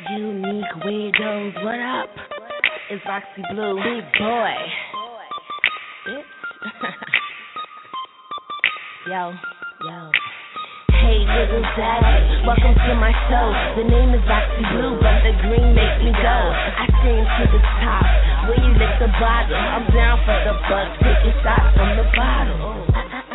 Unique weirdos, what up? It's Roxy Blue, big boy. Bitch. Yo. Hey, little daddy, welcome to my show. The name is Roxy Blue, but the green makes me go. I scream to the top when you lick the bottle. I'm down for the buck, taking shots from the bottle.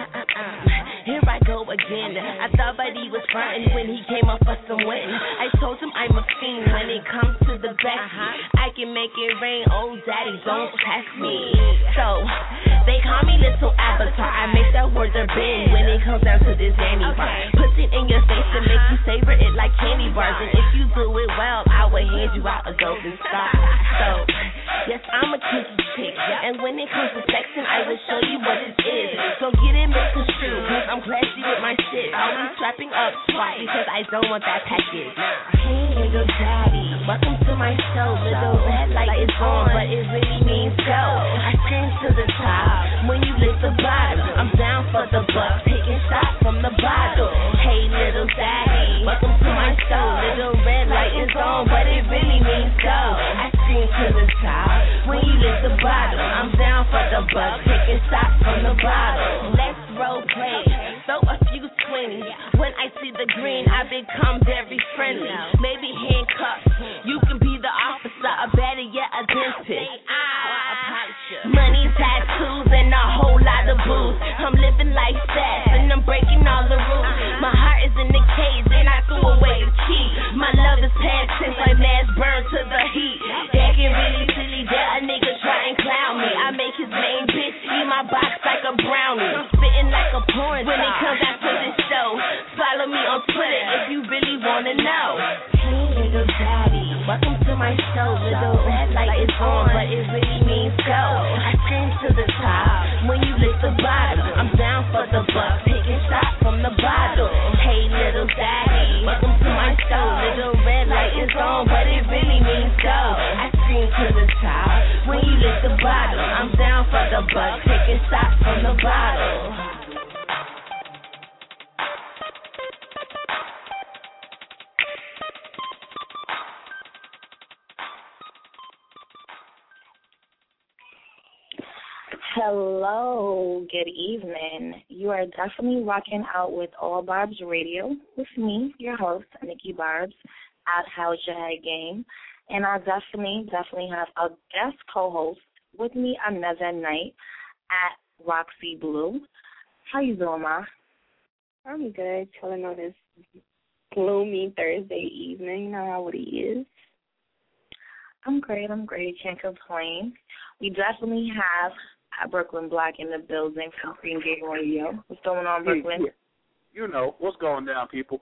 Here I go again. I thought Buddy was frontin' when he came up for some win. I told him I'm a fiend when it comes to the best. I can make it rain, oh daddy, don't test me. So, they call me Little Avatar. I make that word a bend when it comes down to this Danny bar. Put it in your face and make you savor it like candy bars. And if you do it well, I will hand you out a golden star. So, yes, I'm a kinky chick. And when it comes to sexing, I will show you what it is. So get it misconstrued, cause I'm classy with my shit. Always strapping up twice because I don't want that package. Hey, little daddy, welcome to my show. Little red light is on, but it really means go. I scream to the top when you lick the bottom. I'm down for the buck, taking shots from the bottle. Hey, little daddy, welcome to my show. Little red light is on, but it really means go. I scream to the top when you lick the bottle. I'm down for the buck, taking shots from the bottle. Let's role play, throw a few swings. When I see the green, I become very friendly. Maybe handcuffs, you can be the officer, or better yet, a dentist. Money, tattoos, and a whole lot of booze. I'm living life fast, and I'm breaking all the rules. My heart is in the cage, and I threw away the key. My love is past tense, like mass burn to the heat. Acting really silly, that a nigga try and clown me. I make his main bitch eat my box like a brownie. I'm spitting like a porn when it comes out to this show. Follow me on Twitter if you really wanna know. Hey, little daddy, welcome to my show. Little red light is on, but it really means go. I scream to the top when you lick the bottom. I'm down for the buck, taking shots from the bottle. Hey, little daddy, welcome to my show. Little red light is on, but it really means go. I scream to the top when you lick the bottom. I'm down for the buck, taking shots from the bottle. Hello, good evening. You are definitely rocking out with All Barbs Radio with me, your host, Nikki Barbs, at How's Your Head Game. And I definitely have a guest co-host with me another night at Roxy Blue. How you doing, Ma? I'm good, chilling on this gloomy Thursday evening. You know how it is. I'm great. Can't complain. We definitely have Brooklyn Black in the building from Green Gate Radio. What's going on, Brooklyn? You know, what's going down, people?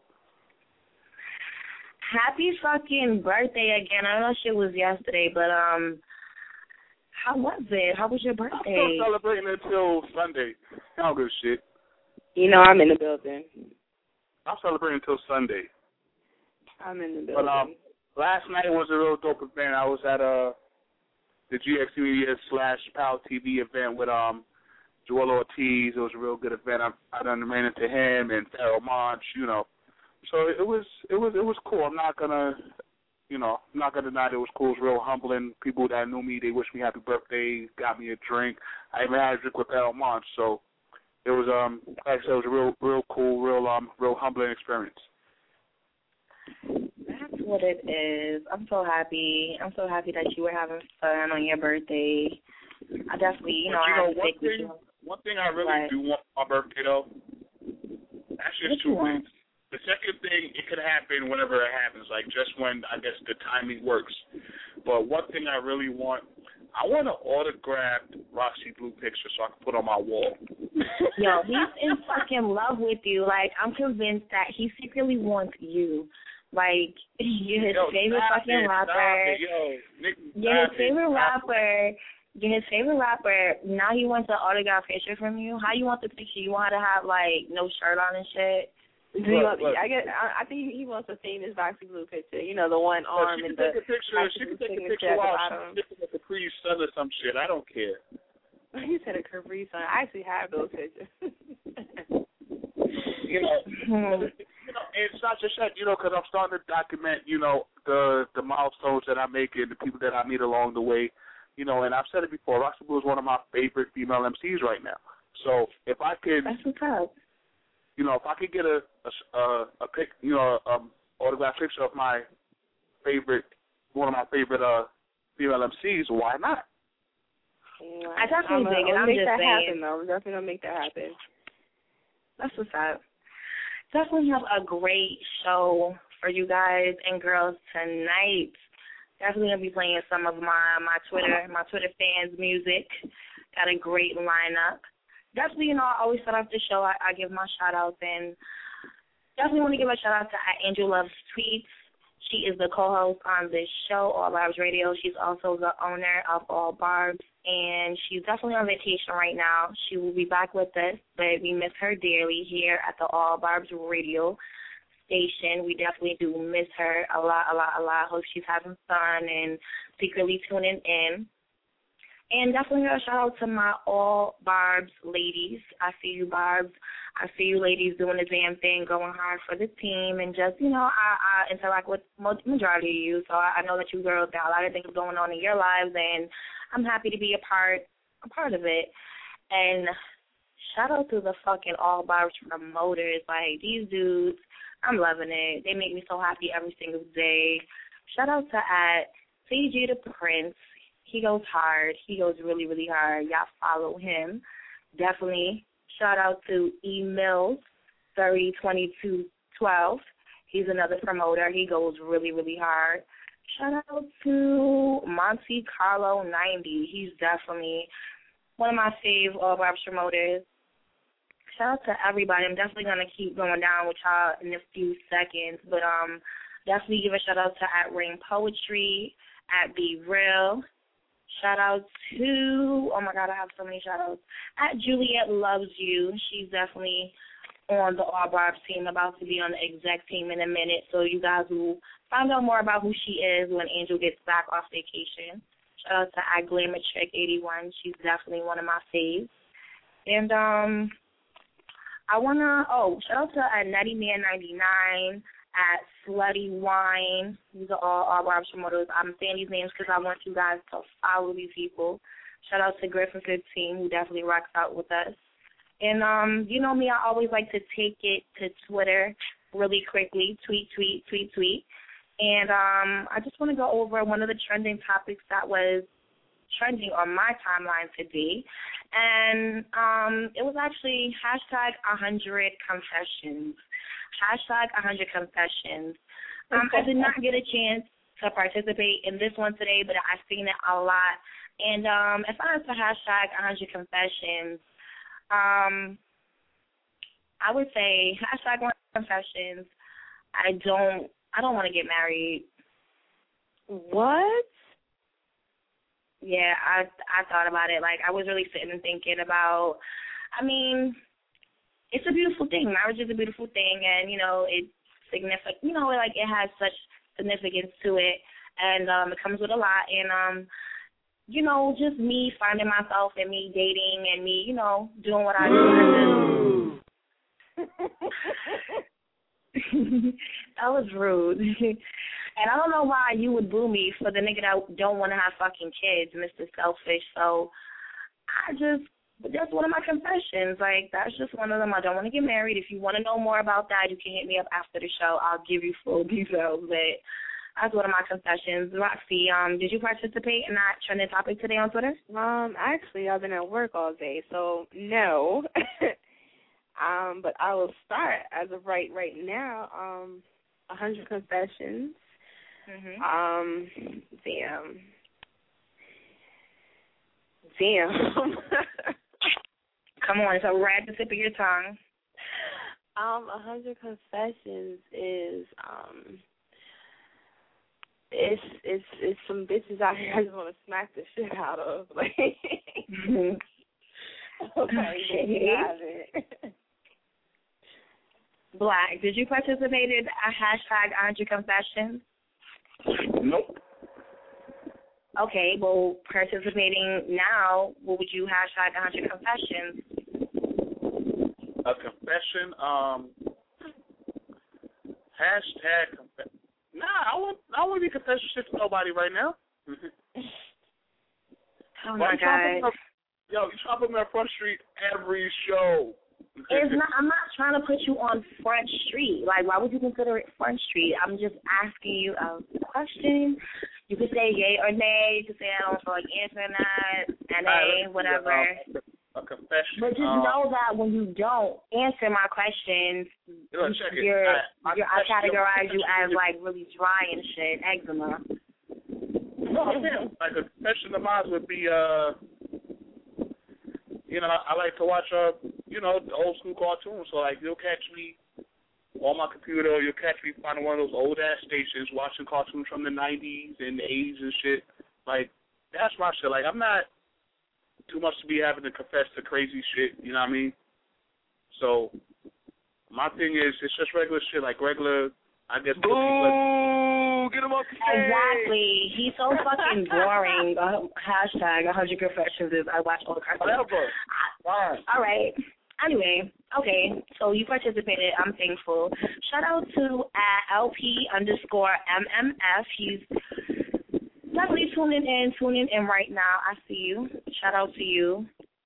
Happy fucking birthday again. I know shit was yesterday, but how was it? How was your birthday? I'm still celebrating until Sunday. I don't give a shit. You know I'm in the building. I'm celebrating until Sunday. I'm in the building. But last night was a real dope event. I was at the GX Media / Power TV event with Joel Ortiz. It was a real good event. I done ran into him and Pharoah Monch, you know. So it was cool. I'm not gonna deny it was cool. It was real humbling. People that knew me, they wished me happy birthday, got me a drink. I even had a drink with Pharoah Monch. So it was like I said, it was a real cool, real humbling experience. That's what it is. I'm so happy. I'm so happy that you were having fun on your birthday. I definitely, I have to take with you. One thing I really do want for my birthday, though, actually it's two things. The second thing, it could happen whenever it happens, like just when, I guess, the timing works. But one thing I really want, I want an autographed Roxy Blue picture so I can put on my wall. Yo, he's in fucking love with you. Like, I'm convinced that he secretly wants you. Like, you're his favorite fucking rapper. You're his favorite rapper. You're his favorite rapper. Now he wants an autographed picture from you. How you want the picture? You want her to have, like, no shirt on and shit? I think he wants a famous Roxy Blue picture. You know, the one arm and the... She can take a picture while she's sitting at the Capri Sun or some shit. I don't care. You said a Capri Sun. I actually have those pictures. you know, it's not just that, because I'm starting to document, the milestones that I make and the people that I meet along the way. You know, and I've said it before, Roxy Blue is one of my favorite female MCs right now. So if I could, that's what's up. You know, if I could get a pic, you know, autographed picture of my favorite, one of my favorite female MCs, why not? I definitely dig it. I'm just saying. I'm definitely gonna make that happen. That's what's up. Definitely have a great show for you guys and girls tonight. Definitely gonna be playing some of my Twitter fans' music. Got a great lineup. Definitely, you know, I always start off the show. I give my shout outs, and definitely want to give a shout out to Angel Loves Tweets. She is the co-host on this show, All Barbs Radio. She's also the owner of All Barbs, and she's definitely on vacation right now. She will be back with us, but we miss her dearly here at the All Barbs Radio station. We definitely do miss her a lot. Hope she's having fun and secretly tuning in. And definitely a shout-out to my All Barbs ladies. I see you, Barbs. I see you ladies doing the damn thing, going hard for the team. And just, you know, I interact with majority of you, so I know that you girls got a lot of things going on in your lives, and I'm happy to be a part of it. And shout-out to the fucking All Barbs promoters. Like, these dudes, I'm loving it. They make me so happy every single day. Shout-out to CG the Prince. He goes hard. He goes really, really hard. Y'all follow him. Definitely. Shout out to E. Mills, 302212. He's another promoter. He goes really, really hard. Shout out to Monte Carlo 90. He's definitely one of my fave All Barbs promoters. Shout out to everybody. I'm definitely going to keep going down with y'all in a few seconds. But definitely give a shout out to at Rain Poetry, at Be Real. Shout out to, oh my God, I have so many shout outs. At Juliet Loves You. She's definitely on the All Barbs team, about to be on the exec team in a minute. So you guys will find out more about who she is when Angel gets back off vacation. Shout out to at Glamour Trick 81. She's definitely one of my faves. And I want to, shout out to at Nutty Man 99. At Slutty Wine. These are all Barbs promoters. I'm saying these names because I want you guys to follow these people. Shout out to Griffin 15, who definitely rocks out with us. And you know me, I always like to take it to Twitter really quickly. Tweet. And I just want to go over one of the trending topics that was trending on my timeline today. And it was actually hashtag 100 confessions. Hashtag 100 confessions. I did not get a chance to participate in this one today, but I've seen it a lot. And as far as the hashtag 100 confessions, I would say hashtag 100 confessions. I don't want to get married. What? Yeah, I thought about it. Like, I was really sitting and thinking about, I mean, it's a beautiful thing. Marriage is a beautiful thing, and, you know, it's significant. You know, like, it has such significance to it, and it comes with a lot. And, you know, just me finding myself and me dating and me, you know, doing what I do. That was rude. And I don't know why you would boo me for the nigga that don't want to have fucking kids, Mr. Selfish. So that's one of my confessions. Like, that's just one of them. I don't want to get married. If you want to know more about that, you can hit me up after the show. I'll give you full details. But that's one of my confessions. Roxy, did you participate in that trending topic today on Twitter? Actually, I've been at work all day, so no. But I will start as of right now. 100 confessions. Mm-hmm. Damn. Come on, so right at the tip of your tongue. 100 confessions is it's some bitches out here I just want to smack the shit out of. Like, okay. Black, did you participate in a hashtag 100 confessions? Nope. Okay, well, participating now, what would you hashtag 100 confessions? A confession, hashtag confession. Nah, don't want to be confessing shit to nobody right now. Oh my God. Yo, you try to put me on Front Street every show. It's not. I'm not trying to put you on Front Street. Like, why would you consider it Front Street? I'm just asking you a question. You could say yay or nay. You could say I don't feel like answering that, NA, whatever. A confession. But just know that when you don't answer my questions, I categorize you as like really dry and shit, eczema. No, like a confession of mine would be, I like to watch, the old school cartoons. So, like, you'll catch me on my computer, or you'll catch me finding one of those old-ass stations watching cartoons from the 90s and the 80s and shit. Like, that's my shit. Like, I'm not too much to be having to confess to crazy shit, you know what I mean? So, my thing is, it's just regular shit, like regular, I guess. Ooh, get him off the stage. Exactly. He's so fucking boring. Hashtag 100 confessions is I watch all the cartoons. Whatever. Fine. All right. Anyway, okay, so you participated. I'm thankful. Shout out to LP_MMF. He's definitely tuning in right now. I see you. Shout out to you.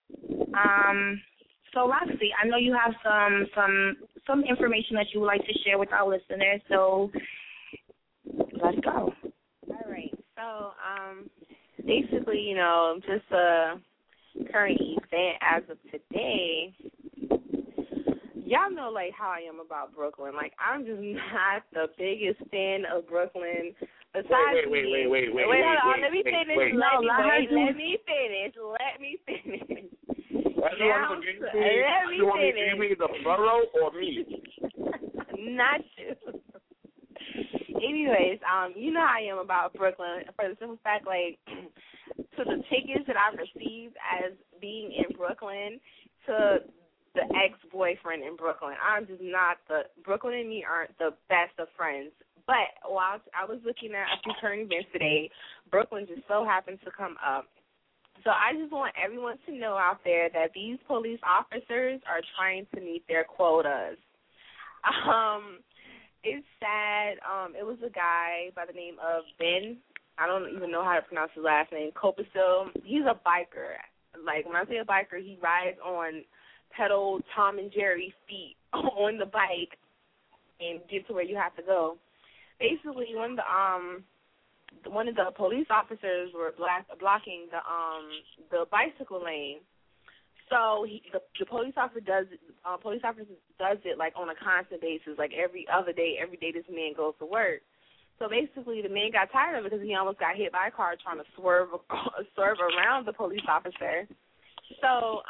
So Roxy, I know you have some information that you would like to share with our listeners. So let's go. All right. So basically, just a current event as of today. Y'all know, like, how I am about Brooklyn. Like, I'm just not the biggest fan of Brooklyn. Besides wait, hold on. Let me finish. Wait. Let me finish. Let me finish. You mean the borough or me? Not you. Anyways, you know how I am about Brooklyn for the simple fact, like, to the tickets that I received as being in Brooklyn to the ex-boyfriend in Brooklyn. I'm just not Brooklyn and me aren't the best of friends. But while I was looking at a few current events today, Brooklyn just so happened to come up. So I just want everyone to know out there that these police officers are trying to meet their quotas. It's sad. It was a guy by the name of Ben. I don't even know how to pronounce his last name. Copasil. He's a biker. Like, when I say a biker, he rides on pedal Tom and Jerry feet on the bike and get to where you have to go. Basically, one of the police officers were blocking the bicycle lane. So the police officer does it like on a constant basis, like every day this man goes to work. So basically, the man got tired of it because he almost got hit by a car trying to swerve around the police officer. So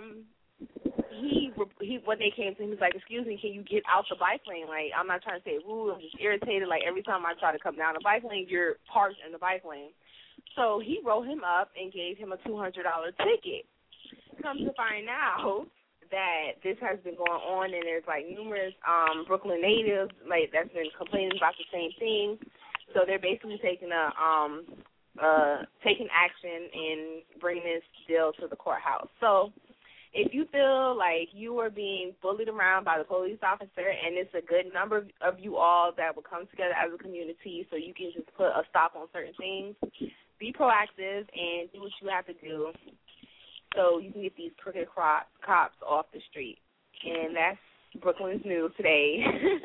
when they came to him, he was like, "Excuse me, can you get out the bike lane? Like, I'm not trying to say rude, I'm just irritated. Like, every time I try to come down the bike lane, you're parked in the bike lane." So he wrote him up and gave him a $200 ticket. Come to find out that this has been going on, and there's like numerous Brooklyn natives like that's been complaining about the same thing. So they're basically taking action and bringing this deal to the courthouse. So if you feel like you are being bullied around by the police officer, and it's a good number of you all that will come together as a community so you can just put a stop on certain things, be proactive and do what you have to do so you can get these crooked cops off the street. And that's Brooklyn's news today.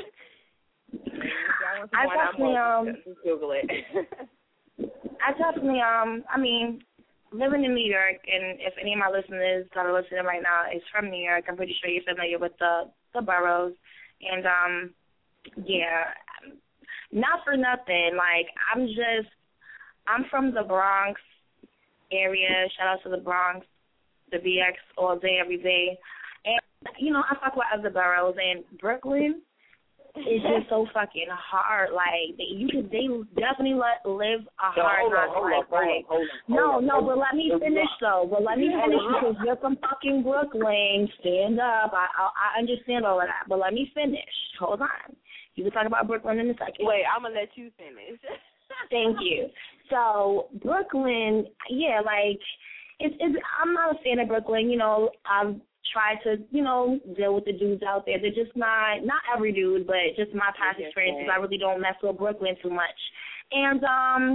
Just Google it. I definitely, living in New York, and if any of my listeners that are listening right now is from New York, I'm pretty sure you're familiar with the boroughs. And, not for nothing. Like, I'm from the Bronx area. Shout out to the Bronx, the BX all day, every day. And, I fuck with other boroughs. And Brooklyn is just so fucking hard. Like, they definitely live a hard life. But let me finish, though. Because you're from fucking Brooklyn. Stand up. I understand all of that. But let me finish. Hold on. You can talk about Brooklyn in a second. Wait, I'm going to let you finish. Thank you. So, Brooklyn, I'm not a fan of Brooklyn. try to, deal with the dudes out there. They're just not every dude, but just my past experiences. I really don't mess with Brooklyn too much. And,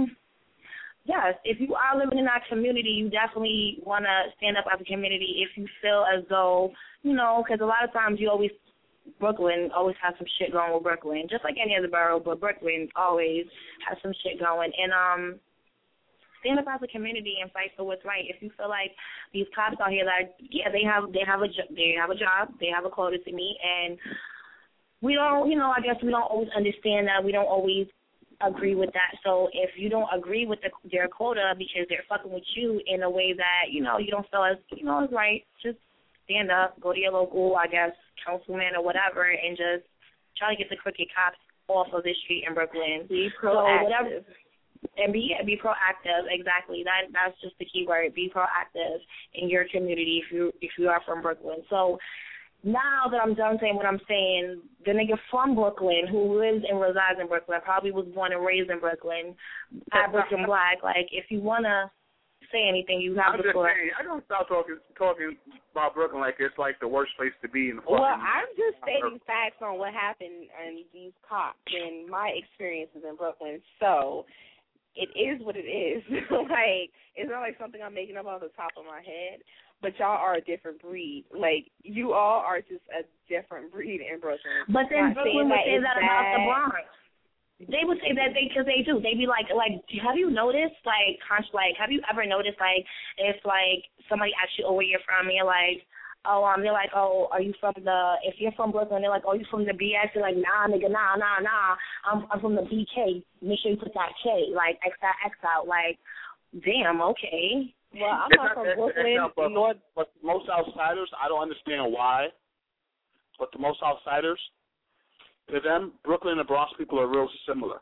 yes, if you are living in that community, you definitely want to stand up as a community if you feel as though, because a lot of times Brooklyn always has some shit going with Brooklyn, just like any other borough, but Brooklyn always has some shit going. And stand up as a community and fight for what's right. If you feel like these cops out here, they have a job, they have a quota to meet, and we don't, I guess we don't always understand that. We don't always agree with that. So if you don't agree with their quota because they're fucking with you in a way that, you don't feel as, is right, just stand up, go to your local, I guess, councilman or whatever, and just try to get the crooked cops off of the street in Brooklyn. Be proactive. So whatever, and be proactive. Exactly. That's just the key word. Be proactive in your community if you are from Brooklyn. So now that I'm done saying what I'm saying, the nigga from Brooklyn who lives and resides in Brooklyn, probably was born and raised in Brooklyn, at Brooklyn Black, like, if you want to say anything, you have the floor. I don't stop talking about Brooklyn like it's like the worst place to be in the fucking. Well, I'm just stating facts on what happened and these cops and my experiences in Brooklyn. So it is what it is. Like, it's not like something I'm making up off the top of my head. But y'all are a different breed. Like, you all are just a different breed in Brooklyn. But then Brooklyn would say that about the Bronx. They would say that because they do. They'd be like, have you noticed, have you ever noticed, if, somebody asks you, where you're from, and you're like, they're like, are you from if you're from Brooklyn, they're like, you from the BX? You're like, nah, nigga, nah. I'm from the BK. Make sure you put that K, X out. Like, damn, okay. Well, I'm not from Brooklyn. But most outsiders, I don't understand why, but the most outsiders, to them, Brooklyn and the Bronx people are real similar.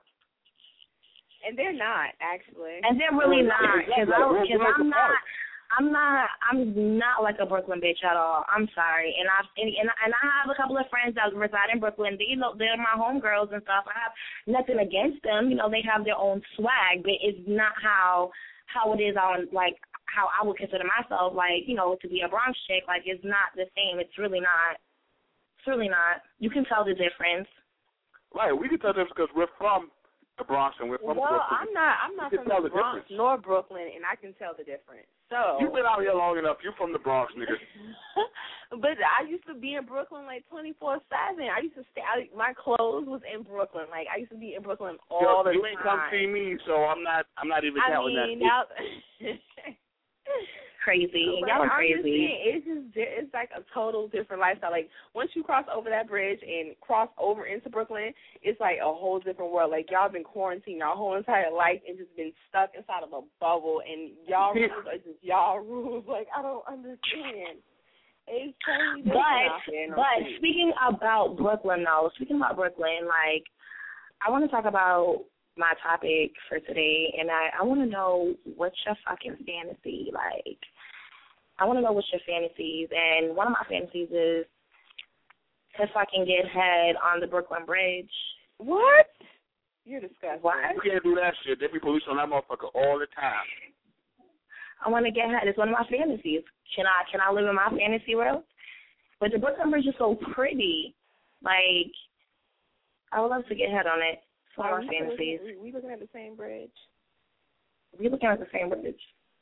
And they're not, actually. And they're really not, because I'm not like a Brooklyn bitch at all. I'm sorry. And I have a couple of friends that reside in Brooklyn. They're my homegirls and stuff. I have nothing against them. They have their own swag, but it's not how it is on, how I would consider myself, to be a Bronx chick. It's not the same. It's really not. It's really not. You can tell the difference. Right. We can tell the difference because we're from the Bronx and we're from Brooklyn. I'm not from the Bronx nor Brooklyn, and I can tell the difference. So you've been out here long enough. You're from the Bronx, nigga. But I used to be in Brooklyn 24/7. I used to stay. My clothes was in Brooklyn. I used to be in Brooklyn all the time. You ain't come see me, so I'm not even counting that. Crazy. Y'all are crazy. It's like a total different lifestyle. Once you cross over that bridge and cross over into Brooklyn, it's like a whole different world. Y'all been quarantined your whole entire life and just been stuck inside of a bubble, and y'all rules are just y'all rules. I don't understand. It's crazy. But speaking about Brooklyn, I want to talk about my topic for today, and I want to know what's your fucking fantasy. I want to know what's your fantasies, and one of my fantasies is if I can get head on the Brooklyn Bridge. What? You're disgusting. What? You can't do that shit. There be police on that motherfucker all the time. I want to get head. It's one of my fantasies. Can I live in my fantasy world? But the Brooklyn Bridge is so pretty. I would love to get head on it. It's one of my fantasies. We looking at the same bridge? We looking at the same bridge.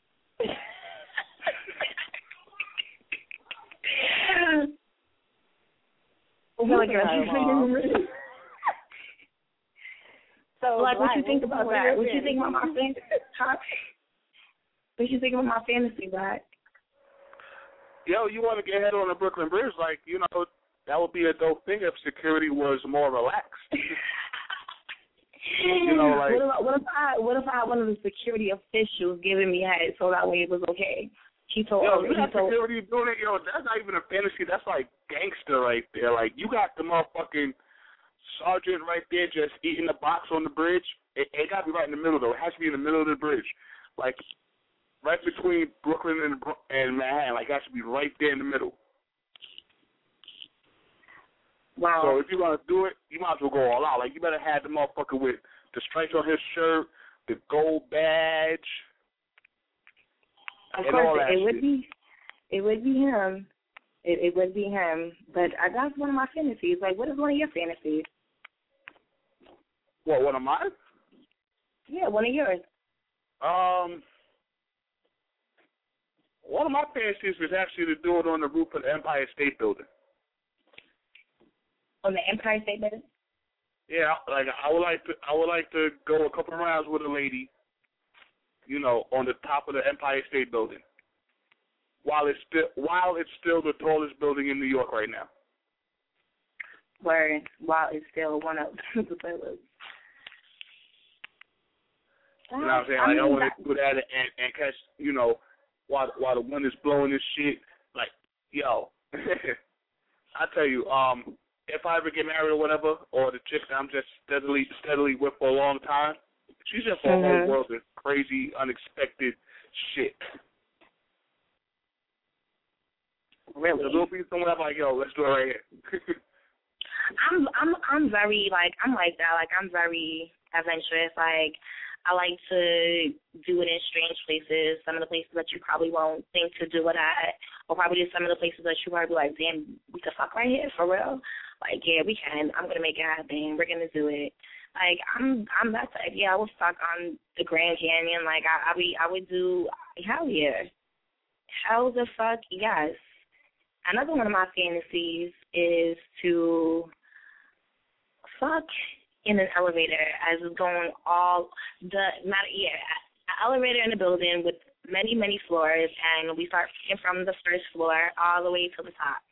So, what you think about that? What you think about my fantasy? What you think about my fantasy, Black? Yo, you want to get head on the Brooklyn Bridge? That would be a dope thing if security was more relaxed. What if I had one of the security officials giving me head so that way it was okay? You got security doing it. That's not even a fantasy. That's gangster right there. You got the motherfucking sergeant right there just eating the box on the bridge. It got to be right in the middle, though. It has to be in the middle of the bridge. Right between Brooklyn and Manhattan. It has to be right there in the middle. Wow. So if you're going to do it, you might as well go all out. You better have the motherfucker with the stripes on his shirt, the gold badge. Of course, it would be him. It would be him. But that's one of my fantasies. Like, what is one of your fantasies? What, one of mine? Yeah, one of yours. One of my fantasies was actually to do it on the roof of the Empire State Building. On the Empire State Building? Yeah, like I would like to go a couple rounds with a lady, you know, on the top of the Empire State Building, while it's still the tallest building in New York right now. Word, while it's still one of the tallest. You know what I'm saying? Like, I want to do that and catch, you know, while the wind is blowing this shit. Like, yo, I tell you, if I ever get married or whatever, or the chick that I'm just steadily with for a long time, she's just a whole world of crazy, unexpected shit. Really? So there'll be someone I'm like, yo, let's do it right here. I'm very I'm like that. Like, I'm very adventurous. Like, I like to do it in strange places, some of the places that you probably won't think to do it at, or probably some of the places that you probably be like, damn, we can fuck right here, for real? Like, yeah, we can. I'm going to make it happen. We're going to do it. Like, I'm that type. Yeah, I would fuck on the Grand Canyon. Like, I would do, hell yeah. Hell the fuck yes. Another one of my fantasies is to fuck in an elevator as it's going an elevator in a building with many, many floors, and we start from the first floor all the way to the top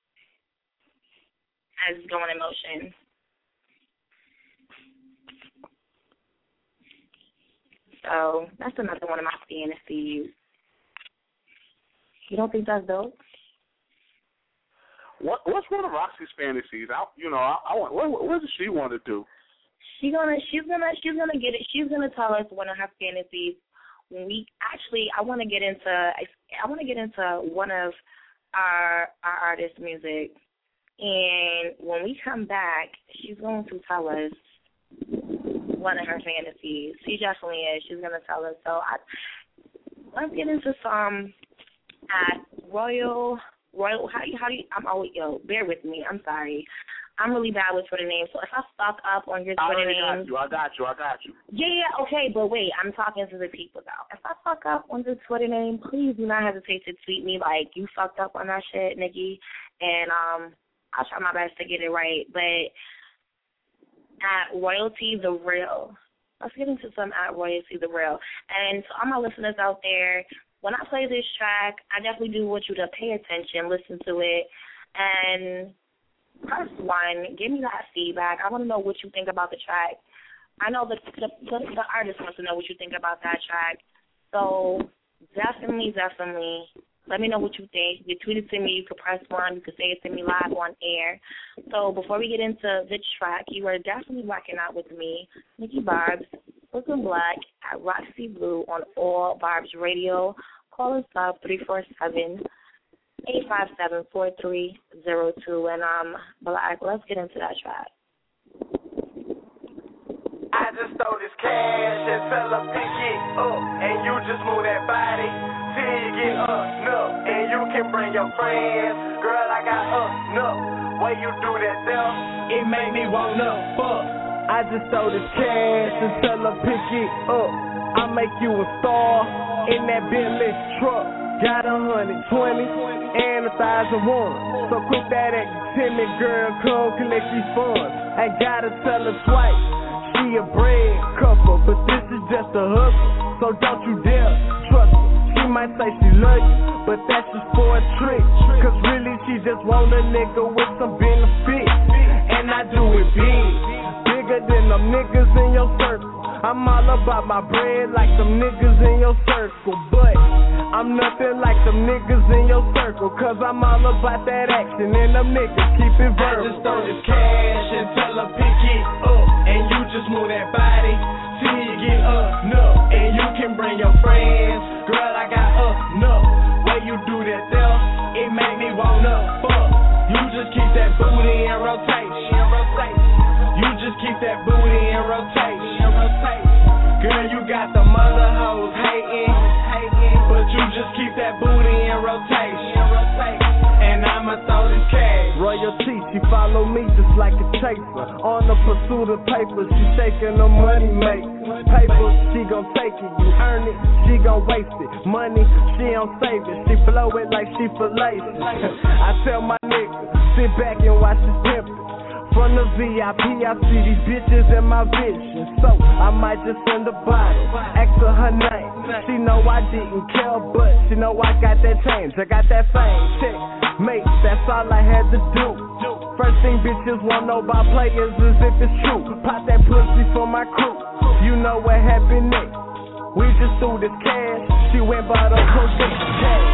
as it's going in motion. So that's another one of my fantasies. You don't think that's dope? What's one of Roxy's fantasies? What does she want to do? She's gonna get it. She's gonna tell us one of her fantasies. I want to get into one of our artists' music, and when we come back, she's going to tell us one of her fantasies. She definitely is. She's gonna tell us. So let's get into some at Royal. How do you? Bear with me. I'm sorry. I'm really bad with Twitter names, so if I fuck up on your Twitter name... I got you. Yeah, okay, but wait, I'm talking to the people, though. If I fuck up on the Twitter name, please do not hesitate to tweet me like, you fucked up on that shit, Nikki, and I'll try my best to get it right. But at Royalty The Real, let's get into some at Royalty The Real. And to all my listeners out there, when I play this track, I definitely do want you to pay attention, listen to it, and... Press 1, give me that feedback. I want to know what you think about the track. I know the artist wants to know what you think about that track. So definitely, let me know what you think. You tweet it to me. You can press 1. You can say it to me live on air. So before we get into the track, you are definitely rocking out with me, Nikki Barbs, Looking Black at Roxy Blue on All Barbs Radio. Call us up 347-857-4302, and Black, let's get into that track. I just throw this cash and tell her pick it up, and you just move that body till you get enough, and you can bring your friends. Girl, I got enough. Way you do that there, it make me wanna fuck. I just throw this cash and tell her pick it up. I make you a star in that Bentley truck. Got 120 and 1,001. So quit that acting timid, girl, come collect these funds. I gotta tell her twice, she a bread couple, but this is just a hustle, so don't you dare trust her. She might say she love you, but that's just for a trick. Cause really she just want a nigga with some benefits. And I do it big, bigger than them niggas in your circle. I'm all about my bread like them niggas in your circle, but I'm nothing like them niggas in your circle, cause I'm all about that action, and them niggas keep it verbal. I just throw this cash and tell her pick it up, and you just move that body till you get enough, and you can bring your friends. Girl, I got enough. Way you do that there, it make me wanna fuck. You just keep that booty in rotation. You just keep that booty in rotation. Girl, you got the mother hoes hating, but you just keep that booty in rotation. And I'ma like a chaser. On the pursuit of paper, she shaking the money make. Paper, she gon' take it. You earn it, she gon' waste it. Money, she don't save it. She blow it like she fillets it. I tell my nigga, sit back and watch this pimpin'. From the VIP, I see these bitches in my vision. So I might just send a bottle, ask her name. She know I didn't care, but she know I got that change. I got that fame, check, mate, that's all I had to do. First thing bitches want know about players is if it's true. Pop that pussy for my crew. You know what happened next. We just threw this cash. She went by the coach and cash.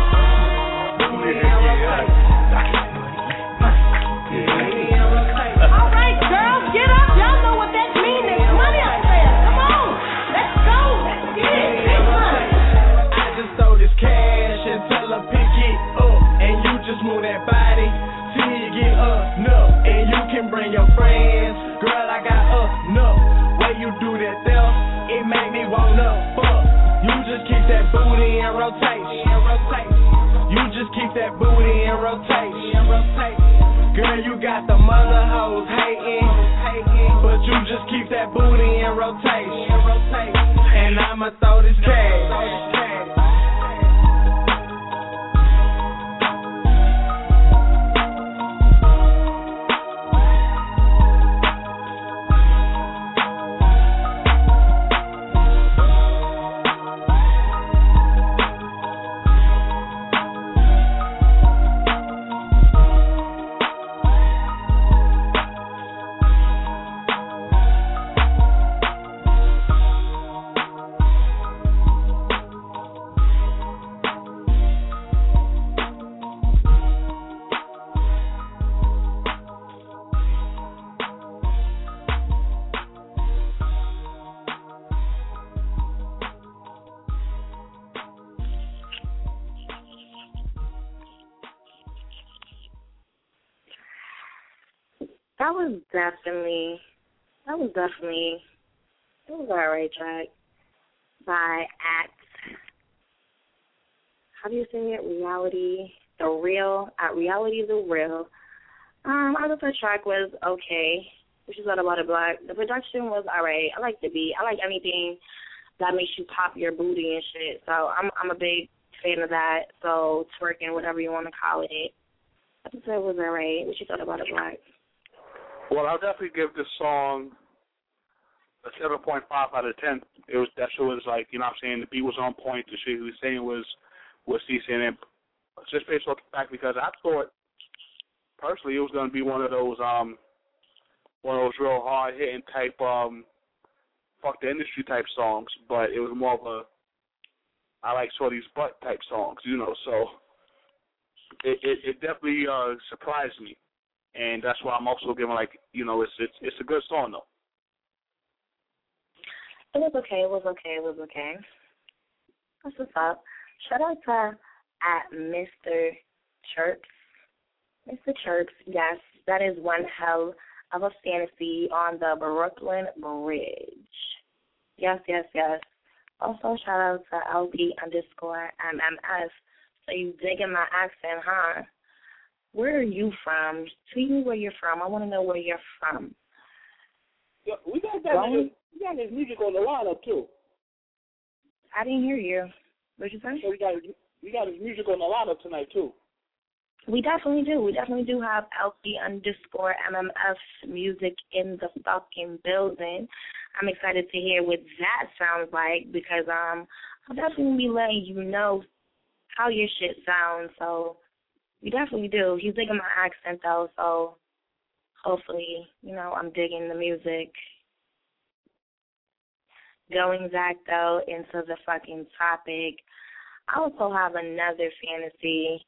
Alright, girls, get up. Y'all know what that means. There's money up there. Come on. Let's go. Let's get it. Big money. I just throw this cash and tell her pick it up. And you just move that body till you get enough. And you can bring your friends. Girl, I got enough. Way you do that there, it make me wanna fuck. You just keep that booty in rotation. You just keep that booty in rotation. Girl, you got the mother hoes hating, but you just keep that booty in rotation. And I'ma throw this cash. It was alright track by Act. How do you say it? Reality the Real. Other track was okay, which is all about a block. The production was alright. I like the beat. I like anything that makes you pop your booty and shit. So I'm a big fan of that. So twerking, whatever you want to call it. I just said it was alright. What you thought about a block? Well, I'll definitely give this song a 7.5 out of 10. That shit was like, you know what I'm saying, the beat was on point, the shit he was saying was decent, and just based off the fact because I thought personally it was gonna be one of those real hard hitting type fuck the industry type songs, but it was more of a I like Shorty's butt type songs, you know, so it definitely surprised me. And that's why I'm also giving, like, you know, it's a good song, though. It was okay. That's what's up. Shout out to at Mr. Chirps. Mr. Chirps, yes, that is one hell of a fantasy on the Brooklyn Bridge. Yes. Also, shout out to LP_MMS. So you digging my accent, huh? Where are you from? Tell me where you're from. I want to know where you're from. Yeah, we got this music on the lineup too. I didn't hear you. What'd you say? So we got his music on the lineup tonight too. We definitely do. We definitely do have LP_MMF music in the fucking building. I'm excited to hear what that sounds like because I'll definitely be letting you know how your shit sounds. So we definitely do. He's digging my accent though, so hopefully, you know, I'm digging the music. Going back though into the fucking topic, I also have another fantasy.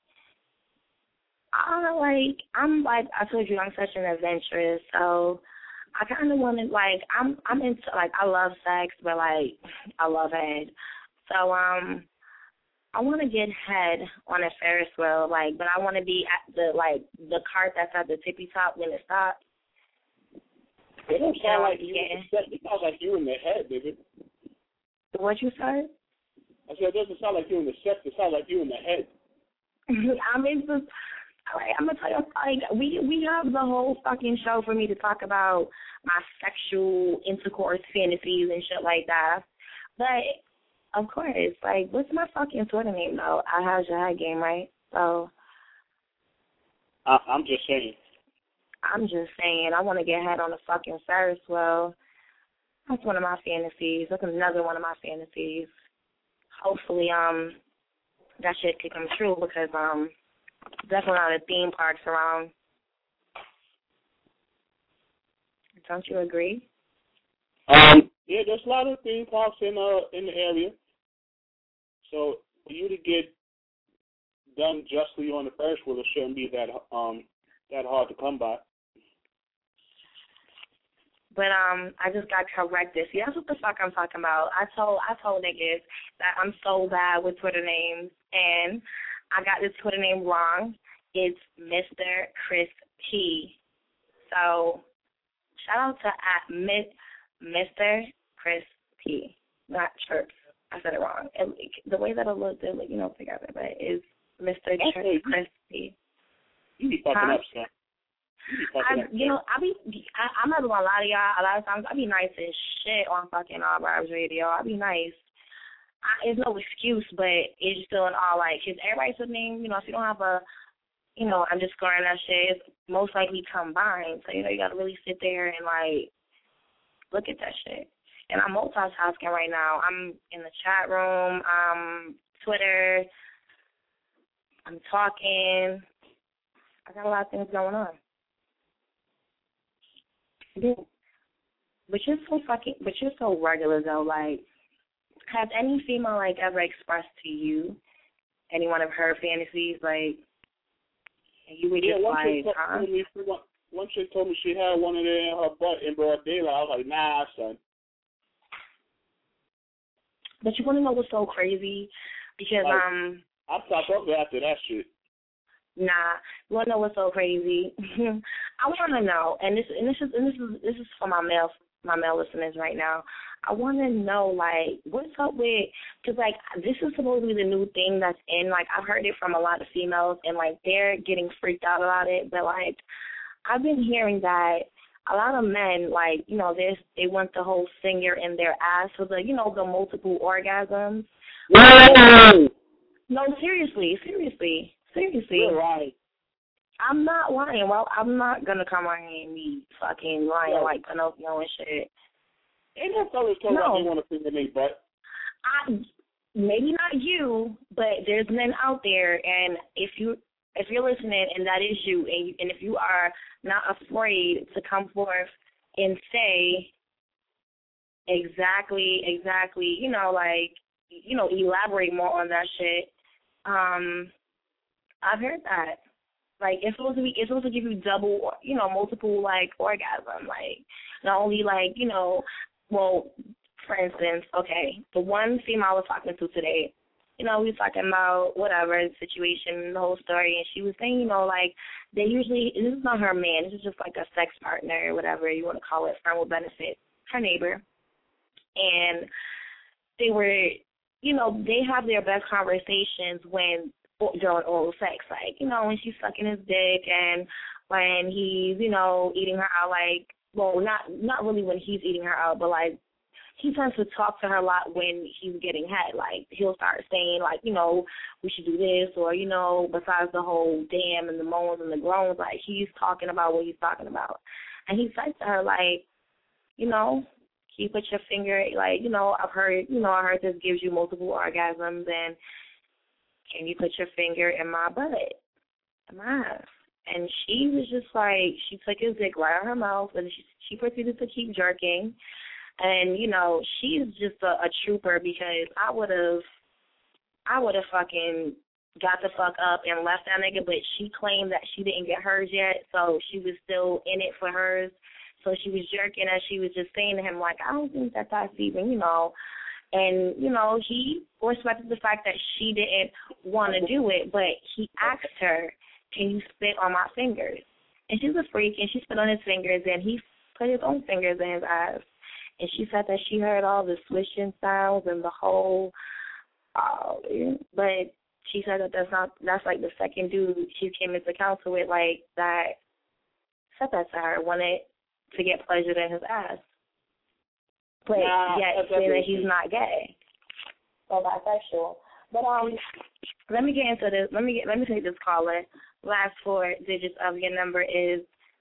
I told you, I'm such an adventurous, so I kind of want to, I'm into, I love sex, but, I love head. So, I want to get head on a Ferris wheel, but I want to be at the cart that's at the tippy top when it stops. It don't sound like you. It sounds like you in the head, baby. What you said? I said it doesn't sound like you in the sex. It sounds like you in the head. Like, I'm gonna tell you, like, we have the whole fucking show for me to talk about my sexual intercourse fantasies and shit like that. But of course, like, what's my fucking Twitter name though? I have your head game, right? So I'm just saying. I want to get head on the fucking Ferris wheel. That's one of my fantasies. That's another one of my fantasies. Hopefully, that shit could come true because definitely not a theme parks around. Don't you agree? Yeah, there's a lot of theme parks in the area. So for you to get done justly on the Ferris wheel, it shouldn't be that hard to come by. But I just got corrected. See, that's what the fuck I'm talking about. I told niggas that I'm so bad with Twitter names, and I got this Twitter name wrong. It's Mr. Chris P. So shout out to Mr. Chris P. Not Chirps. I said it wrong. The way that it looked, together, but it's Mr. Chris P. You be fucking up, son. I'm not gonna lie to y'all. A lot of times I be nice as shit on fucking All Barbs Radio. I be nice. It's no excuse, but it's still an all like. Cause everybody's name, if you don't have a, underscoring that shit, it's most likely combined. So you gotta really sit there and like look at that shit. And I'm multitasking right now. I'm in the chat room. Twitter. I'm talking. I got a lot of things going on. Yeah. But you're so regular though. Like, has any female like ever expressed to you any one of her fantasies? Like, and you were just like, huh? One chick told me she had one of them in her butt in broad daylight. I was like, nah, son. But you want to know what's so crazy? Because I stopped up after that shit. Nah, you wanna know what's so crazy? I wanna know, and this is for my male listeners right now. I wanna know, like, what's up with, cause like this is supposed to be the new thing that's in. Like, I've heard it from a lot of females, and like they're getting freaked out about it. But like, I've been hearing that a lot of men, like, they want the whole finger in their ass for the, the multiple orgasms. No, seriously. You're right. I'm not lying. Well, I'm not going to come on here and be fucking lying like Pinocchio and shit. Ain't that fellas talking about they want to finger their butt? Maybe not you, but there's men out there, and if you're listening and that is you, and if you are not afraid to come forth and say exactly, elaborate more on that shit, I've heard that. Like, it's supposed to give you double, multiple, like, orgasm. Like, not only, like, well, for instance, okay, the one female I was talking to today, we were talking about whatever situation, the whole story, and she was saying, like, they usually, this is not her man, this is just like a sex partner, whatever you want to call it, friend with benefit, her neighbor. And they were, they have their best conversations during oral sex, like, when she's sucking his dick and when he's, eating her out, like, well, not really when he's eating her out, but, like, he tends to talk to her a lot when he's getting head. Like, he'll start saying, like, we should do this, or, besides the whole damn and the moans and the groans, like, he's talking about what he's talking about. And he said to her, like, can you put your finger, like, I heard this gives you multiple orgasms, and can you put your finger in my butt, in my ass? And she was just like, she took his dick right out of her mouth, and she proceeded to keep jerking. And, she's just a trooper, because I would have fucking got the fuck up and left that nigga, but she claimed that she didn't get hers yet, so she was still in it for hers. So she was jerking, and she was just saying to him, like, I don't think that's even, And, he respected the fact that she didn't want to do it, but he asked her, can you spit on my fingers? And she's a freak, and she spit on his fingers, and he put his own fingers in his ass. And she said that she heard all the swishing sounds and the whole, but she said that's like the second dude she came into counsel with, like, that said that to her, wanted to get pleasured in his ass. But yet saying that he's not gay or bisexual. But let me get into this. Let me take this caller. Last four digits of your number is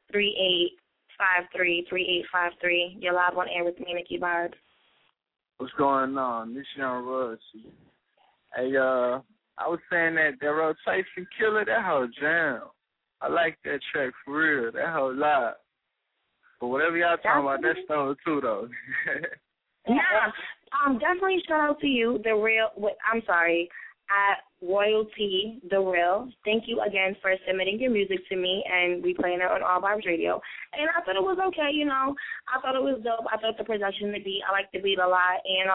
3853. You're live on air with me, Nikki Barbs. What's going on? This Young Royalty. Hey, I was saying that Rotation Killer, that whole jam. I like that track for real. That whole live. But whatever y'all talking about, that's Stone too, though. Yeah. Definitely shout out to you, The Real. I'm sorry. At Royalty, The Real. Thank you again for submitting your music to me, and we playing it on All Vibes Radio. And I thought it was okay, you know. I thought it was dope. I thought the production, the beat, I like the beat a lot. And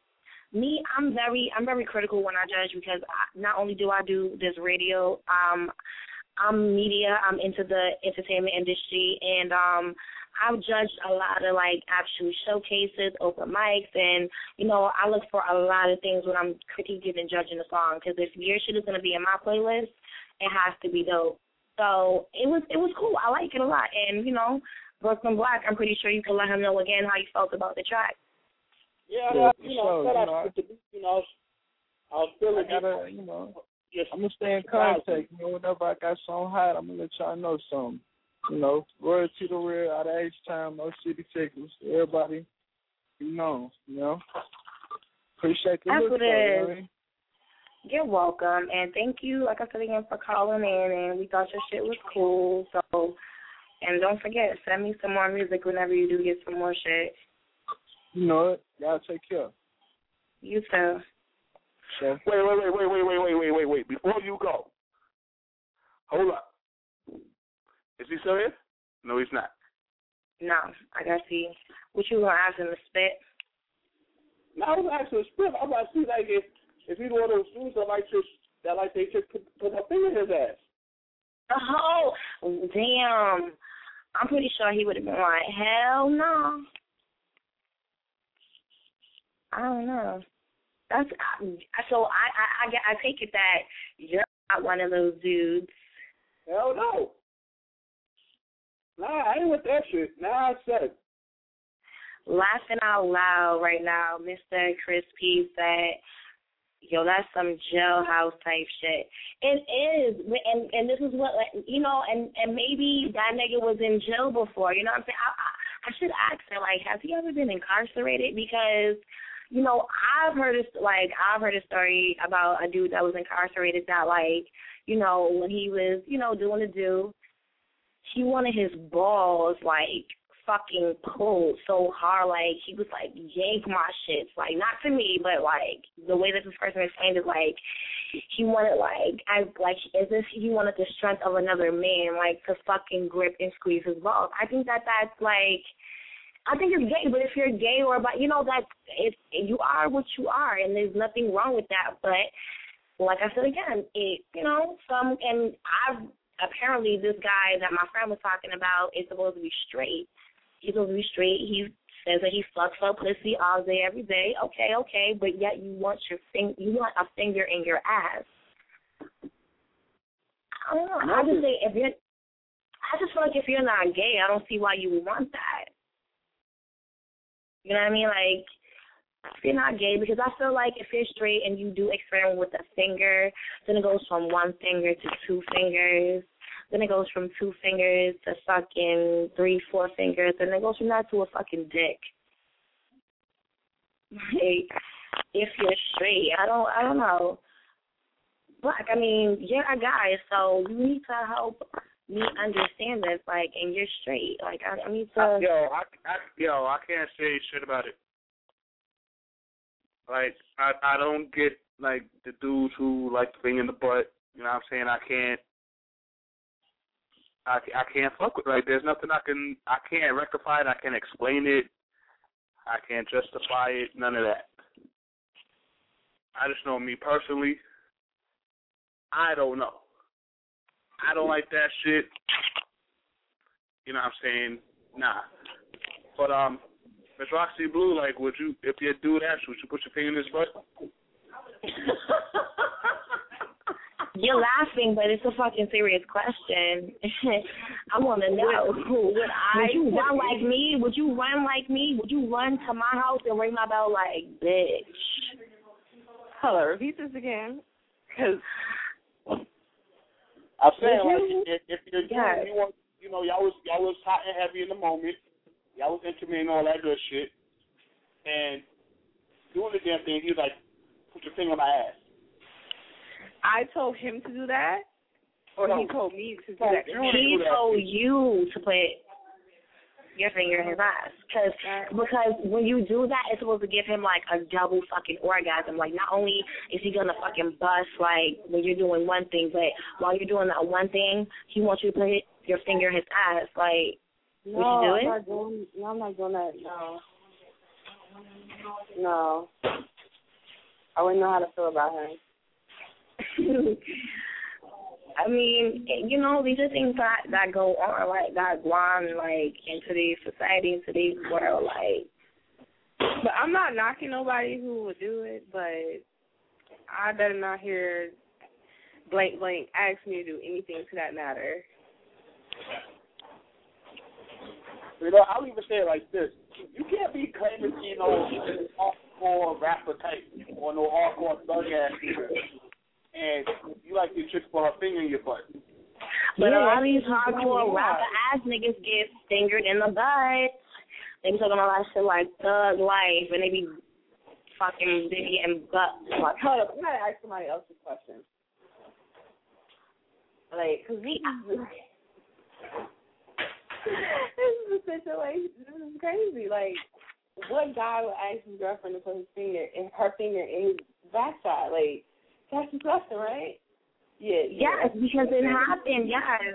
I'm very critical when I judge because not only do I do this radio, I'm media. I'm into the entertainment industry, and I've judged a lot of, like, actual showcases, open mics, and, you know, I look for a lot of things when I'm critiquing and judging a song, because if your shit is going to be in my playlist, it has to be dope. So it was cool. I like it a lot. And, you know, Brooklyn Black, I'm pretty sure you can let him know again how you felt about the track. Yeah, I was feeling I'm going to stay in contact. You know, whenever I got something hot, I'm going to let y'all know something. You know, Royalty The Real, out of H-Town, no city tickets. Everybody, you know. Appreciate the That's look, what it is. man. You're welcome, and thank you, like I said again, for calling in, and we thought your shit was cool. So, and don't forget, send me some more music whenever you do get some more shit. You know it. Y'all take care. You too. Sure. Wait. Before you go, hold up. Is he still here? No, he's not. No, I gotta see. What you gonna ask him to spit? No, I was asking to spit. I'm about to see, like, if he's one of those dudes that they just put their finger in his ass. Oh, damn. I'm pretty sure he would have been like, hell no. I don't know. That's so I take it that you're not one of those dudes. Hell no. Nah, I ain't with that shit. Nah, I said. Laughing out loud right now, Mr. Chris P said, yo, that's some jailhouse type shit. It is, and this is what, you know, and maybe that nigga was in jail before, you know what I'm saying? I should ask her, like, has he ever been incarcerated? Because, you know, I've heard a story about a dude that was incarcerated that, like, you know, when he was, you know, doing the do, he wanted his balls, like, fucking pulled so hard, like, he was, like, yank my shits. Like, not to me, but, like, the way that this person explained it, like, he wanted, like, as if he wanted the strength of another man, like, to fucking grip and squeeze his balls. I think that's, like, I think it's gay, but if you're gay or about, you know, that if you are what you are, and there's nothing wrong with that, but, like I said again, apparently this guy that my friend was talking about is supposed to be straight. He's supposed to be straight. He says that he fucks up pussy all day, every day. Okay, but yet you want a finger in your ass. I don't know. I just feel like if you're not gay, I don't see why you would want that. You know what I mean? Like, if you're not gay, because I feel like if you're straight and you do experiment with a finger, then it goes from one finger to two fingers, then it goes from two fingers to fucking 3-4 fingers, then it goes from that to a fucking dick. Like, if you're straight, I don't know. Black, I mean, you're a guy, so you need to help me understand this, like, and you're straight. Like, I need to... I can't say shit about it. Like, I don't get, like, the dudes who like the thing in the butt. You know what I'm saying? I can't fuck with it. Like, there's nothing I can't rectify it. I can't explain it. I can't justify it. None of that. I just know me personally. I don't know. I don't like that shit. You know what I'm saying? Nah. But, Miss Roxy Blue, like, would you, if you do that, would you put your finger in his butt? You're laughing, but it's a fucking serious question. I want to know. Would you run like me? Would you run like me? Would you run to my house and ring my bell like, bitch? Hold on, repeat this again. Because I'm saying, like, if you're doing, you know, y'all was hot and heavy in the moment. Y'all was intimate and all that good shit. And doing the damn thing, he was like, put your finger on my ass. I told him to do that, or he told me to do that? He told you to put your finger in his ass. Because when you do that, it's supposed to give him, like, a double fucking orgasm. Like, not only is he going to fucking bust, like, when you're doing one thing, but while you're doing that one thing, he wants you to put your finger in his ass. Like, would you do it? I'm not doing that, no. I wouldn't know how to feel about him. I mean, you know, these are things that go on, like, that go on, like, in today's society, in today's world, like. But I'm not knocking nobody who would do it, but I better not hear blank ask me to do anything to that matter. You know, I'll even say it like this. You can't be claiming, you know, hardcore rapper type or no hardcore thug ass either. And you like your chick for her finger in your butt. But a lot of these hardcore rapper ass niggas get fingered in the butt. They be talking all that shit like thug life, and they be fucking Biggie and butt. Hold up, I'm gonna ask somebody else a question. Like, cause this is a situation. This is crazy. Like, what guy would ask his girlfriend to put her finger in his backside? Like, that's disgusting, right? Yeah. Yes, because it happened. Yes.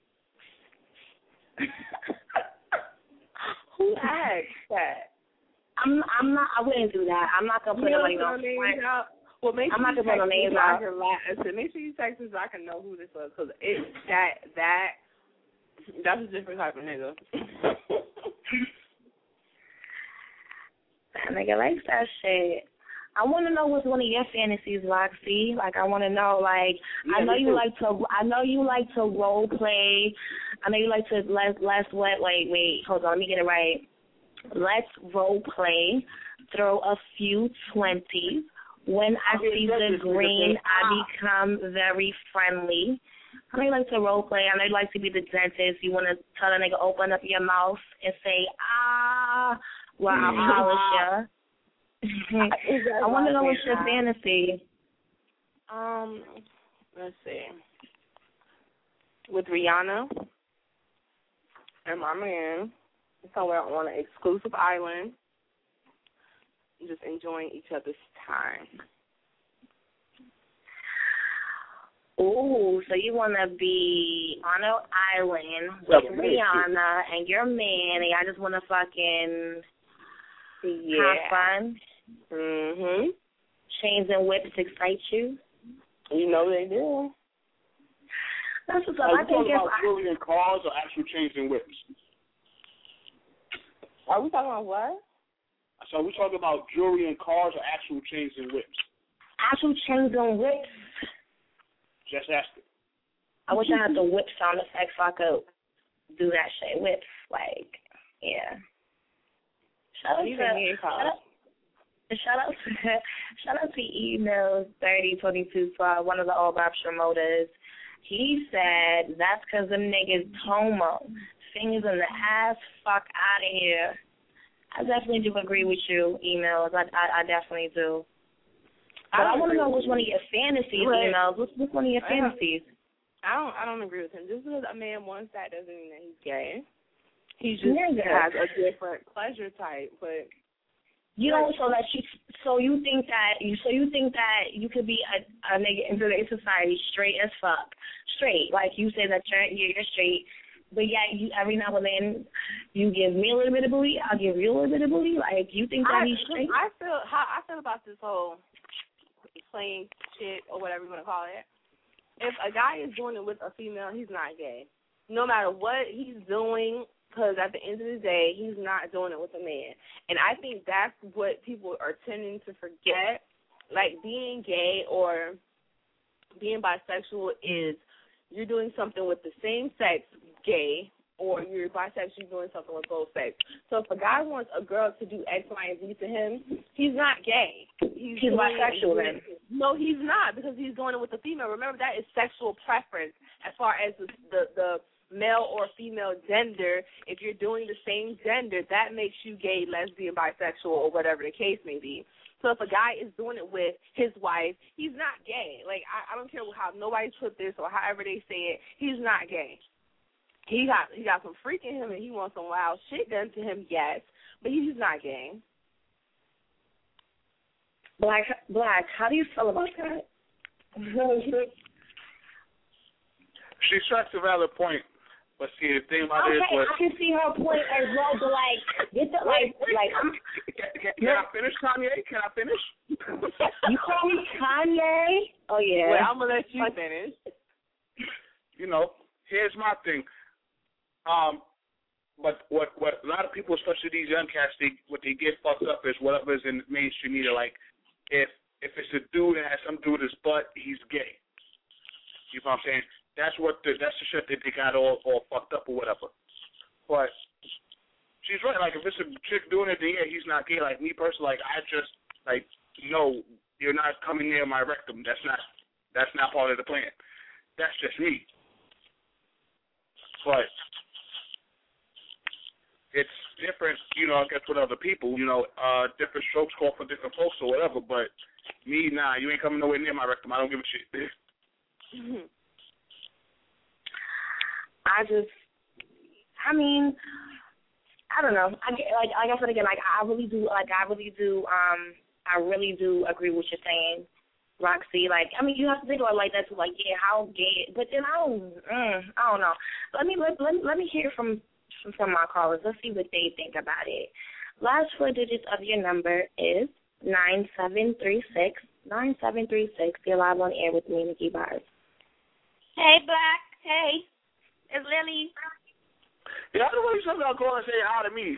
Who asked that? I'm not. I wouldn't do that. I'm not gonna put nobody on. Well, make sure I'm not gonna put no names out. Make sure you text me so I can know who this was, because that's a different type of nigga. That nigga likes that shit. I want to know what's one of your fantasies, Roxy. Like, I want to know, like, I know you like to role play. I know you like to wait, hold on, let me get it right. Let's role play, throw a few 20s. When I see the green, I become very friendly. I know you like to role play. I know you like to be the dentist. You want to tell a nigga open up your mouth and say, well, I'll polish ya. I want to know what's your fantasy. Let's see. With Rihanna and my man, somewhere on an exclusive island, just enjoying each other's time. Ooh, so you want to be on an island with Rihanna and your man, and y'all just want to fucking have fun? Mm-hmm. Chains and whips excite you? You know they do. That's what's up. Are you talking about jewelry and cars or actual chains and whips? Are we talking about what? So are we talking about jewelry and cars or actual chains and whips? Actual chains and whips? Just asking. I wish I had the whip sound effect so I could do that shit. Whips, like, yeah. Shout out to emails 302212, one of the old Bob's promoters. He said that's because them niggas homo. Fingers in the ass, fuck out of here. I definitely do agree with you, emails. I definitely do. But I want to know which one of your fantasies, emails. What's one of your fantasies? I don't agree with him. Just because a man wants that doesn't mean that he's gay. He just has a different pleasure type, but. You know, so you think that you could be a nigga in today's society straight as fuck, straight, like you say that you're straight, but yet you every now and then you give me a little bit of booty, I'll give you a little bit of booty, like you think that he's straight? I feel about this whole playing shit or whatever you want to call it. If a guy is doing it with a female, he's not gay, no matter what he's doing. Because at the end of the day, he's not doing it with a man. And I think that's what people are tending to forget. Like, being gay or being bisexual is you're doing something with the same sex, gay, or you're bisexual doing something with both sex. So if a guy wants a girl to do X, Y, and Z to him, he's not gay. He's bisexual then. No, he's not, because he's doing it with a female. Remember, that is sexual preference as far as the male or female gender. If you're doing the same gender, that makes you gay, lesbian, bisexual, or whatever the case may be. So if a guy is doing it with his wife, he's not gay. Like, I don't care how nobody put this or however they say it, he's not gay. He got some freak in him and he wants some wild shit done to him, yes, but he's not gay. Black, how do you feel about that? She stressed a valid point, but see, the thing about it is, I can see her point as well, but get the Can I finish, Kanye? Can I finish? You call me Kanye? Oh yeah. Well, I'm gonna let you finish. Here's my thing. But what a lot of people, especially these young cats, what they get fucked up is whatever's in mainstream media. Like, if it's a dude that has something to do with his butt, he's gay. You know what I'm saying? That's the shit that they got all fucked up or whatever. But she's right. Like, if it's a chick doing it, then yeah, he's not gay. Like me personally, I just no, you're not coming near my rectum. That's not part of the plan. That's just me. But it's different, I guess, with other people. Different strokes call for different folks or whatever. But me, nah, you ain't coming nowhere near my rectum. I don't give a shit. I don't know. I said again, I really do agree with what you're saying, Roxy. You have to think about it like that too. How gay? But then I don't know. Let me hear from my callers. Let's see what they think about it. Last 4 digits of your number is 9736. 9736. You're live on air with me, Nikki Bars. Hey, Black. Hey. It's Lily. Yeah, I don't know something I'll call and say hi to me.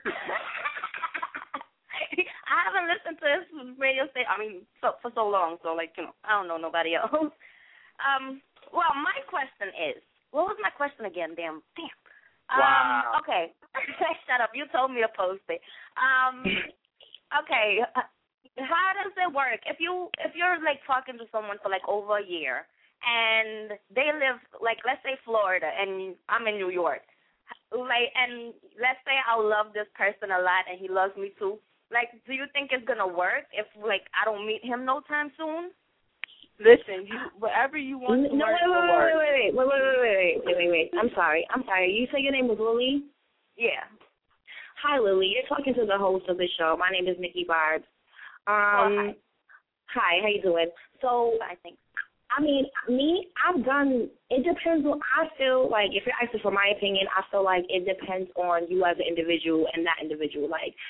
I haven't listened to this radio station, for so long, so, I don't know nobody else. Well, my question is, what was my question again? Damn. Wow. Okay. Shut up. You told me to post it. Okay. How does it work? If you're, talking to someone for, over a year, and they live, let's say Florida, and I'm in New York, and let's say I love this person a lot, and he loves me too. Do you think it's gonna work if, I don't meet him no time soon? Listen, whatever you want to work will work. Wait. I'm sorry. You say your name was Lily? Yeah. Hi, Lily. You're talking to the host of the show. My name is Nikki Barbs. Hi, how you doing? So, I think. It depends on, I feel if you're asking for my opinion, I feel it depends on you as an individual and that individual.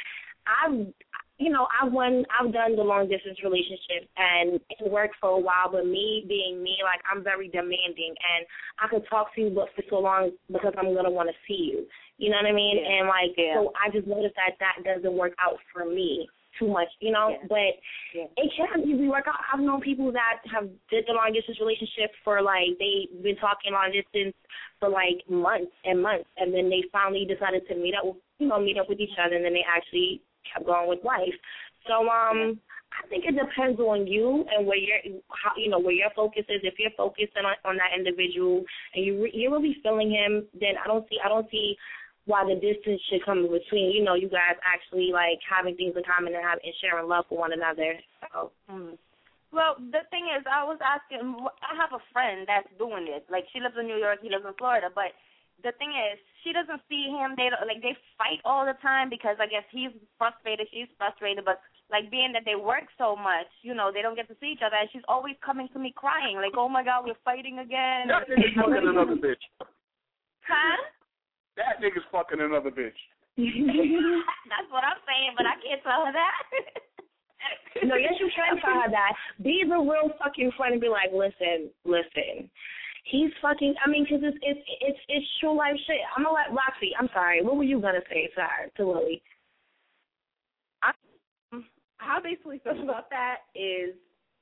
I've done the long distance relationship and it worked for a while, but me being me, I'm very demanding and I could talk to you but for so long because I'm going to want to see you. You know what I mean? Yeah. And so I just noticed that doesn't work out for me too much, but it can easily work out. I've known people that have did the long distance relationship for they've been talking long distance for months and months, and then they finally decided to meet up with each other, and then they actually kept going with life. So I think it depends on you and where your focus is. If you're focusing on that individual and you're really feeling him, then I don't see why the distance should come in between. You guys actually having things in common and sharing love for one another. So. Well, the thing is, I was asking, I have a friend that's doing this. She lives in New York, he lives in Florida, but the thing is, she doesn't see him. They fight all the time because I guess he's frustrated, she's frustrated, but being that they work so much, they don't get to see each other, and she's always coming to me crying, oh my God, we're fighting again. That nigga's fucking another bitch. Huh? That nigga's fucking another bitch. That's what I'm saying, but I can't tell her that. No, yes, you can tell her that. Be the real fucking friend and be listen. He's fucking. Because it's true life shit. I'm gonna let Roxy. I'm sorry. What were you gonna say, to Lily? How I basically feel about that is,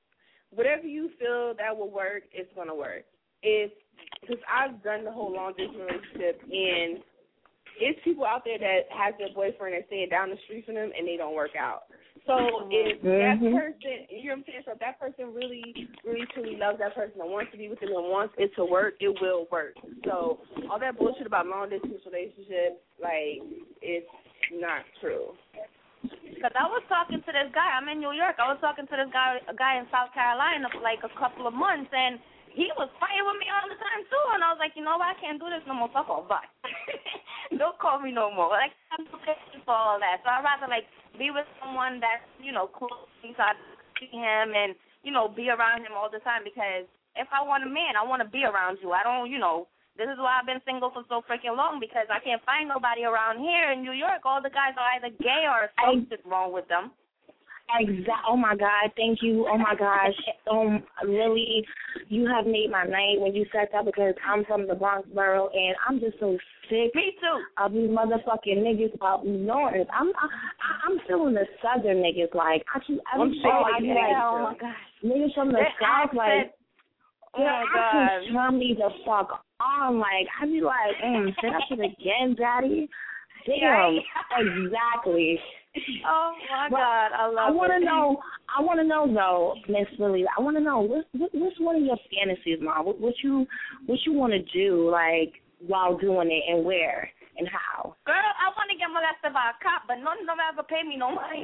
whatever you feel that will work, it's gonna work. Because I've done the whole long distance relationship, and it's people out there that has their boyfriend that's staying down the street from them and they don't work out. So if that person, you know what I'm saying? So if that person really, really, truly loves that person and wants to be with them and wants it to work, it will work. So all that bullshit about long distance relationships, like, it's not true. Because I was talking to this guy. I'm in New York. I was talking to this guy, a guy in South Carolina for like a couple of months, and he was fighting with me all the time, too. And I was like, you know what? I can't do this no more. Fuck off. Bye. Don't call me no more. Like, I'm too patient for all that. So I'd rather, like, be with someone that's, you know, close so I see him and, you know, be around him all the time. Because if I want a man, I want to be around you. I don't, you know, this is why I've been single for so freaking long, because I can't find nobody around here in New York. All the guys are either gay or something wrong with them. Oh, my God. Thank you. Oh, my gosh. Lily, you have made my night when you said that, because I'm from the Bronx borough, and I'm just so sick. Me too. Of these motherfucking niggas up north. I'm feeling the southern niggas. Like, I be like, oh, my gosh. Niggas from the south, like, oh, my God. I turn me the fuck on. Like, I be like, say that shit again, daddy. Damn. Exactly. Oh my God, I love it. I want to know though, Miss Lily. I want to know what's one of your fantasies, Mom? What you want to do, like, while doing it, and where and how? Girl, I want to get molested by a cop, but none of them ever pay me no money.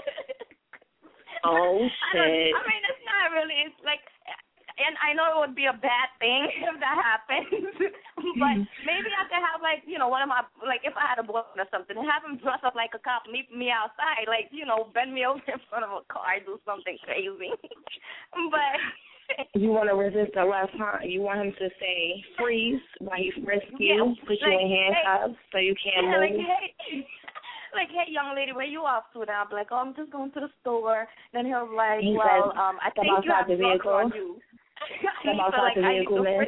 Oh shit! I mean, it's not really. It's like. And I know it would be a bad thing if that happens, but maybe I could have, like, you know, one of my, like, if I had a boyfriend or something, have him dress up like a cop, meet me outside, like, you know, bend me over in front of a car, do something crazy. But you want to resist arrest, huh? You want him to say freeze while he frisks you, put you in handcuffs so you can't move. Like, hey, young lady, where you off to? And I'll be like, oh, I'm just going to the store. Then he'll be like, he well, says, I think you have drugs on you. Step outside the vehicle, man.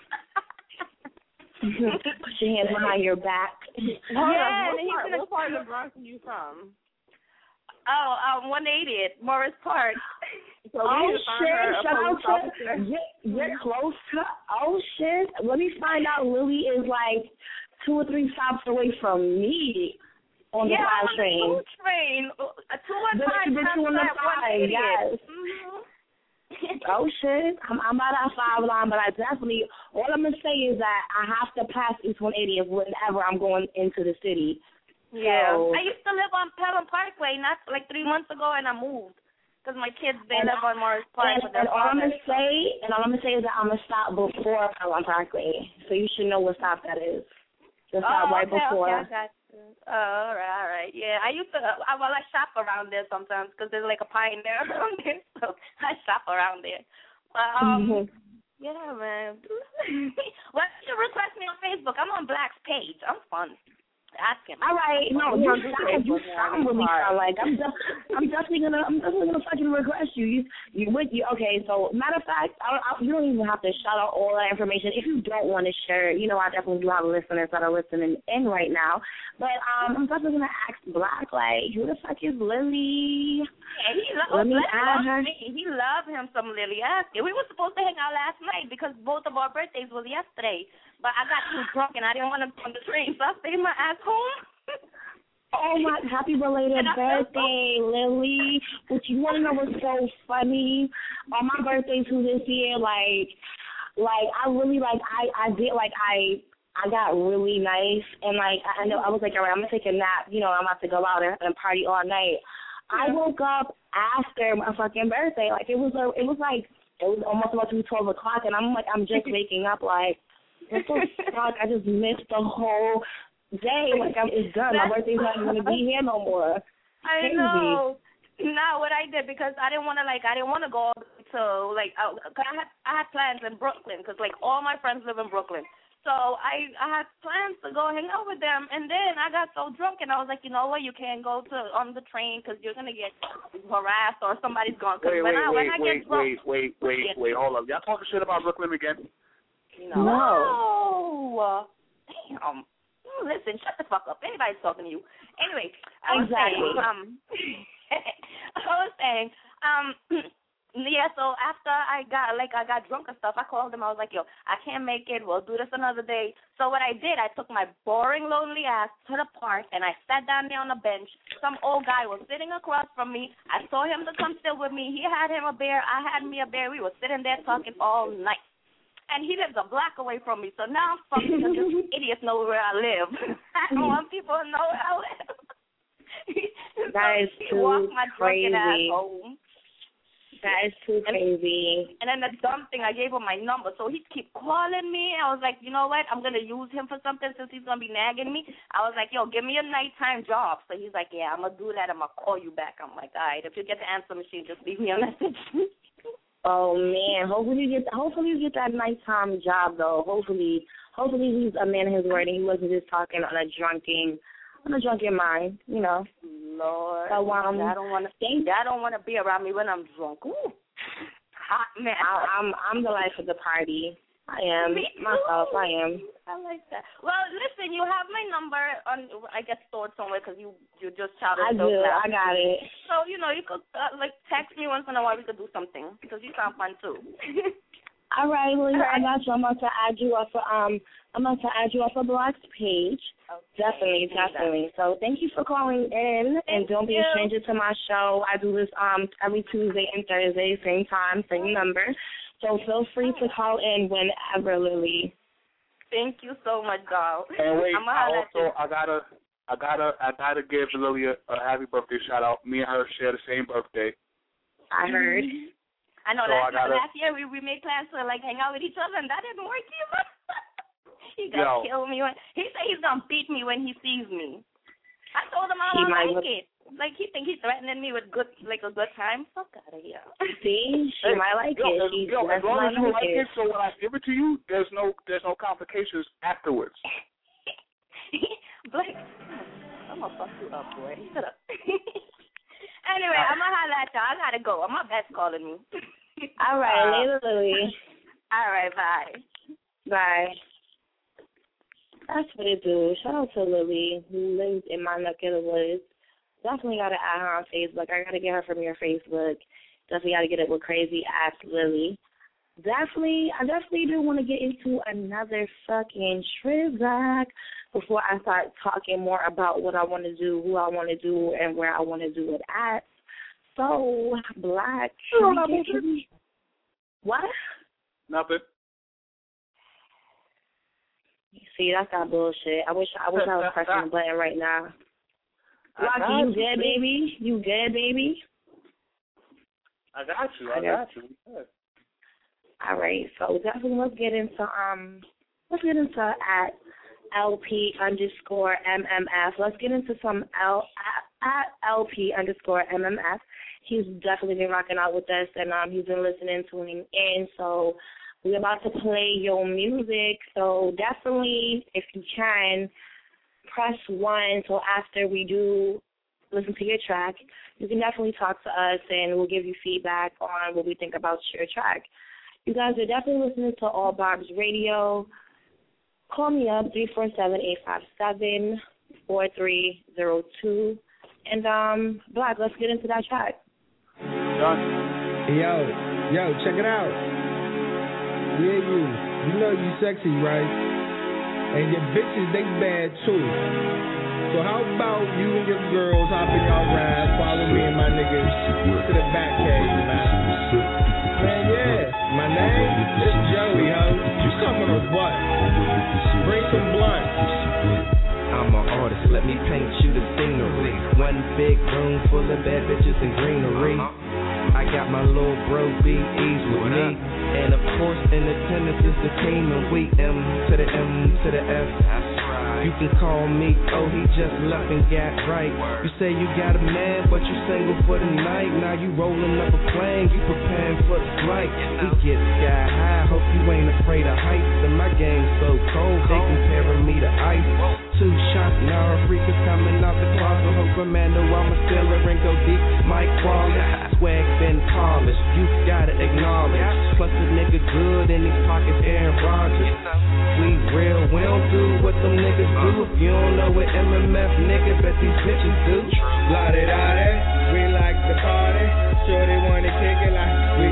Put your hands behind your back. Yeah, what part of the Bronx are you from? Oh, 180th, Morris Park. So shit! Shout out to you're close to. Oh shit! Let me find out. Lily is like 2 or 3 stops away from me on the 5 train. Yeah, train. 2 or 5 stops on the 5. Yes. Oh shit! I'm about that 5 line, but I definitely. All I'm gonna say is that I have to pass East 180th whenever I'm going into the city. Yeah, so, I used to live on Pelham Parkway, not like 3 months ago, and I moved because my kids live on Morris Park. And all I'm gonna say is that I'm gonna stop before Pelham Parkway, so you should know what stop that is. The stop right before. Okay, I got you. All right. Yeah, I used to. I shop around there sometimes because there's like a Pioneer around there, so I shop around there. Yeah, man. Why don't you request me on Facebook? I'm on Black's page. I'm fun. Ask him. All right, no, you sound really fun. Like I'm definitely gonna fucking request you. Okay. So matter of fact, you don't even have to shout out all that information if you don't want to share it. You know, I definitely do have listeners that are listening in right now. But I'm definitely gonna ask Black, like, who the fuck is Lily? Yeah, Let me add her. He loved him some Lily. We were supposed to hang out last night because both of our birthdays was yesterday. But I got too drunk and I didn't want to be on the train, so I stayed my ass home. Oh, my, happy belated birthday, Lily. But you want to know what's so funny? On my birthday too this year, like I really, like, I did, like, I got really nice. And, like, I know I was like, all right, I'm going to take a nap. You know, I'm about to go out and party all night. I woke up after my fucking birthday. Like, it was almost about 12 o'clock, and I'm just waking up, like, what the fuck? I just missed the whole day. Like, it's done. My birthday's not going to be here no more. I know. No, what I did, because I didn't want to go to, like, cause I had plans in Brooklyn, because, like, all my friends live in Brooklyn. So I had plans to go hang out with them, and then I got so drunk, and I was like, you know what, you can't go on the train because you're going to get harassed or somebody's going to. Wait, hold up. Y'all talking shit about Brooklyn again? No. Damn. Listen, shut the fuck up. Anybody's talking to you. Anyway, I was saying, Yeah, so after I got drunk and stuff, I called him. I was like, yo, I can't make it. We'll do this another day. So what I did, I took my boring, lonely ass to the park, and I sat down there on a bench. Some old guy was sitting across from me. I told him to come sit with me. He had him a beer. I had me a beer. We were sitting there talking all night. And he lives a block away from me. So now I'm fucking because this idiot knows where I live. I don't want people to know where I live. That is too crazy. That is too crazy. And then the dumb thing, I gave him my number, so he'd keep calling me. I was like, you know what? I'm going to use him for something since he's going to be nagging me. I was like, yo, give me a nighttime job. So he's like, yeah, I'm going to do that. I'm going to call you back. I'm like, all right, if you get the answer machine, just leave me a message. Oh, man. Hopefully you get that nighttime job, though. Hopefully he's a man of his word and he wasn't just talking on a drunken mind, you know. Lord, so, I don't want to be around me when I'm drunk. Ooh, hot man. I'm the life of the party. I am myself. I am. I like that. Well, listen, you have my number I guess stored somewhere because you just shouted. I do. Now. I got it. So you could text me once in a while. We could do something because you sound fun too. All right, well, I got you. I'm about to add you off of Black's page. Okay. Definitely. So thank you for calling in, and don't be a stranger to my show. I do this every Tuesday and Thursday, same time, same number. So feel free to call in whenever, Lily. Thank you so much, doll. And wait, I gotta give Lily a happy birthday shout out. Me and her share the same birthday. I heard. I know last year we made plans to hang out with each other, and that didn't work either. He gonna kill me he said he's gonna beat me when he sees me. I told him I don't like it. He think he's threatening me with a good time. Fuck out of here. See, she might like it. As long as you like it, so when I give it to you, there's no complications afterwards. Blake, I'm gonna fuck you up, boy. Shut up. Anyway, I'm gonna holler at y'all. I gotta go. My bet's calling me. All right, later, Lily. All right, bye. Bye. That's what it do. Shout out to Lily, who lives in my neck of the woods. Definitely got to add her on Facebook. I got to get her from your Facebook. Definitely got to get it with Crazy Ass Lily. I definitely do want to get into another fucking Shrizak before I start talking more about what I want to do, who I want to do, and where I want to do it at. So, Black. What? Nothing. See, that's that bullshit. I wish I was pressing the button right now. Rocky, you good, baby? You good, baby? I got you. Good. All right, so definitely let's get into at LP_MMF. Let's get into some at LP_MMF. He's definitely been rocking out with us, and he's been listening, tuning in. So we're about to play your music. So definitely, if you can, press 1. So after we do listen to your track, you can definitely talk to us, and we'll give you feedback on what we think about your track. You guys are definitely listening to All Barb's Radio. Call me up, 347-857-4302. And, Black, let's get into that track. Yo, check it out. Yeah, you know you sexy, right? And your bitches, they bad, too. So how about you and your girls hop in y'all ride, follow me and my niggas to the back cave, man. Man, yeah, my name is Joey, ho. You coming or what? Bring some blunts. I'm an artist, let me paint you the scenery. One big room full of bad bitches and greenery. I got my little bro B.E.'s with me. And of course in attendance is the team, and we M to the M to the F. You can call me, oh he just left and got right. You say you got a man, but you single for the night. Now you rolling up a plane, you preparing for the flight. We get sky high, hope you ain't afraid of heights. And my game's so cold, they comparing me to ice. 2 shots, now a freak is coming out the closet. Hope commando, I'm a sailor and go deep. Mike Wallace, swag been polished, you gotta acknowledge. Plus a nigga good in these pockets, Aaron Rodgers. We real, we don't do what them niggas do. If you don't know what MMF niggas, bet these bitches do. La-di-da-di, we like the party. Sure they wanna kick it like we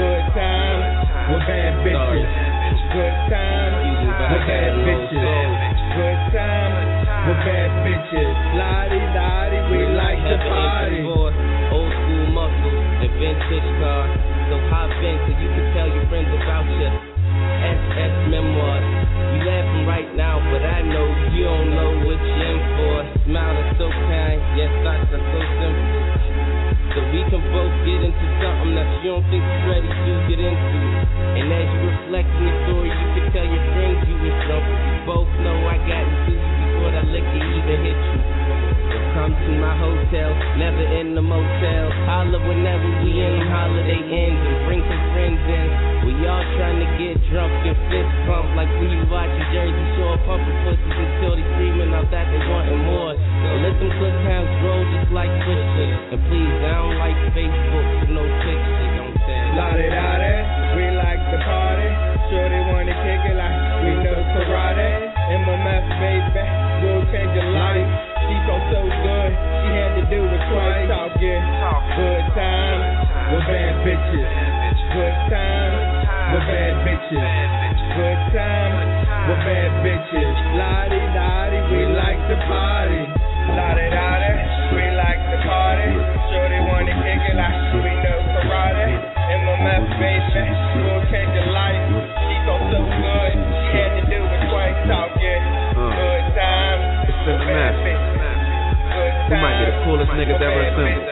Good time with bad bitches. Good time with bad bitches. Good time with bad bitches. Lottie, we like to party. Old school muscles and vintage car. So hop in so you can tell your friends about your SS memoirs. You laughing right now, but I know you don't know what you're in for. Smile is so kind, yes, thoughts are so simple. So we can both get into something that you don't think you're ready to get into. And as you reflect in your story, you can tell your friends you was drunk. We both know I got into you before that liquor even hit you. So come to my hotel, never in the motel. Holla whenever we in them holiday ends and bring some friends in. We all trying to get drunk and fist pump like when you watching Jersey Shore pumping pussies until they screaming out that they wanting more. So let them good times roll just like Twister. And please, I don't like Facebook with no pictures. Don't say La-di-da-da, we like the party. Sure they wanna kick it like we know karate. MMF, baby, will change your life. She so good, she had to do it twice. Talking good time with bad bitches. Good time with bad bitches. Good time with bad bitches. Lottie, we like to party. Lottie, we like to party. Sure they wanna kick it like we know karate. MMF, baby, will change your life. She so good, she had to do it twice. Talking good time with bad bitches. We might be the coolest niggas ever assembled.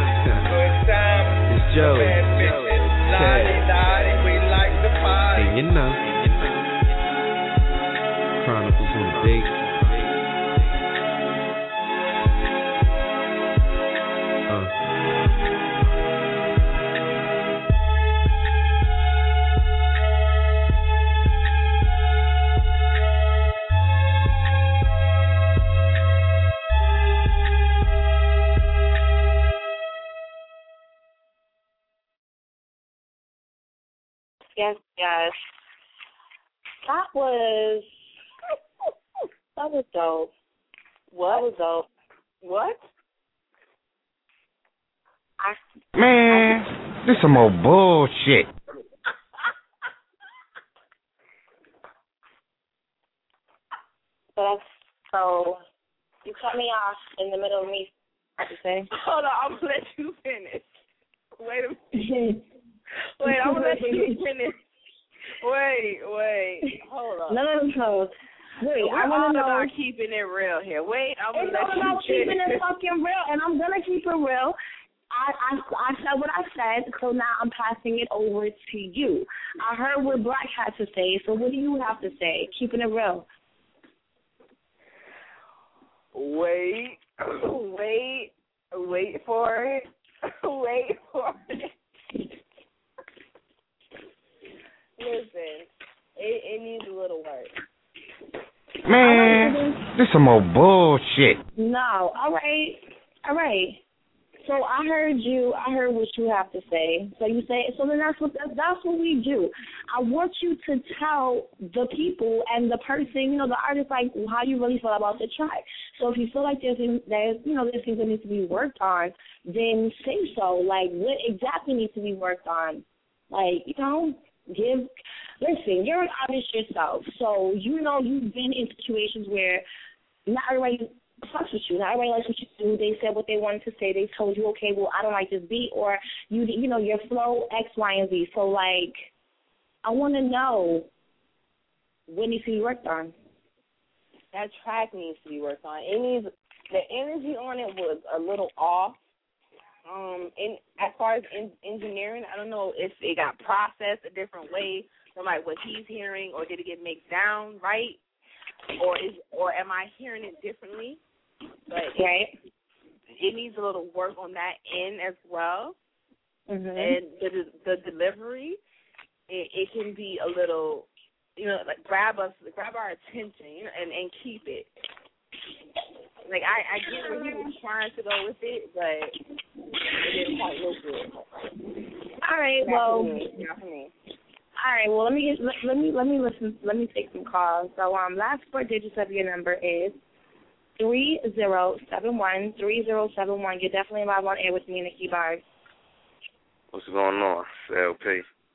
It's Joe. And you know, Chronicles on the beat. Yes. That was dope. What? That was dope. What? Man, this some old bullshit. So you cut me off in the middle of me. What you say? Hold on, I'm gonna let you finish. Wait a minute. Wait, I'm gonna let you finish. Wait. Hold on. No. Wait, I want to know about keeping it real here. Wait, I'm gonna let you finish. It's all about keeping it fucking real, and I'm gonna keep it real. I said what I said, so now I'm passing it over to you. I heard what Black had to say, so what do you have to say? Keeping it real. Wait for it. Wait for it. Listen, it needs a little work. Man, this some old bullshit. No, all right. So I heard what you have to say. So you say, so then that's what we do. I want you to tell the people and the person, the artist, like how you really feel about the track. So if you feel like there's things that need to be worked on, then say so. Like what exactly needs to be worked on? Like, listen, you're an artist yourself. So you've been in situations where not everybody fucks with you. Not everybody likes what you do. They said what they wanted to say. They told you, okay, well, I don't like this beat, or your flow X, Y, and Z. So like, I want to know what needs to be worked on. That track needs to be worked on. The energy on it was a little off. And as far as engineering, I don't know if it got processed a different way from like what he's hearing, or did it get mixed down right, or am I hearing it differently? But it needs a little work on that end as well. Mm-hmm. And the delivery, it can be a little, like grab our attention, and keep it. Like I get where he was trying to go with it, but it didn't quite look good. All right, well. All right, well, let me take some calls. So, last 4 digits of your number is 3071. You're definitely live on air with me, Nikki Bars. What's going on? LP.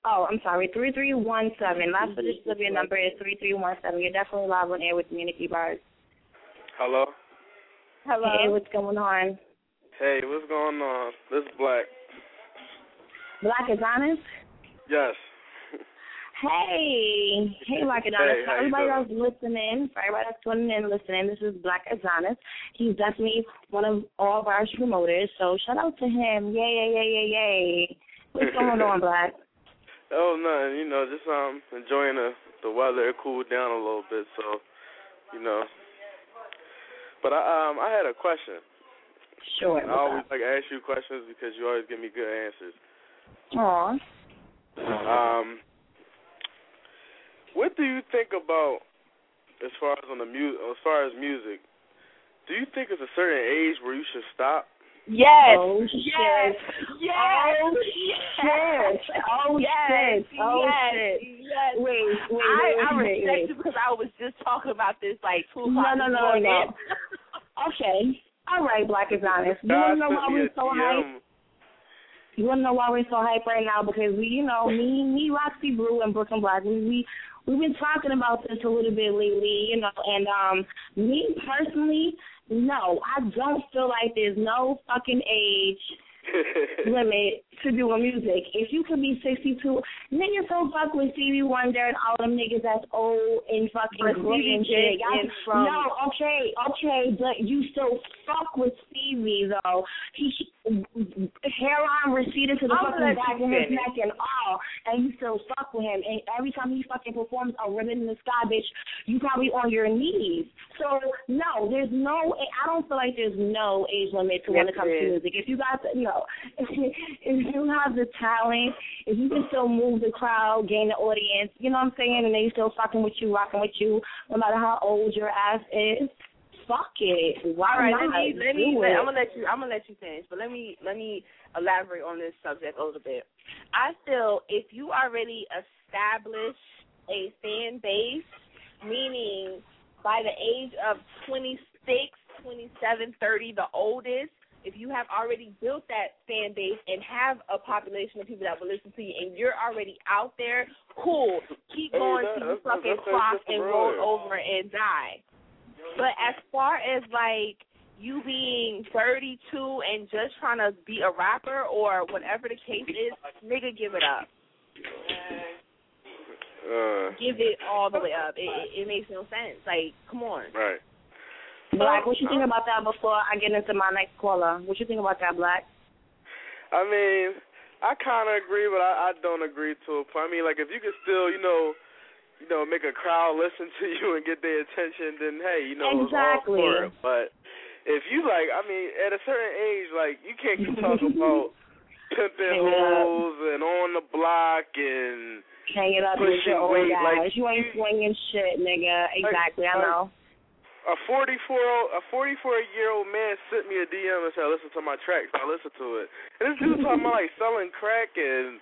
Oh, I'm sorry, 3317. Last digit of your number is 3317. You're definitely live on air with me, Nikki Bars. Hello? Hello. Hey, what's going on? Hey, what's going on? This is Black. Black is honest? Yes. Hey, Black is honest. Hey, for everybody that's listening, for everybody that's tuning in and listening, this is Black is honest. He's definitely one of all of our promoters, so shout out to him. Yay. What's going on, Black? Oh, nothing. You know, just enjoying the weather. It cooled down a little bit, so, you know. But I had a question. Sure. I always like to ask you questions because you always give me good answers. Aw. What do you think about as far as music? Do you think it's a certain age where you should stop? Yes. Oh, yes. Yes. Oh, shit. Wait. I respect you because I was just talking about this like 2 o'clock. No. Okay. All right, Black is honest. You want to know why we're so hyped? You want to know why we're so hyped right now? Because me, Roxy Brew, and Brooklyn Black, we've been talking about this a little bit lately, and me personally, no, I don't feel like there's no fucking age limit to doing music. If you could be 62, niggas don't fuck with Stevie Wonder and all them niggas that's old and fucking gray and shit. No, okay, but you still fuck with Stevie though. Hairline receded to the fucking back of his neck and all, and you still fuck with him. And every time he fucking performs a Ribbon in the Sky, bitch, you probably on your knees. So no, I don't feel like there's no age limit to when it comes to music. If you got if you have the talent, if you can still move the crowd, gain the audience, you know what I'm saying, and they still fucking with you, rocking with you, no matter how old your ass is, fuck it. Why All right, not? I'm gonna let you finish, but let me elaborate on this subject a little bit. I feel if you already establish a fan base, meaning by the age of 26, 27, 30, the oldest, if you have already built that fan base and have a population of people that will listen to you and you're already out there, cool. Keep going till you fucking cross and roll over and die. But as far as, like, you being 32 and just trying to be a rapper or whatever the case is, nigga, give it up. Give it all the way up. It makes no sense. Like, come on. Right. Black, what you think about that before I get into my next caller? What you think about that, Black? I mean, I kind of agree, but I don't agree to a point. I mean, like, if you can still, make a crowd listen to you and get their attention, then, hey, exactly. It's all for it. But if you, at a certain age, you can't keep talking about pimping hoes and on the block and hanging up with your old weight. guys. You ain't swinging shit, nigga. Exactly, I know. A 44-year-old man sent me a DM and said, "Listen to my tracks." I listened to it, and this dude talking about selling crack and.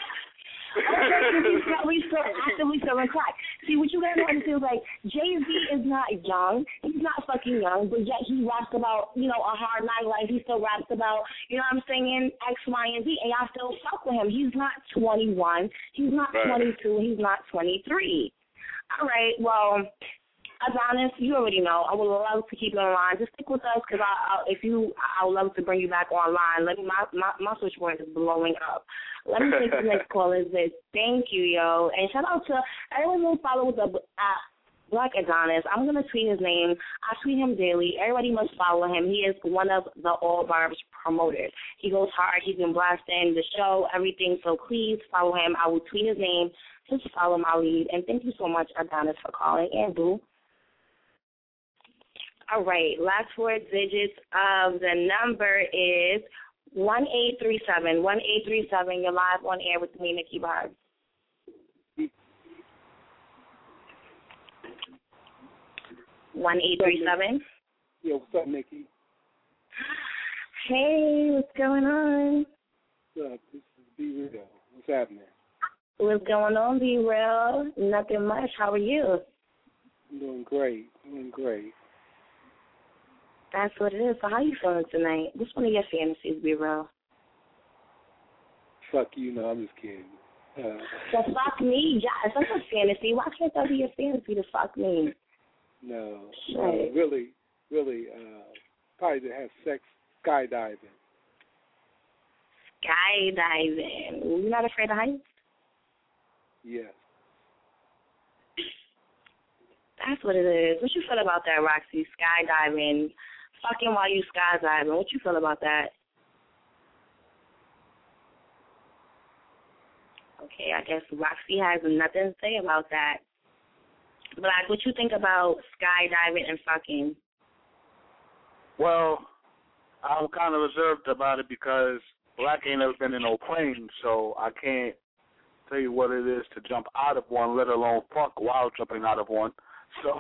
Okay, he's still actively selling crack. See, what you gotta understand is Jay-Z is not young. He's not fucking young, but yet he raps about a hard nightlife. He still raps about what I'm saying, X, Y, and Z, and y'all still fuck with him. He's not 21. He's not 22. He's not 23. All right, well. Adonis, you already know. I would love to keep you online. Just stick with us because I would love to bring you back online. My switchboard is blowing up. Let me take the next call. Is this? Thank you, yo. And shout out to everyone who follows the Black Adonis. I'm gonna tweet his name. I tweet him daily. Everybody must follow him. He is one of the All Barbs promoters. He goes hard. He's been blasting the show, everything. So please follow him. I will tweet his name. Just follow my lead. And thank you so much, Adonis, for calling. And Boo. All right, last 4 digits of the number is 1837. 1837, you're live on air with me, Nikki Barbs. 1837. Yeah, what's up, Nikki? Hey, what's going on? What's up? This is Be Real. What's happening? What's going on, Be Real? Nothing much. How are you? I'm doing great. That's what it is. So how you feeling tonight? What's one of your fantasies, Be Real? Fuck you, no, I'm just kidding. So fuck me, yes, that's a fantasy. Why can't that be a fantasy to fuck me? No, Right. really, probably to have sex skydiving. Skydiving. You're not afraid of heights? Yes. That's what it is. What you feel about that, Roxy? Skydiving. Fucking while you skydiving. What you feel about that? Okay, I guess Roxy has nothing to say about that. Black, what you think about skydiving and fucking? Well, I'm kind of reserved about it because Black ain't never been in no plane, so I can't tell you what it is to jump out of one, let alone fuck while jumping out of one. So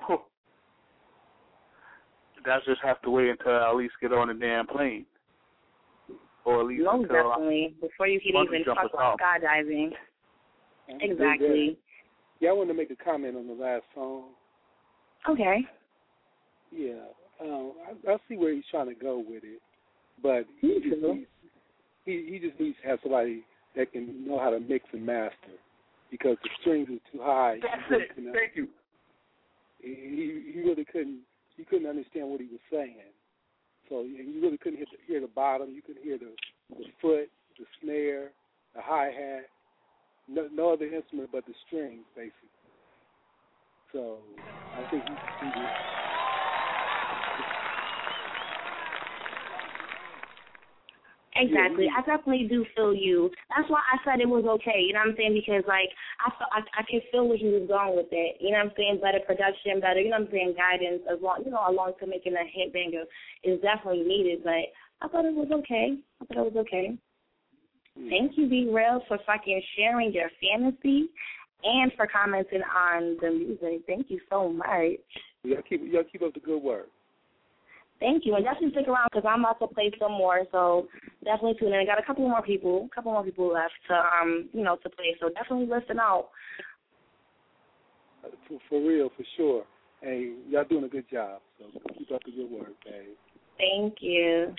that's just have to wait until I at least get on the damn plane. Or at least Most definitely. Before you can even fuck while skydiving. Exactly. Yeah, I want to make a comment on the last song. Okay. Yeah, I see where he's trying to go with it, but he just needs to have somebody that can know how to mix and master, because the strings are too high. That's it. Thank you. He really couldn't. You couldn't understand what he was saying. So you really couldn't hear the bottom. You couldn't hear the foot, the snare, the hi hat. No other instrument but the strings, basically. So I think he just. Exactly. I definitely do feel you. That's why I said it was okay. You know what I'm saying? Because like I can feel where he was going with it. You know what I'm saying? Better production, better. You know what I'm saying? Guidance, along to making a hit banger is definitely needed. But I thought it was okay. Thank you, Be Real, for fucking sharing your fantasy and for commenting on the music. Thank you so much. Y'all keep up the good work. Thank you, and definitely stick around because I'm about to play some more. So definitely tune in. I got a couple more people left to play. So definitely listen out. For real, for sure. Hey, y'all doing a good job. So keep up the good work, babe. Thank you.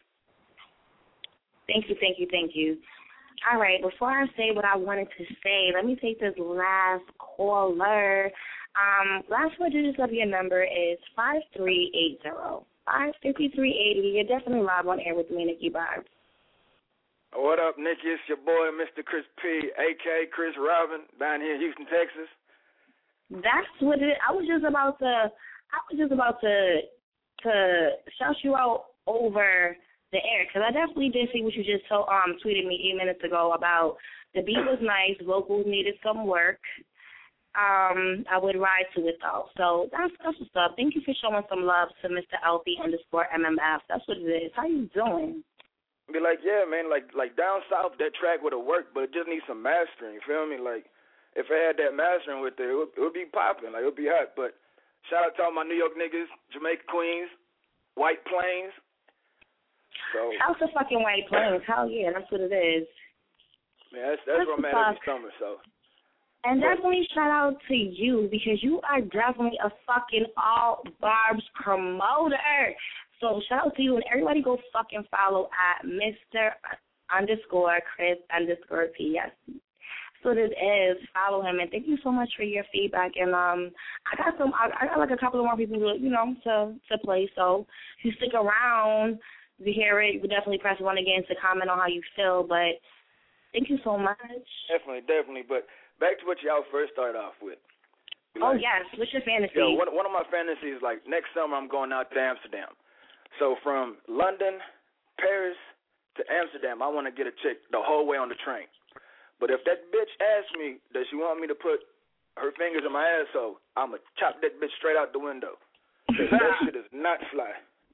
All right, before I say what I wanted to say, let me take this last caller. Last four digits of your number is 5380. 55380. You're definitely live on air with me, Nikki Barbs. What up, Nikki? It's your boy, Mr. Chris P, a.k.a. Chris Robin, down here in Houston, Texas. That's what it is. I was just about to shout you out over the air, because I definitely did see what you just tweeted me 8 minutes ago about the beat was nice, vocals needed some work. I would ride to it though. So that's what's up. Thank you for showing some love to Mr. LP_MMF. That's what it is. How you doing? Be like, yeah, man, like down south that track would have worked, but it just needs some mastering, you feel me? Like if I had that mastering with it, it would be popping, like it would be hot. But shout out to all my New York niggas, Jamaica Queens, White Plains. So how's the fucking White Plains? Hell yeah, that's what it is. Man, that's where I'm at every summer, so. And definitely shout out to you because you are definitely a fucking all Barbs promoter. So shout out to you and everybody go fucking follow at Mr_Chris_P. So it is. Follow him and thank you so much for your feedback. And I got like a couple of more people to play. So if you stick around to hear it, you can definitely press 1 again to comment on how you feel. But thank you so much. Definitely. But back to what y'all first started off with. Like, yes. What's your fantasy? Yo, one of my fantasies, like, next summer I'm going out to Amsterdam. So from London, Paris to Amsterdam, I want to get a chick the whole way on the train. But if that bitch asks me, does she want me to put her fingers in my asshole, I'm going to chop that bitch straight out the window. Because that shit is not fly.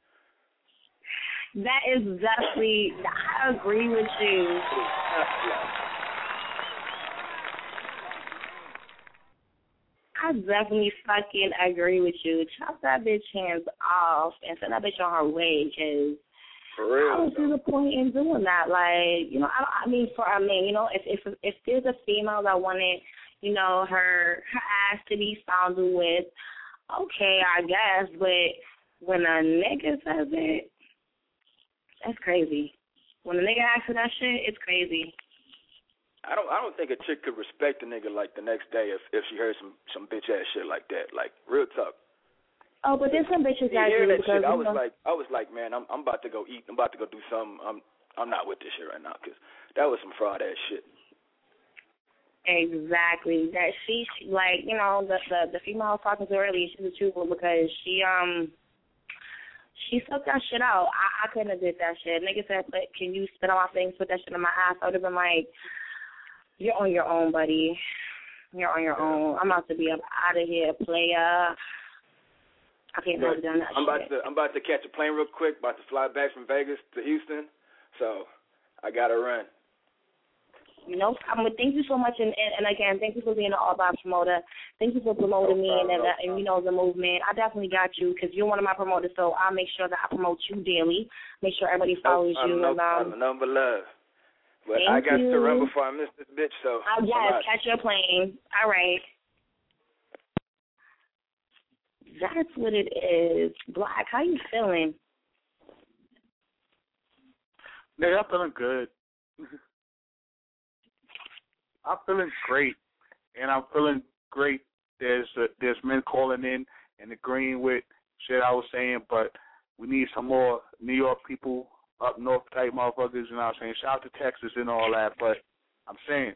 That is definitely, I agree with you. It is not fly. I definitely fucking agree with you. Chop that bitch hands off and send that bitch on her way, because I don't see the point in doing that. Like, I mean, if there's a female that wanted, her ass to be fondled with, okay, I guess. But when a nigga says it, that's crazy. When a nigga asks for that shit, it's crazy. I don't think a chick could respect a nigga like the next day if she heard some bitch ass shit like that. Like real talk. Oh, but there's some bitches that do that because shit, I was like, man, I'm about to go eat. I'm about to go do something. I'm not with this shit right now because that was some fraud ass shit. Exactly. That she like, you know, the female I was talking to earlier, she's a trooper because she took that shit out. I couldn't have did that shit. Nigga said, can you spit on my face, put that shit in my ass? I would have been like, you're on your own, buddy. You're on your own. I'm about to be up out of here, player. I can't have done that shit. I'm about to catch a plane real quick, about to fly back from Vegas to Houston, so I got to run. No problem. Thank you so much, and again, thank you for being an All Bob promoter. Thank you for promoting me and you know the movement. I definitely got you because you're one of my promoters, so I'll make sure that I promote you daily. Make sure everybody follows you. Number love. But I got to run before I miss this bitch, so. Yes, catch your plane. All right. That's what it is. Black, how you feeling? Nigga, I'm feeling good. I'm feeling great, and I'm feeling great. There's men calling in and agreeing with shit I was saying, but we need some more New York people, up north type motherfuckers, you know what I'm saying? Shout out to Texas and all that, but I'm saying.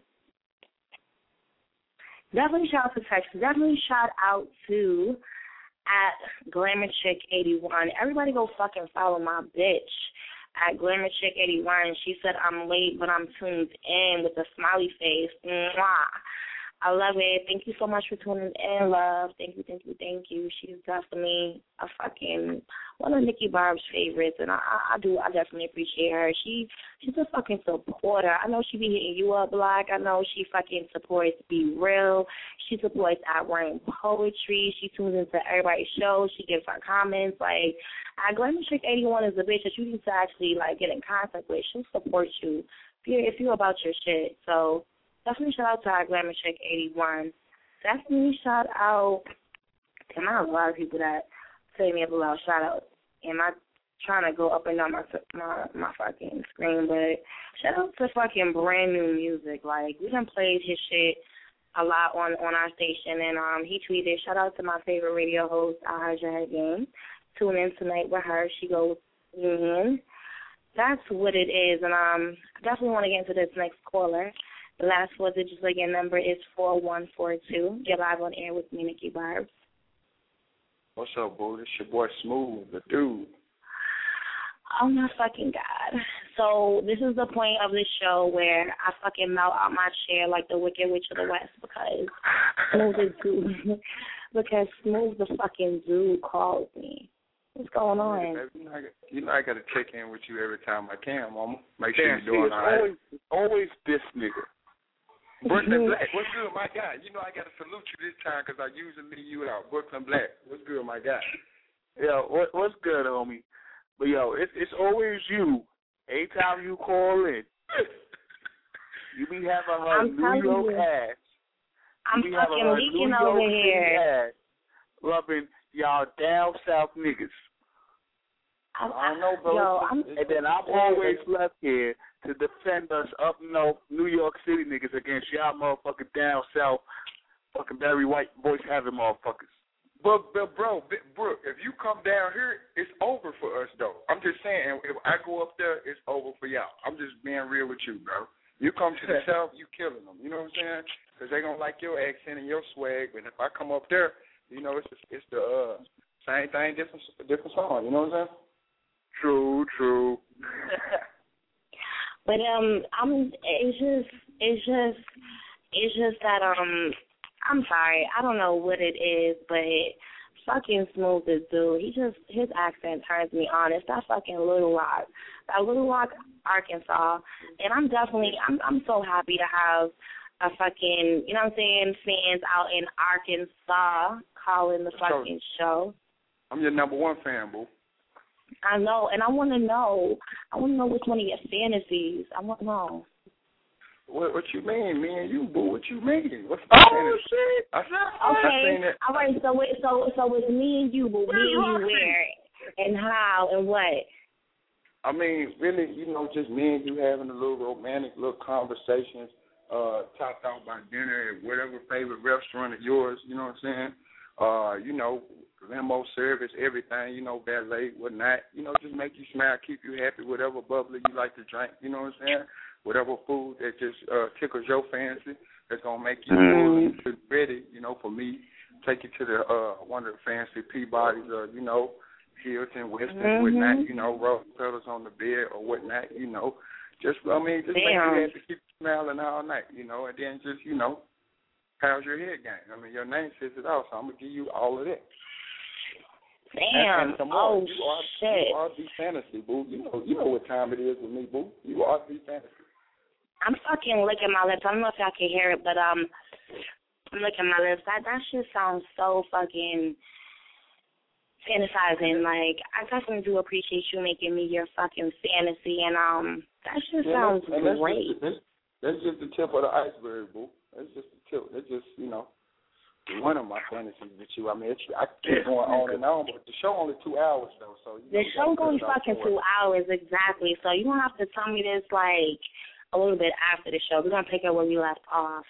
Definitely shout out to Texas. Definitely shout out to at Glamour Chick 81. Everybody go fucking follow my bitch at Glamour Chick 81. She said, I'm late, but I'm tuned in with a smiley face. Mwah. I love it. Thank you so much for tuning in, love. Thank you. She's definitely a fucking one of Nikki Barb's favorites, and I definitely appreciate her. She's a fucking supporter. I know she be hitting you up, Black. I know she fucking supports Be Real. She supports At Rain Poetry. She tunes into everybody's show. She gives her comments. Like, Glamour Chick 81 is a bitch that you need to actually, like, get in contact with. She'll support you if you're about your shit. So definitely shout out to our Glamour Chick 81. Definitely shout out. And I have a lot of people that say me up a loud shout out. And I'm trying to go up and down my fucking screen, but shout out to fucking brand new music. Like, we done played his shit a lot on our station, and he tweeted, shout out to my favorite radio host, Alhaja Game. Tune in tonight with her. She goes, That's what it is, and I definitely want to get into this next caller. The last 4 digits of your number is 4142. You're live on air with me, Nikki Barbs. What's up, boo? This your boy Smooth, the dude. Oh, my fucking God. So this is the point of the show where I fucking melt out my chair like the Wicked Witch of the West because Smooth the dude. Because Smooth the fucking dude calls me. What's going on? You know I got to check in with you every time I can, Mama. Make sure you're doing all right. Always this nigga. Brooklyn Black, what's good, my guy? You know I got to salute you this time because I usually leave you out. Brooklyn Black, what's good, my guy? Yo, what's good, homie? But, yo, it's always you. Anytime you call in, you be having her New York ass. I'm fucking leaking over here. Loving y'all down south niggas. I don't know, bro. And then I'm always left here to defend us up north New York City niggas against y'all motherfucking down south fucking Barry White voice having motherfuckers. But bro, Brooke, if you come down here, it's over for us, though. I'm just saying, if I go up there, it's over for y'all. I'm just being real with you, bro. You come to the south, you killing them. You know what I'm saying? Because they going to like your accent and your swag. And if I come up there, you know, it's the same thing, different song. You know what I'm saying? True. But it's just that I'm sorry, I don't know what it is, but fucking Smooth this dude. His accent turns me on. It's that fucking Little Rock, Arkansas, and I'm so happy to have a fucking, you know what I'm saying, fans out in Arkansas calling the fucking show. I'm your number one fan, boo. I know, and I want to know which one of your fantasies. I want to know. What you mean, me and you, boo? What you mean? What's the fantasy? Shit. Okay, all right. So it's me and you, boo. Me and you, where and how and what? I mean, really, you know, just me and you having a little romantic little conversations, topped out by dinner at whatever favorite restaurant of yours, you know what I'm saying? You know, limo service, everything, you know, valet, whatnot, you know, just make you smile, keep you happy, whatever bubbly you like to drink, you know what I'm saying? Whatever food that just tickles your fancy, that's going to make you ready, you know, for me. Take you to the one of the fancy Peabody's, you know, Hilton, Weston, whatnot, you know, rose petals on the bed or whatnot, you know. Just, I mean, just make you happy, keep you smiling all night, you know, and then just, you know, how's your head game? I mean, your name says it all, so I'm going to give you all of that. Damn. And some more. Oh, shit. You are the fantasy, boo. You know what time it is with me, boo. You are the fantasy. I'm fucking licking my lips. I don't know if y'all can hear it, but I'm licking my lips. That shit sounds so fucking fantasizing. Like, I definitely do appreciate you making me your fucking fantasy, and that shit sounds great. That's just the tip of the iceberg, boo. That's just the tip. That's just, you know, one of my fantasies with you. I mean, I keep going on and on, but the show only 2 hours, though. So the show only fucking 2 hours, exactly. So you don't have to tell me this, like, a little bit after the show. We're going to pick up where we left off.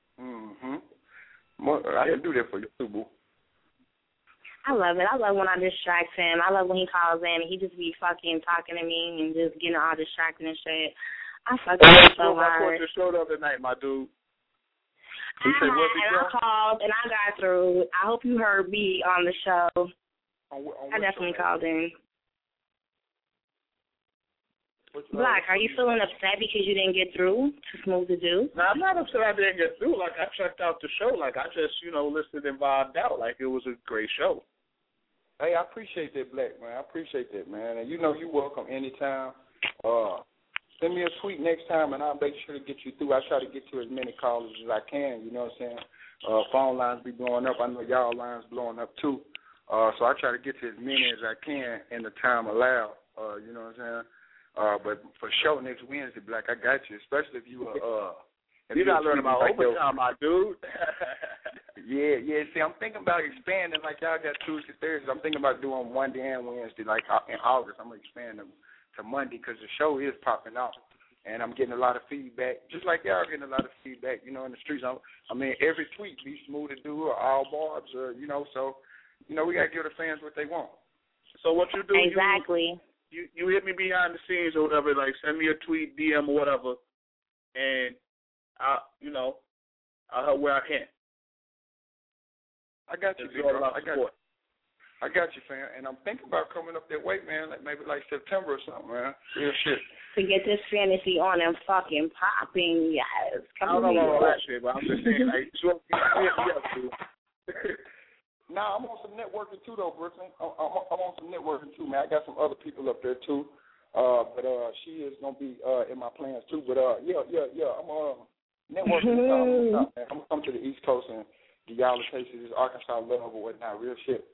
Well, I can do that for you, too, boo. I love it. I love when I distract him. I love when he calls in and he just be fucking talking to me and just getting all distracted and shit. I fucking so hard. I the show the other night, my dude. I called and I got through. I hope you heard me on the show. I definitely called in. Black, are you feeling upset because you didn't get through to Smooth the Dude? No, I'm not upset I didn't get through. Like, I checked out the show. Like, I just, you know, listened and vibed out. Like, it was a great show. Hey, I appreciate that, Black, man. I appreciate that, man. And you know you're welcome anytime. Send me a tweet next time, and I'll make sure to get you through. I try to get to as many callers as I can, you know what I'm saying? Phone lines be blowing up. I know y'all lines blowing up, too. So I try to get to as many as I can in the time allowed, you know what I'm saying? But for sure next Wednesday, Black, I got you, especially if you you're not learning about overtime, my dude. Yeah. See, I'm thinking about expanding, like y'all got Tuesday, Thursday. I'm thinking about doing Monday and Wednesday, like in August. I'm going to expand them to Monday because the show is popping off. And I'm getting a lot of feedback, just like y'all getting a lot of feedback, you know, in the streets. I mean, every tweet, be Smooth to Do or All Barbs, or, you know, so, you know, we got to give the fans what they want. So what you do, exactly. You hit me behind the scenes or whatever, like send me a tweet, DM or whatever, and I'll help where I can. I got you, I got you, fam. And I'm thinking about coming up that way, man, like maybe like September or something, man. Real shit. To get this fantasy on and fucking popping, yes. I don't know about that shit, but I'm just saying, like, Nah, I'm on some networking too, though, Brooklyn. I'm on some networking too, man. I got some other people up there too, but she is gonna be in my plans too. But yeah, I'm networking. I'm gonna come to the East Coast and give y'all a taste of this Arkansas love or whatnot. Real shit.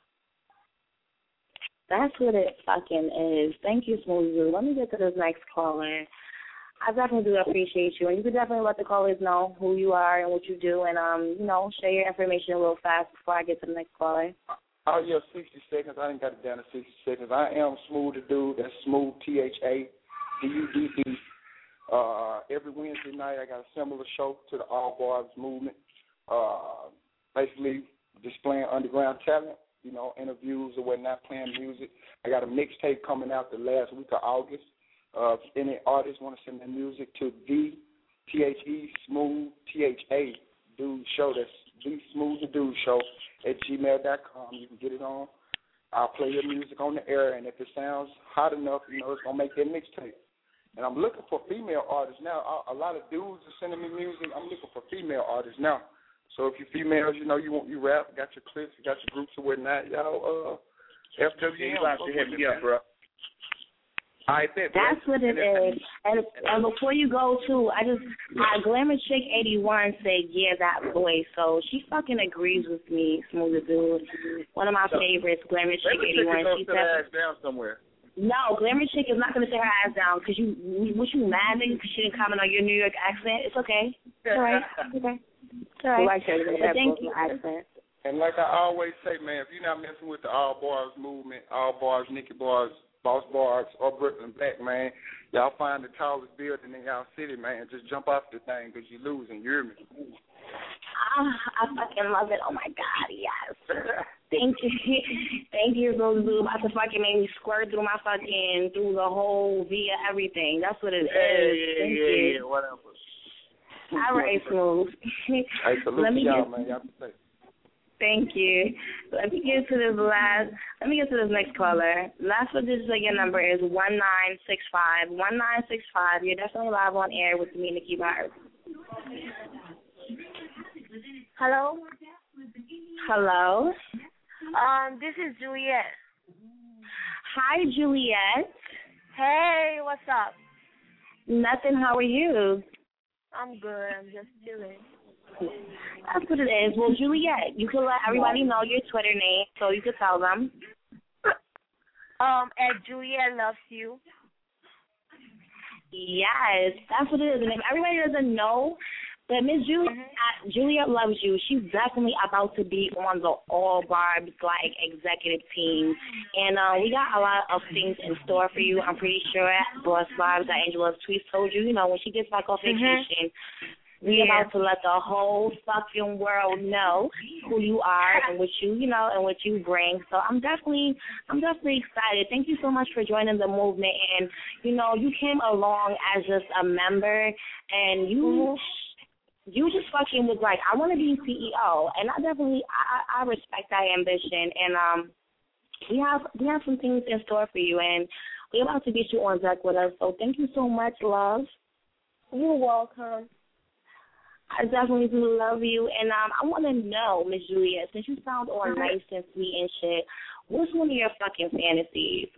That's what it fucking is. Thank you, Smoothie. Let me get to this next caller. I definitely do appreciate you, and you can definitely let the callers know who you are and what you do, and share your information real fast before I get to the next caller. Oh yeah, 60 seconds. I didn't got it down to 60 seconds. I am Smooth the Dude. That's Smooth THADUDD. Every Wednesday night, I got a similar show to the All Barbs movement. Basically displaying underground talent. You know, interviews or whatnot, playing music. I got a mixtape coming out the last week of August. If any artists want to send their music to the Smooth Dude Show, that's the Smooth the Dude Show at gmail.com. You can get it on. I'll play your music on the air, and if it sounds hot enough, you know, it's gonna make that mixtape. And I'm looking for female artists now. A lot of dudes are sending me music. I'm looking for female artists now. So if you're females, you know, you rap, got your clips, you got your groups or whatnot, y'all, FWM. You have to hit me up, bro. That's what it is. And before you go, too, my Glamour Chick 81 said, yeah, that voice. So she fucking agrees with me, Smooth Dude. One of my favorites, Glamour Chick 81. She said, her ass down somewhere. No, Glamour Chick is not going to sit her ass down because you mad, nigga, because she didn't comment on your New York accent. It's okay. It's all right. It's okay. It's all right. Thank you. And like I always say, man, if you're not messing with the All Bars movement, All Bars, Nikki Bars, Boss Barbs or Brooklyn Black, man. Y'all find the tallest building in y'all city, man. Just jump off the thing because you're losing. You hear me? I fucking love it. Oh, my God, yes. Thank you. Thank you, Rosebud. About to fucking make me squirt through through the whole via everything. That's what it is. Yeah, whatever. All right, Smooth. Hey, salute to y'all, man. Y'all be safe. Thank you. Let me get to this next caller. Last four digits of your number is 1965. 1965. You're definitely live on air with me, Nikki Barbs. Hello? Hello? This is Juliet. Hi, Juliet. Hey, what's up? Nothing. How are you? I'm good. I'm just chilling. That's what it is. Well, Juliet, you can let everybody know your Twitter name so you can tell them. At Juliet Loves You. Yes, that's what it is. And if everybody doesn't know, but Miss Juliet Loves You, she's definitely about to be on the All Barbs executive team, and we got a lot of things in store for you. I'm pretty sure Boss Barbs, that Angela's tweets told you, when she gets back off vacation, we about to let the whole fucking world know who you are and what you, and what you bring. So I'm definitely excited. Thank you so much for joining the movement, and you came along as just a member, and you just fucking was like, I want to be CEO, and I respect that ambition, and we have some things in store for you, and we're about to get you on deck with us. So thank you so much, love. You're welcome. I definitely do love you, and I want to know, Miss Juliet, since you sound all nice and sweet and shit, what's one of your fucking fantasies?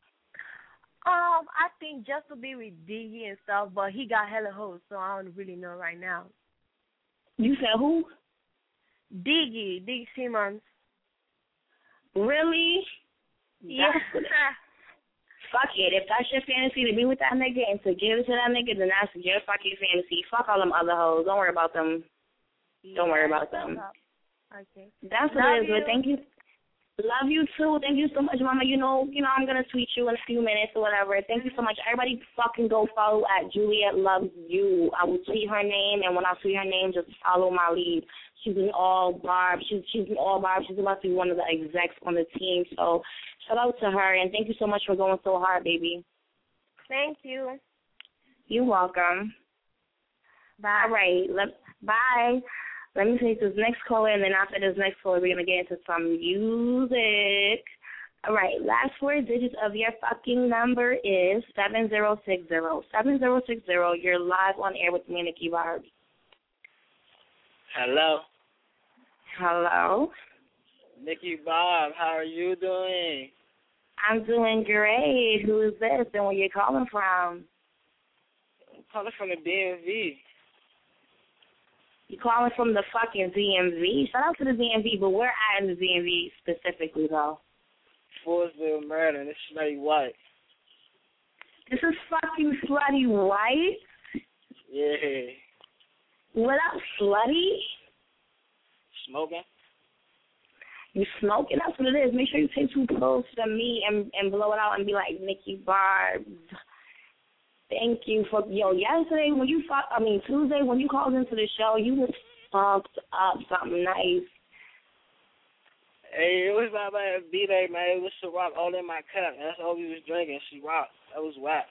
I think just to be with Diggy and stuff, but he got hella hoes, so I don't really know right now. You said who? Diggy Simmons. Really? Yeah. Fuck it. If that's your fantasy to be with that nigga and to give it to that nigga, then that's your fucking fantasy. Fuck all them other hoes. Don't worry about them. Don't worry about them. Okay. That's what it is. But thank you. Love you too. Thank you so much, Mama. I'm gonna tweet you in a few minutes or whatever. Thank you so much. Everybody fucking go follow at Juliet Loves You. I will tweet her name, and when I tweet her name, just follow my lead. She's an all Barb. She's an all Barb. She's about to be one of the execs on the team. So shout out to her, and thank you so much for going so hard, baby. Thank you. You're welcome. Bye. All right. Bye. Let me take this next caller, and then after this next caller, we're going to get into some music. All right, last four digits of your fucking number is 7060. 7060, you're live on air with me, Nikki Barbs. Hello. Hello. Nikki Barb, how are you doing? I'm doing great. Who is this, and where you calling from? I'm calling from the DMV. You calling from the fucking DMV? Shout out to the DMV, but where at in the DMV specifically, though? Forestville, Maryland. This is Slutty White. This is fucking Slutty White? Yeah. What up, Slutty? Smoking. You smoking? That's what it is. Make sure you take 2 pulls from me and blow it out and be like, Nikki Barbs. Thank you for yesterday when you Tuesday when you called into the show, you was fucked up something nice. Hey, it was my B-Day, man. It was Ciroc all in my cup. That's all we was drinking, Ciroc. That was whack.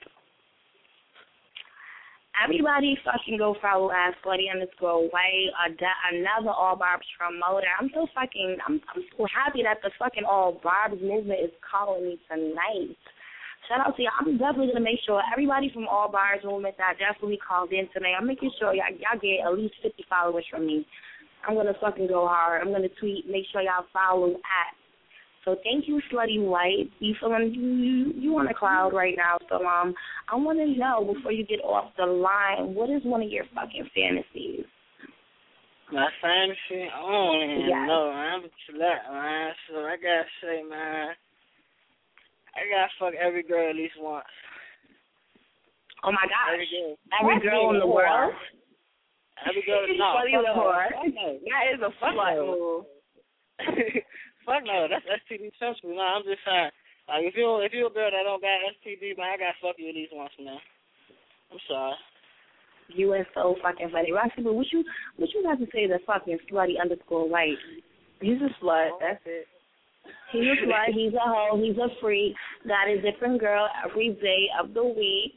Everybody fucking go follow @Slutty_White, another All Barbs promoter. I'm so happy that the fucking All Barbs movement is calling me tonight. Shout out to y'all. I'm definitely going to make sure everybody from All Barbs movement that definitely called in today, I'm making sure y'all get at least 50 followers from me. I'm going to fucking go hard. I'm going to tweet, make sure y'all follow @ So thank you, Slutty White. You feeling you on a cloud right now. So I want to know before you get off the line, what is one of your fucking fantasies? My fantasy? I don't even know. I'm a slut, man. So I gotta say, man, I gotta fuck every girl at least once. Oh my gosh! Every girl in the world? Every girl? No. That is a slut move. Fuck no, that's STD sensible. No, I'm just saying, Like if you a girl that don't got STD, man, I gotta fuck you at least once, man. I'm sorry. You are so fucking funny, Roxy. But what you got to say to fucking slutty_white? He's a slut. That's it. He's a slut. He's a hoe. He's a freak. Got a different girl every day of the week.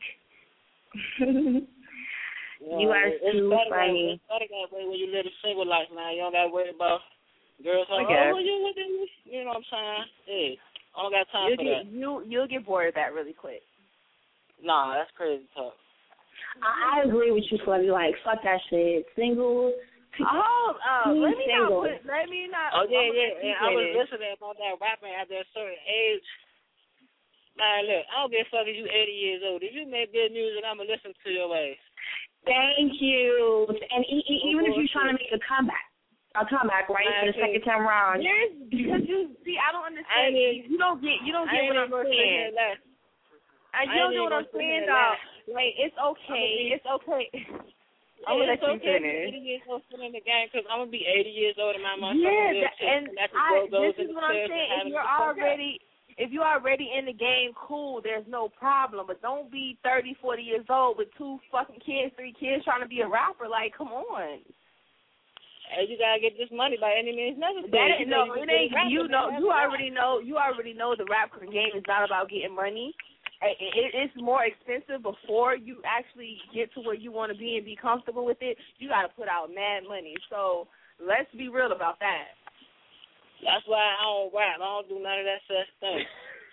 You are too funny. It's better that way when you live a single life, man. You don't got to worry about girls. You know what I'm saying? Yeah. I don't got time for that. You'll get bored of that really quick. Nah, that's crazy talk. I agree with you, Slutty. Like, fuck that shit. Single. Let me not. Oh, yeah. I was listening about that rapping at a certain age. Man, look, I don't give a fuck if you 80 years old. If you make good music, I'm going to listen to your ass. Thank you. And even if you're trying to make a comeback, right, for the second time around. Yes, because you see, I don't understand. You don't get what I'm saying. You don't know what I'm saying, though. Like, it's okay. It's okay. I'm going to let you finish. 80 years old still in the game because I'm going to be 80 years old and my motherfucking this is what I'm saying. If you're already in the game, cool, there's no problem. But don't be 30, 40 years old with 2 fucking kids, 3 kids trying to be a rapper. Like, come on. Hey, you gotta get this money by any means necessary. You already know the rap game is not about getting money. It's more expensive before you actually get to where you want to be and be comfortable with it. You got to put out mad money. So let's be real about that. That's why I don't rap. I don't do none of that such thing.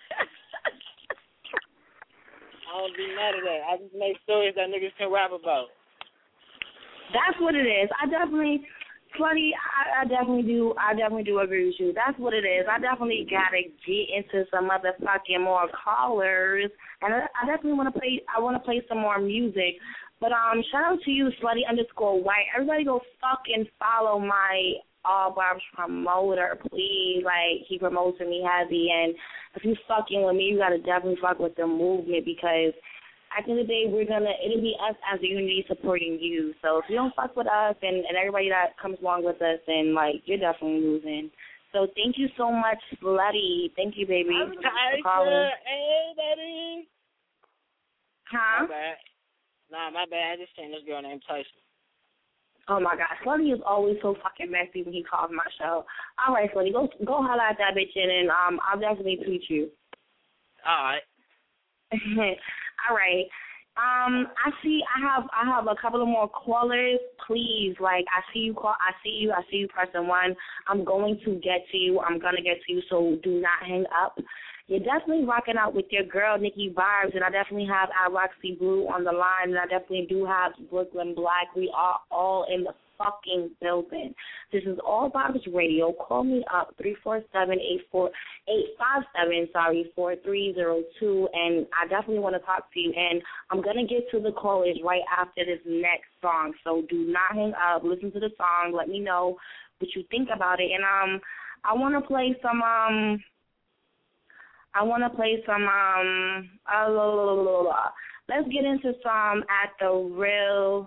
I don't do none of that. I just make stories that niggas can rap about. That's what it is. I definitely do agree with you. That's what it is. I definitely gotta get into some motherfucking more callers, and I definitely want to play. I want to play some more music. But shout out to you, Slutty_white. Everybody go fucking follow my All Barb's promoter, please. Like, he promotes me heavy, and if you fucking with me, you gotta definitely fuck with the movement, because at the end of the day, it'll be us as a unity supporting you. So if you don't fuck with us and everybody that comes along with us, then, like, you're definitely losing. So thank you so much, Slutty. Thank you, baby. Hey, buddy. Huh? My bad. Nah, my bad. I just seen this girl named Tyson. Oh, my God. Slutty is always so fucking messy when he calls my show. All right, Slutty, go holler at that bitch, and I'll definitely tweet you. All right. All right. I have a couple of more callers. Please, like, I see you pressing 1. I'm going to get to you. So do not hang up. You're definitely rocking out with your girl, Nikki Vibes, and I definitely have Roxy Blue on the line, and I definitely do have Brooklyn Black. We are all in the fucking building. This is All Barb's Radio. Call me up, 347-4302, and I definitely want to talk to you, and I'm going to get to the callers right after this next song, so do not hang up. Listen to the song. Let me know what you think about it, and I want to play some, let's get into some At the Real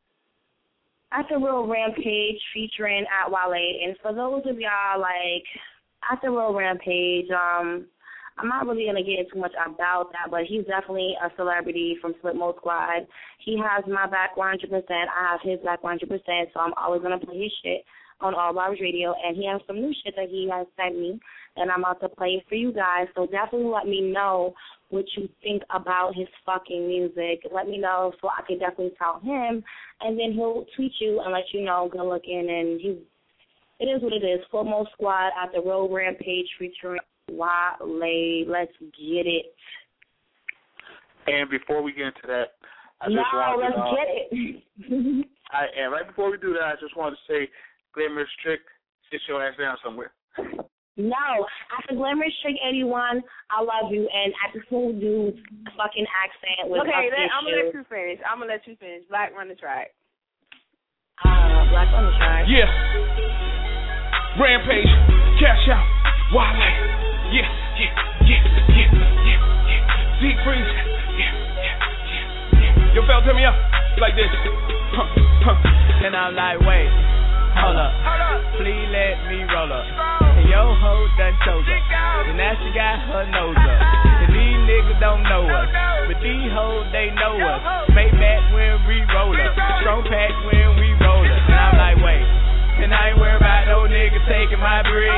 Rampage featuring At Wale. And for those of y'all, like, At the Real Rampage, I'm not really going to get into much about that, but he's definitely a celebrity from Flip Mode Squad. He has my back 100%. I have his back 100%, so I'm always going to play his shit on All Barb's Radio. And he has some new shit that he has sent me, and I'm about to play it for you guys. So definitely let me know what you think about his fucking music. Let me know so I can definitely tell him, and then he'll tweet you and let you know. Good looking, and it is what it is. Full Mode Squad At the Real Rampage featuring Wale. Let's get it. And before we get into that, let's get it. And right before we do that, I just wanted to say, Glamorous Trick, sit your ass down somewhere. No, after Glamorous Trick 81, I love you, and at the Smooth Dude's fucking accent with okay, I'm gonna let you finish. Black, run the track. Black on the track. Yeah. Rampage, cash out, Wale. Yeah. Deep freeze. Yeah. Yo, fella, turn me up like this. And I'm like, wait, hold up. Please let me roll up. And yo hoe done chose her. And now she got her nose up. And these niggas don't know us, but these hoes, they know us. Maybach when we roll up. Strong pack when we roll up. And I'm like, wait. And I ain't worried about no nigga taking my brick.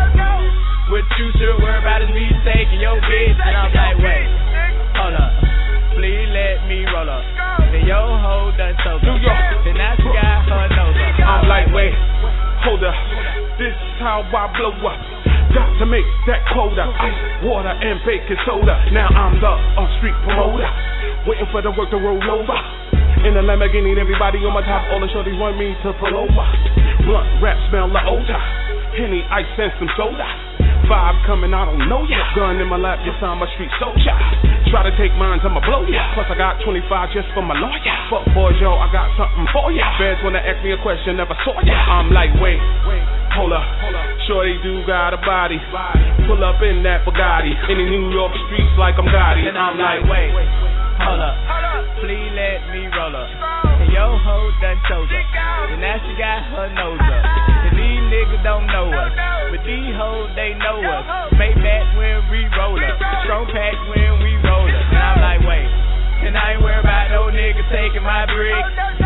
What you should worry about is me taking your bitch. And I'm like, wait, hold up, please let me roll up. And yo hoe done choke up. And now she got her nose up. I'm like, wait, hold up, this is how I blow up. Got to make that quota. Ice, water, and baking soda. Now I'm the street promoter, waiting for the work to roll over. In a Lamborghini, everybody on my top. All the shorties want me to pull over. Blunt rap smell like Oda. Henny, ice, and some soda. Vibe coming, I don't know ya. Gun in my lap, yes, I'm a street soldier. Try to take mines, I'ma blow ya. Plus I got 25 just for my lawyer. Fuck boys, yo, I got something for ya. Feds wanna ask me a question, never saw ya. I'm like, wait, hold up. Shorty do got a body. Pull up in that Bugatti. In the New York streets like I'm Gotti. And I'm like, wait, hold up, please let me roll up. And yo hoe done chose her. And now she got her nose up. And these niggas don't know us, but these hoes, they know us. Maybach when we roll up. Strong pack when we roll up. And I'm like, wait. And I ain't worried about no nigga taking my brick.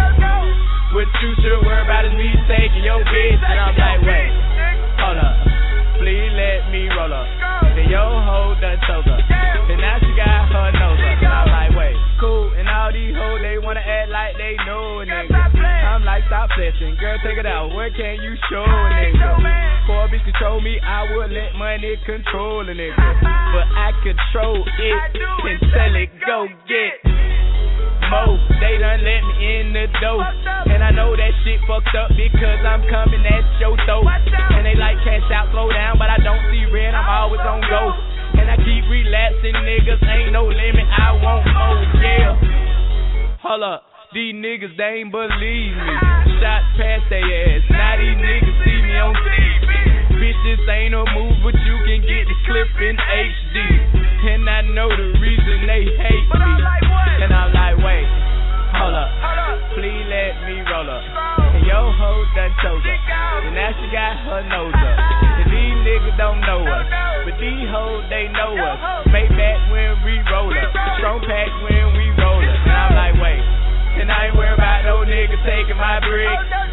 What you should worry about is me taking your bitch. And I'm like, wait, hold up, please let me roll up. And yo hoe done choke up. And now she got her nose up. And I'm like, wait, cool. And all these hoes, they wanna act like they know a nigga. I'm like, stop flexing, girl, take it out. What can you show a nigga? For a bitch control me, I would let money control a nigga. But I control it and tell it go get more. They done let me in the door, and I know that shit fucked up because I'm coming at your throat. And they like cash out, slow down, but I don't see red, I'm always on go. And I keep relapsing, niggas, ain't no limit, I want more, yeah. Hold up, these niggas, they ain't believe me. Shots past they ass, now these niggas see me on TV. Bitch, this ain't a move, but you can get the clip in HD. And I know the reason they hate me. And I'm like, wait, hold up, please let me roll up. And yo hoe done chose her. And now she got her nose up. And these niggas don't know us, but these hoes, they know us. Maybach when we roll up. Strong pack when we roll up. And I'm like, wait. And I ain't worried about no nigga taking my brick.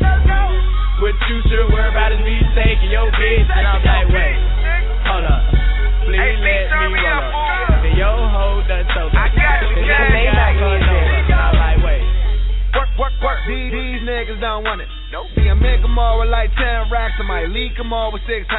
What you should worry about is me taking your bitch. And I'm like, wait, hold up, please let me roll up. And yo hoe done choke up. And now she got her nose up. And I'm like, wait. Work. These niggas don't want it. Nope. See, I make them all with like 10 racks. I might leak them all with 600.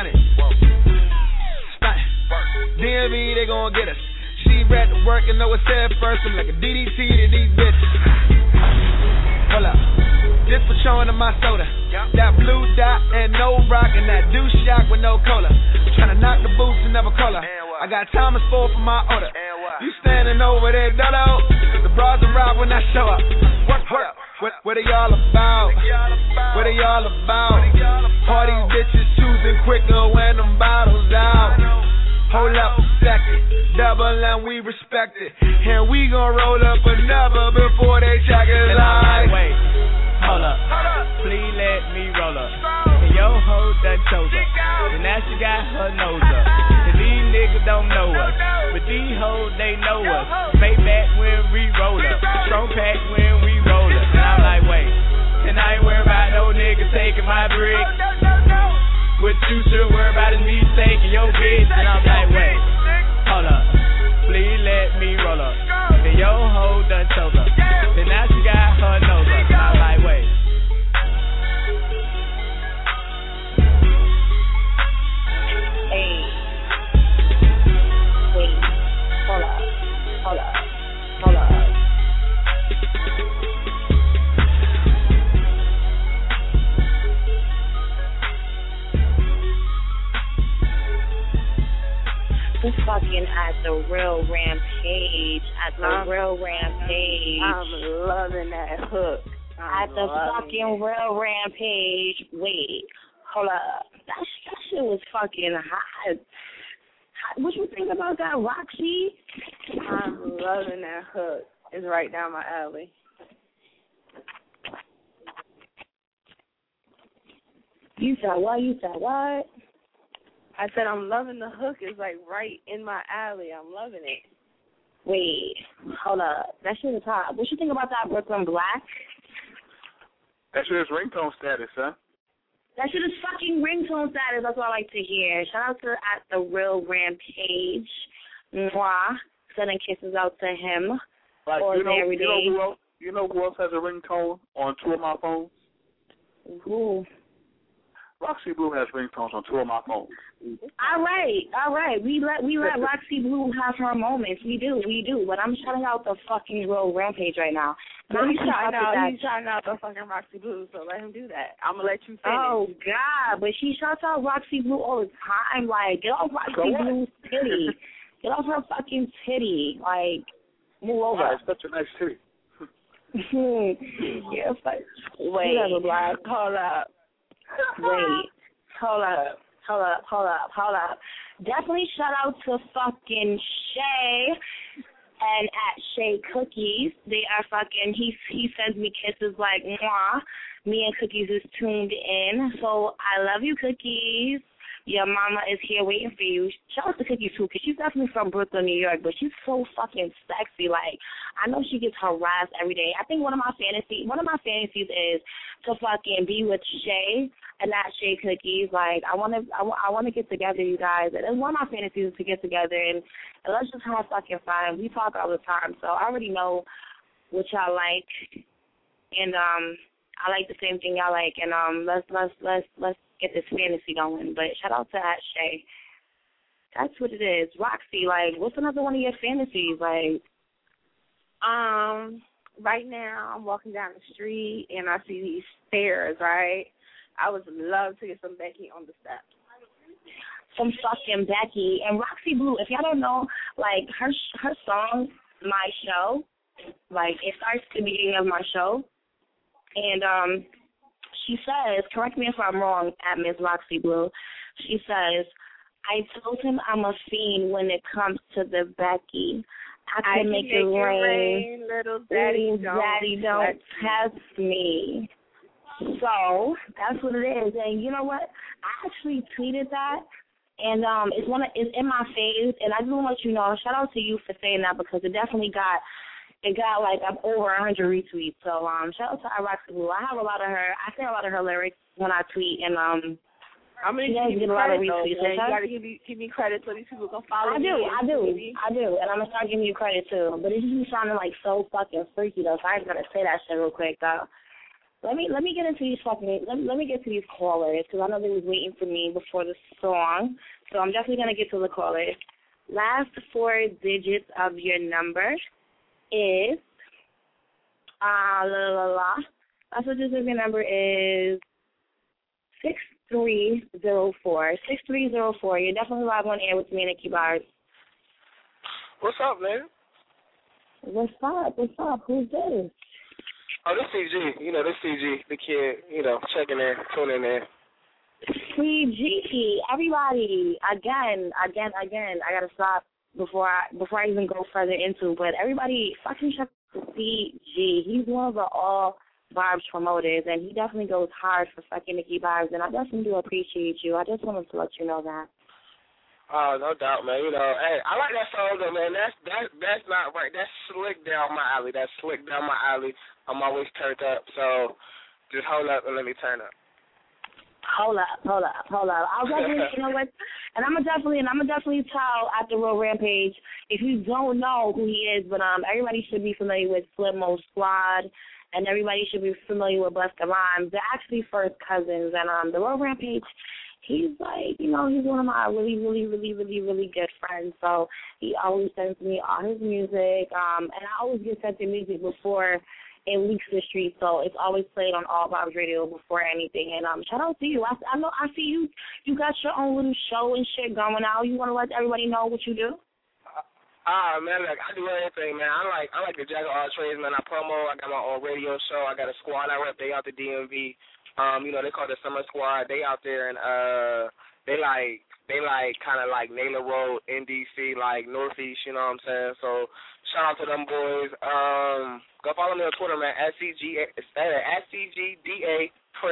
DMV, they gon' get us. She read the work and know it said first. I'm like a DDT to these bitches. Hold up. This was showing in my soda. That blue dot and no rock and that douche shock with no cola. Tryna knock the boots and never cola. I got Thomas Ford for my order. You standing over there, Dodo. The bras are rock when I show up. What are y'all about? What are y'all about? All these bitches choosing quicker when them bottles out. Hold up a second, double and we respect it. And we gon' roll up another before they check it out. Wait, hold up, please let me roll up. And yo hoe done chose her. And now she got her nose up. And these niggas don't know us, but these hoes, they know us. Maybach when we roll up. Strong pack when we roll up. And I'm like, wait. And I ain't worried about no nigga taking my brick. What you should worry about is me taking your bitch. And I'm like, wait, hold up, please let me roll up. And yo hoe done choke up. And now she got her nose up. And I'm like, wait. Hey, wait, hold up. We're fucking at the Real Rampage. I'm loving that hook. At the fucking Real Rampage. Wait, hold up. That shit was fucking hot. What you think about that, Roxy? I'm loving that hook. It's right down my alley. You said what? I said I'm loving the hook. It's like right in my alley. I'm loving it. Wait, hold up. That shit is hot. What you think about that Brooklyn Black? That shit is ringtone status, huh? That shit is fucking ringtone status. That's what I like to hear. Shout out to at the Real Rampage. Mwah. Sending kisses out to him. Like, you know who else has a ringtone on two of my phones? Who? Roxy Blue has ringtones on two of my phones. All right. We let Roxy Blue have her moments. We do. But I'm shouting out the fucking Real Rampage right now. He's shouting out the fucking Roxy Blue, so let him do that. I'm gonna let you finish. Oh God, but she shouts out Roxy Blue all the time. Like, get off Roxy Blue's titty. Get off her fucking titty. Like, move over. Wow, it's such a nice titty. Yeah, but wait. Hold up. Wait. Hold up. Definitely shout out to fucking Shay and at Shay Cookies. They are fucking, he sends me kisses like, mwah. Me and Cookies is tuned in. So I love you, Cookies. Your mama is here waiting for you. Shout out to Cookies, too, because she's definitely from Brooklyn, New York, but she's so fucking sexy. Like, I know she gets harassed every day. I think one of my fantasies is to fucking be with Shay and not Shay Cookies. Like, I want to get together, you guys. And one of my fantasies is to get together and let's just have fucking fun. We talk all the time, so I already know what y'all like. And I like the same thing y'all like. And let's get this fantasy going. But shout out to Shay. That's what it is. Roxy, like, what's another one of your fantasies? Like, right now I'm walking down the street and I see these stairs, right? I would love to get some Becky on the steps. Some fucking Becky. And Roxy Blue, if y'all don't know, like, her song, My Show, like, it starts at the beginning of my show. And she says, correct me if I'm wrong, at Miss Roxy Blue, she says, I told him I'm a fiend when it comes to the Becky. I can make it rain. Little daddy, don't test me. So that's what it is. And you know what? I actually tweeted that, and it's in my face. And I just want to let you know, shout out to you for saying that, because it definitely got like over 100 retweets. So shout out to Roxy Blue. I have a lot of her. I say a lot of her lyrics when I tweet, and I'm gonna give you credit, though. You gotta give me credit so these people can follow me. I do, and I'm gonna start giving you credit too. But it just be sounding like so fucking freaky though. So I just gotta say that shit real quick though. Let me get into these let me get to these callers, because I know they was waiting for me before the song. So I'm definitely gonna get to the callers. Last 4 digits of your number is Last 4 digits of your number is 6304. 6304. You're definitely live on air with me, Nikki Bars. What's up, man? What's up? Who's this? Oh, this CG. You know, this CG, the kid, checking in, tuning in. CG, everybody, again, I gotta stop before I even go further into, but everybody fucking check the CG. He's one of the all Barb's promoters, and he definitely goes hard for fucking Nikki Barb's, and I definitely do appreciate you. I just wanted to let you know that. Oh, no doubt, man. Hey, I like that song though, man. That's not right. That's slick down my alley. I'm always turned up, so just hold up and let me turn up. Hold up. I'll definitely, you know what? And I'm gonna definitely tell at the Real Rampage, if you don't know who he is, but everybody should be familiar with Flip Mode Squad, and everybody should be familiar with Busta Rhymes. They're actually first cousins, and the Real Rampage, he's like, he's one of my really, really, really, really, really good friends. So he always sends me all his music, and I always get sent the music before it leaks the street, so it's always played on All Bob's Radio before anything. And shout out to you. I know I see you. You got your own little show and shit going out. You want to let everybody know what you do? Man, like, I do everything, man. I like the jack of all trades, man. I promo. I got my own radio show. I got a squad I rep. They out the DMV. They call it the Summer Squad. They out there, and they kind of like Naylor Road in DC, like Northeast. You know what I'm saying? So shout out to them boys. Go follow me on Twitter, man. @CGDA Print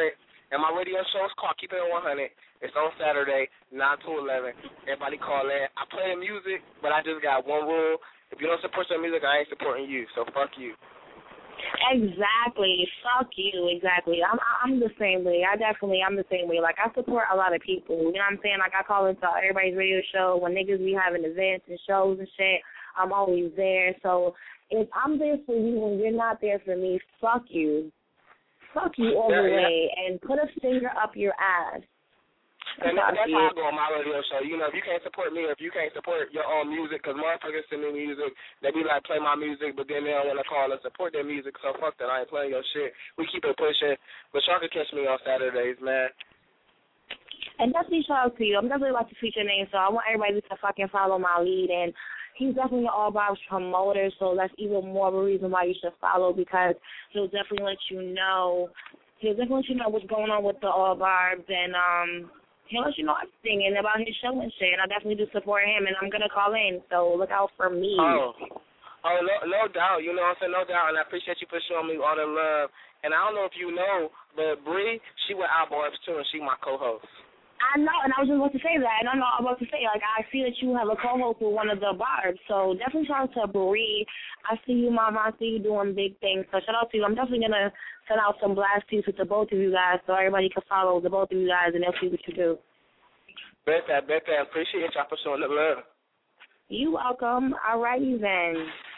And my radio show is called Keep It 100. It's on Saturday, 9 to 11. Everybody call in. I play the music, but I just got one rule. If you don't support your music, I ain't supporting you. So fuck you. Exactly. Fuck you. Exactly. I'm the same way. I'm the same way. Like, I support a lot of people. You know what I'm saying? Like, I call into everybody's radio show when niggas be having events and shows and shit. I'm always there. So if I'm there for you and you're not there for me, fuck you. Fuck you all the way and put a finger up your ass. And that's how I go on my radio show. You know, if you can't support me or if you can't support your own music, because motherfuckers send me music, they be like, play my music, but then they don't want to call and support their music, so fuck that. I ain't playing your shit. We keep it pushing. But y'all can catch me on Saturdays, man. And definitely shout out to you. I'm definitely like to feature your name, so I want everybody to fucking follow my lead. And he's definitely an All Barbs promoter, so that's even more of a reason why you should follow, because he'll definitely let you know. What's going on with the All Barbs, and he'll let you know everything and about his show and shit. And I definitely do support him, and I'm gonna call in. So look out for me. Oh, no doubt. You know what I'm saying? No doubt. And I appreciate you for showing me all the love. And I don't know if you know, but Bree, she with All Barbs too, and she my co-host. I know, and I was just about to say that, and I know I'm about to say, like, I see that you have a co-host with one of the Barbs, so definitely shout out to Bree. I see you, Mama. I see you doing big things, so shout out to you. I'm definitely going to send out some blast tweets with the both of you guys so everybody can follow the both of you guys, and they'll see what you do. Bet that. Appreciate y'all for showing the love. You welcome. All righty, then.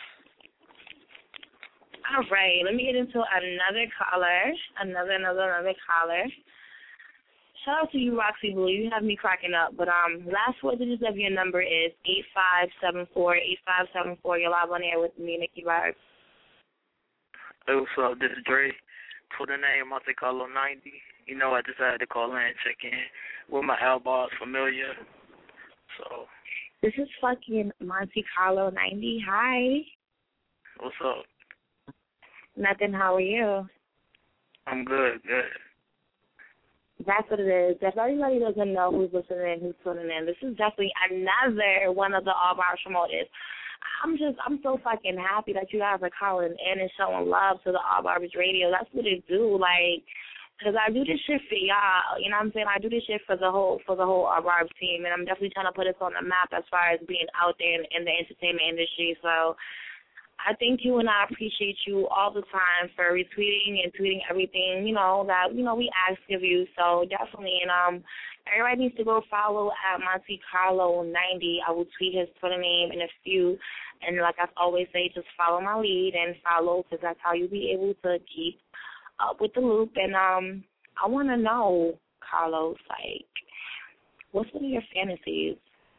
All right, let me get into another caller, another caller. Shout out to you, Roxy Blue. You have me cracking up. But last 4 digits of your number is 8574. 8574. You're live on air with me, Nikki Barbs. Hey, what's up? This is Dre. For the name, Monte Carlo 90. You know, I decided to call in and check in with my All-Bars familiar. So. This is fucking Monte Carlo 90. Hi. What's up? Nothing. How are you? I'm good. That's what it is. If everybody doesn't know who's listening, who's tuning in, this is definitely another one of the All Barbs promoters. I'm so fucking happy that you guys are calling in and showing love to the All Barbs Radio. That's what it do, like, because I do this shit for y'all. You know what I'm saying? I do this shit for the whole All Barbs team, and I'm definitely trying to put us on the map as far as being out there in the entertainment industry. So I thank you, and I appreciate you all the time for retweeting and tweeting everything, that, we ask of you. So definitely, and everybody needs to go follow at Monte Carlo 90. I will tweet his Twitter name in a few. And like I always say, just follow my lead and follow, because that's how you'll be able to keep up with the loop. And I want to know, Carlos, like, what's one of your fantasies?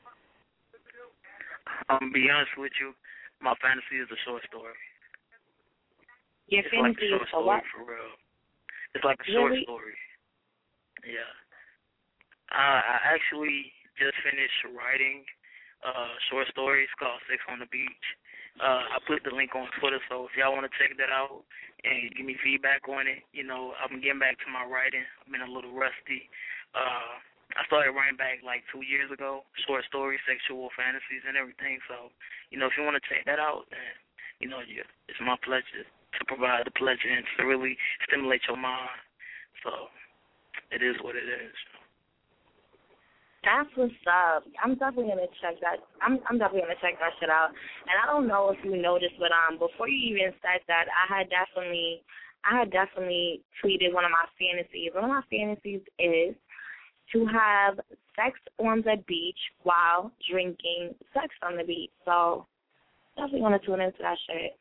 Be honest with you. My fantasy is a short story. Your fantasy is a what? For real. It's like a short story. Yeah. I actually just finished writing a short story. It's called Sex on the Beach. I put the link on Twitter, so if y'all want to check that out and give me feedback on it, I've been getting back to my writing. I've been a little rusty. I started writing back like 2 years ago, short stories, sexual fantasies, and everything. So, if you want to check that out, then, it's my pleasure to provide the pleasure and to really stimulate your mind. So, it is what it is. That's what's up. I'm definitely gonna check that. I'm definitely gonna check that shit out. And I don't know if you noticed, but before you even said that, I had definitely tweeted one of my fantasies. One of my fantasies is to have sex on the beach while drinking sex on the beach. So definitely want to tune into that shit.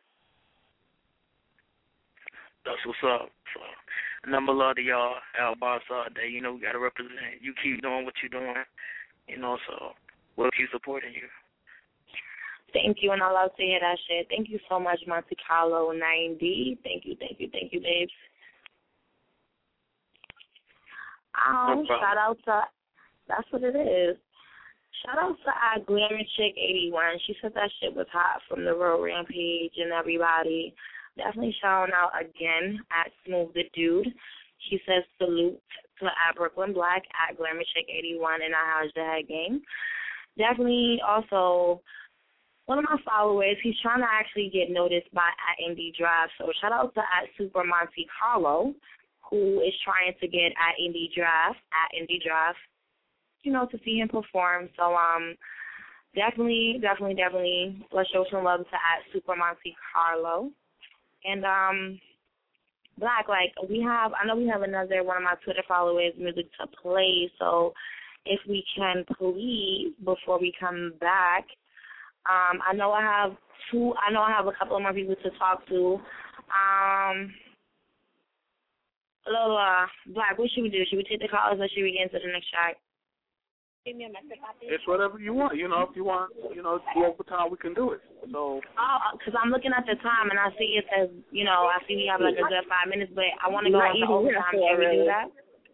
That's what's up. So, number love to y'all, All Barbs all day. We got to represent. You keep doing what you're doing, so we'll keep supporting you. Thank you, and I love to hear that shit. Thank you so much, Monte Carlo 90. Thank you, babes. Shout out to, that's what it is. Shout out to our Glamour Chick 81. She said that shit was hot from the Road Rampage and everybody. Definitely shouting out again at Smooth the Dude. She says salute to at Brooklyn Black at Glamour Chick 81 and our How's the Head Game. Definitely also one of my followers, he's trying to actually get noticed by at Indie Drive. So shout out to at Super Monte Carlo, who is trying to get at Indie Draft, to see him perform. So definitely, let's show some love to at Super Monte Carlo. And Black, I know we have another one of my Twitter followers, music to play. So if we can please, before we come back, I know I have a couple of more people to talk to. Black, what should we do? Should we take the calls or should we get into the next track? It's whatever you want. If you want, do overtime, we can do it. So. Because I'm looking at the time and I see it says, I see we have like a good 5 minutes, but I want to go into overtime. Can we do that?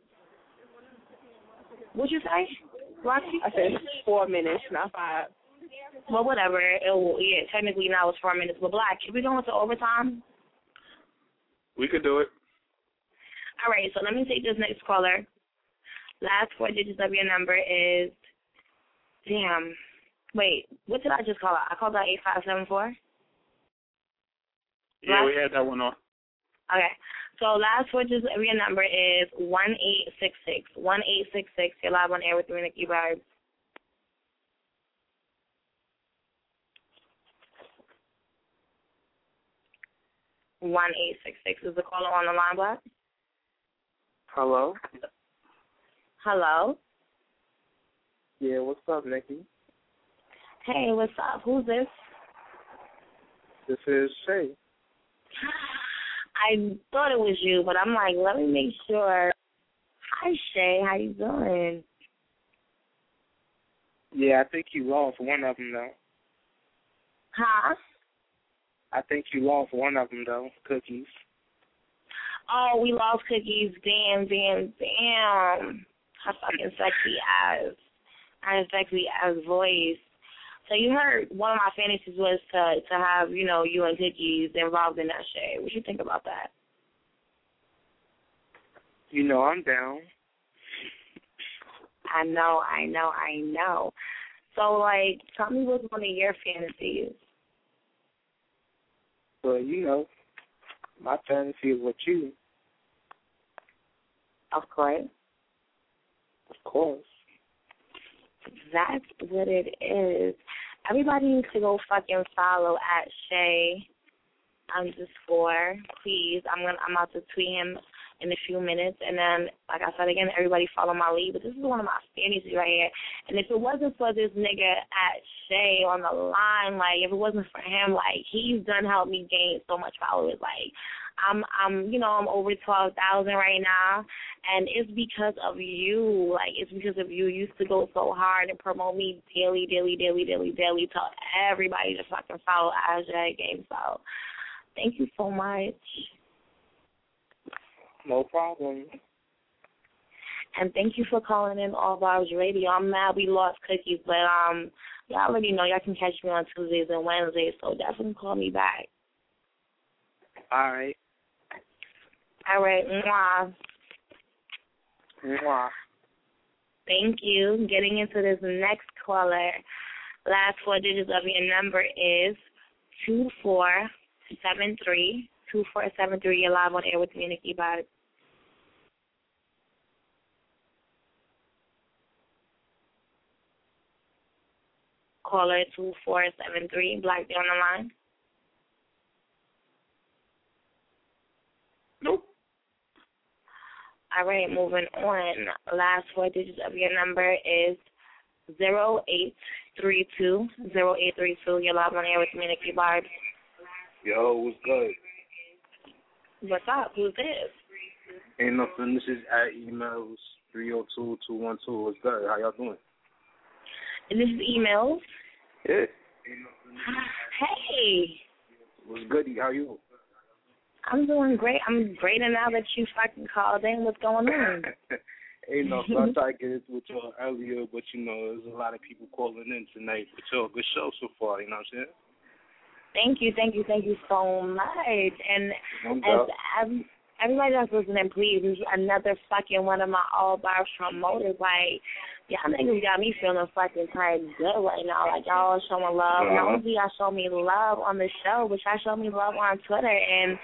What'd you say, Roxy? I said 4 minutes, not 5. Well, whatever. Technically now it's 4 minutes. But Black, can we go into overtime? We could do it. All right, so let me take this next caller. Last 4 digits of your number is, what did I just call out? I called out 8574? Yeah, we had that one on. Okay, so last 4 digits of your number is 1866. 1866, you're live on air with me, Nikki Barbs. Is the caller on the line, Black? Hello? Hello? Yeah, what's up, Nikki? Hey, what's up? Who's this? This is Shay. I thought it was you, but I'm like, let me make sure. Hi, Shay. How you doing? Yeah, I think you lost one of them, though. Huh? I think you lost one of them, though, Cookies. Oh, we lost Cookies. Damn. Her fucking sexy ass voice. So you heard one of my fantasies was to have, you and Cookies involved in that shit. What you think about that? I'm down. I know. So, tell me what's one of your fantasies. Well, my fantasy is with you. Of course. Of course. That's what it is. Everybody needs to go fucking follow at Shay _ please. I'm about to tweet him in a few minutes, and then, like I said again, everybody follow my lead. But this is one of my fantasies right here. And if it wasn't for this nigga at Shay on the line, if it wasn't for him, he's done helped me gain so much followers. I'm over 12,000 right now, and it's because of you. It's because of you. You used to go so hard and promote me daily. Tell everybody to fucking follow Azja Game. So, thank you so much. No problem. And thank you for calling in All Barbs Radio. I'm mad we lost Cookies, but y'all already know y'all can catch me on Tuesdays and Wednesdays, so definitely call me back. All right. Mwah. Thank you. Getting into this next caller. Last 4 digits of your number is 2473. 2473. You're live on air with me, Nikki Barbs. Caller 2473. Black, on the line? Nope. All right, moving on. Last 4 digits of your number is 0832. 0832. You're live on air with me, Nikki Barbs. Yo, what's good? What's up? Who's this? Ain't nothing. This is at emails 302-212. What's good? How y'all doing? And this is emails? Yeah. Hey. What's good? How you? I'm doing great. I'm greater now that you fucking called in. What's going on? Ain't no, so I tried to get into with y'all earlier, but there's a lot of people calling in tonight. But y'all, good show so far. You know what I'm saying? Thank you so much. And as everybody that's listening, please, this is another fucking one of my All Barbs promoters. Y'all niggas got me feeling fucking tired good right now. Y'all showing love. Not only y'all show me love on the show, but y'all show me love on Twitter. And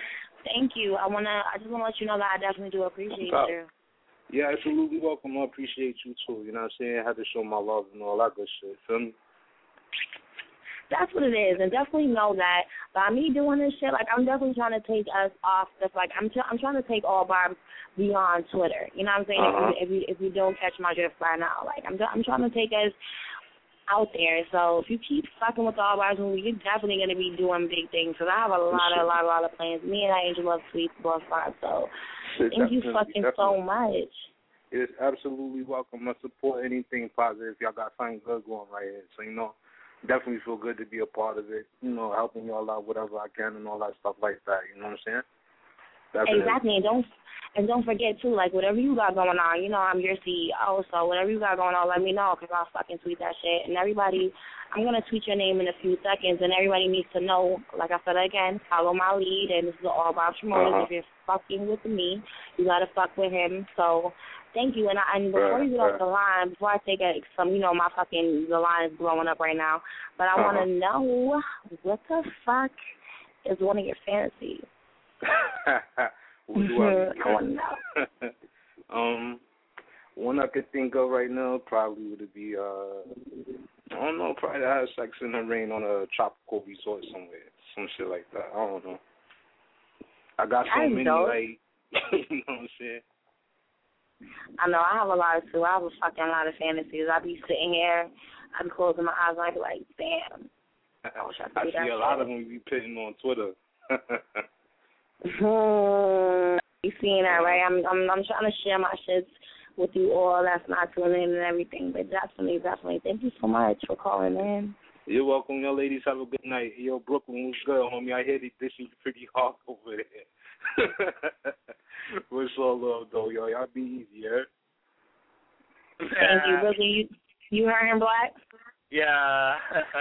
Thank you. I just wanna let you know that I definitely do appreciate you. Yeah, absolutely welcome. I appreciate you too. You know what I'm saying? I had to show my love and all that good shit. Feel me? That's what it is, and definitely know that by me doing this shit, like I'm definitely trying to take us off. That's like I'm trying to take all barbs beyond Twitter. You know what I'm saying? Uh-huh. If you don't catch my drift by now, like I'm trying to take us out there. So if you keep fucking with all barbs, you're definitely gonna be doing big things. Because I have a lot of plans. Me and Angel love sweet both barbs. So thank you fucking so much. It's absolutely welcome. I support anything positive. Y'all got something good going right here. So, you know, definitely feel good to be a part of it. You know, helping y'all out whatever I can and all that stuff like that. You know what I'm saying? Exactly. And don't forget, too, like, whatever you got going on, you know I'm your CEO, so whatever you got going on, let me know, because I'll fucking tweet that shit. And everybody, I'm going to tweet your name in a few seconds, and everybody needs to know, like I said again, follow my lead, and this is all about promoters. If you're fucking with me, you got to fuck with him. So thank you. And before you get off the line, before I take some, you know, the line is blowing up right now, but I want to know, what the fuck is one of your fantasies? What do I want to know? One I could think of right now probably would be, I don't know, probably to have sex in the rain on a tropical resort somewhere. Some shit like that. I don't know. I got so many, like, you know what I'm saying? I know, I have a lot too. I have a fucking lot of fantasies. I be sitting here, I be closing my eyes and I be like, damn. I wish I could do that. I see a lot of them be putting on Twitter. You seeing that, right? I'm trying to share my shits with you all. That's not tuning in and everything, but definitely. Thank you so much for calling in. You're welcome, y'all ladies. Have a good night. Yo, Brooklyn, what's good, homie? I hear they dishing pretty hard over there. What's all love, though, yo? Y'all be easy, yeah? Thank you, Brooklyn. You heard him, Black? Yeah.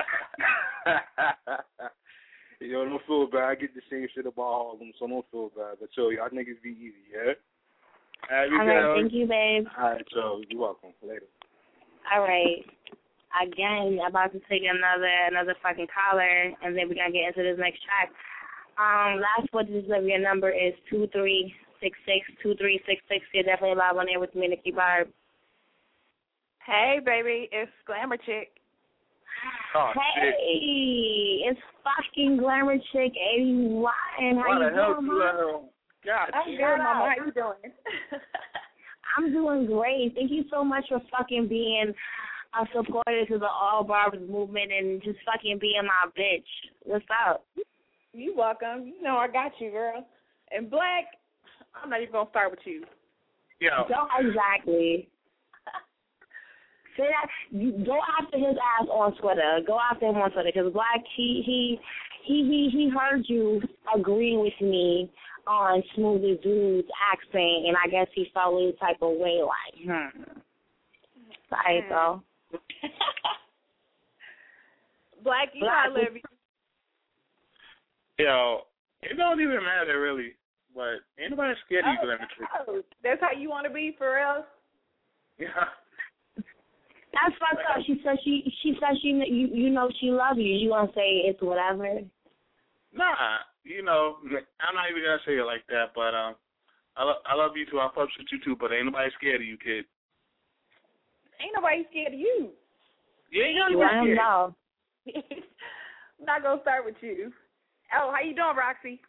Yo, don't feel bad. I get the same shit about Harlem, so don't feel bad. But, yo, y'all niggas be easy, yeah? All right, thank you, babe. All right, yo, you're welcome. Later. All right. Again, I'm about to take another fucking caller, and then we're going to get into this next track. Last four digits of your number is 2366. 2366. You're definitely live on air with me, Nikki Barb. Hey, baby. It's Glamour Chick. Oh, hey, it's fucking Glamour Chick 81. How you doing, Mom? God, I'm good, Mama. How you doing? I'm doing great. Thank you so much for fucking being a supporter to the All Barbers movement and just fucking being my bitch. What's up? You welcome. You know I got you, girl. And Black, I'm not even going to start with you. Yeah. Exactly. Say that. Go after his ass on Twitter. Go after him on Twitter because Black, he heard you agree with me on Smoothie Dude's accent, and I guess he felt a type of way like, Sorry, so. Black, you know I love you. Yo, it don't even matter really, but ain't nobody scared of you, Glamour Chick. That's how you want to be, for real? Yeah. That's fucked up. She said you know she loves you. You want to say it's whatever? Nah, you know, I'm not even gonna say it like that. But I love you too. I fucks with you too. But ain't nobody scared of you, kid. Ain't nobody scared of you. Yeah, you scared. No. I'm not gonna start with you. Oh, how you doing, Roxy?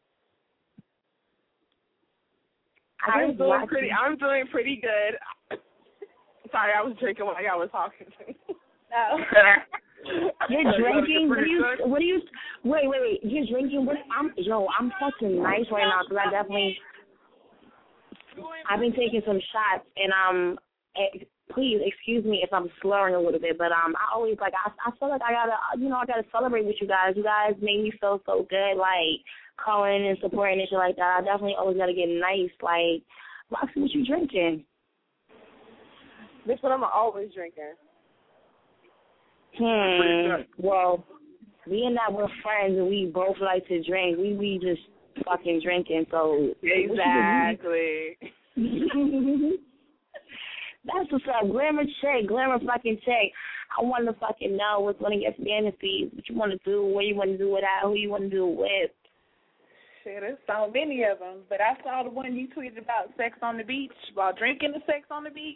I'm doing pretty good. Sorry, I was drinking while y'all was talking to me. No. You're drinking? What do you? Wait. You're drinking? I'm fucking nice right now because I've been taking some shots and please excuse me if I'm slurring a little bit, but I always I feel like I gotta celebrate with you guys. You guys make me feel so good, like calling and supporting and shit like that. I definitely always gotta get nice. Like, Roxy, what you drinking? This one I'm always drinking. Well, being that we're friends and we both like to drink, we just fucking drinking. So exactly. That's what's up. Glamour fucking Chick. I want to fucking know what's one of your fantasies, what you want to do, where you want to do it at, who you want to do it with. Shit, there's so many of them. But I saw the one you tweeted about sex on the beach, while drinking the sex on the beach.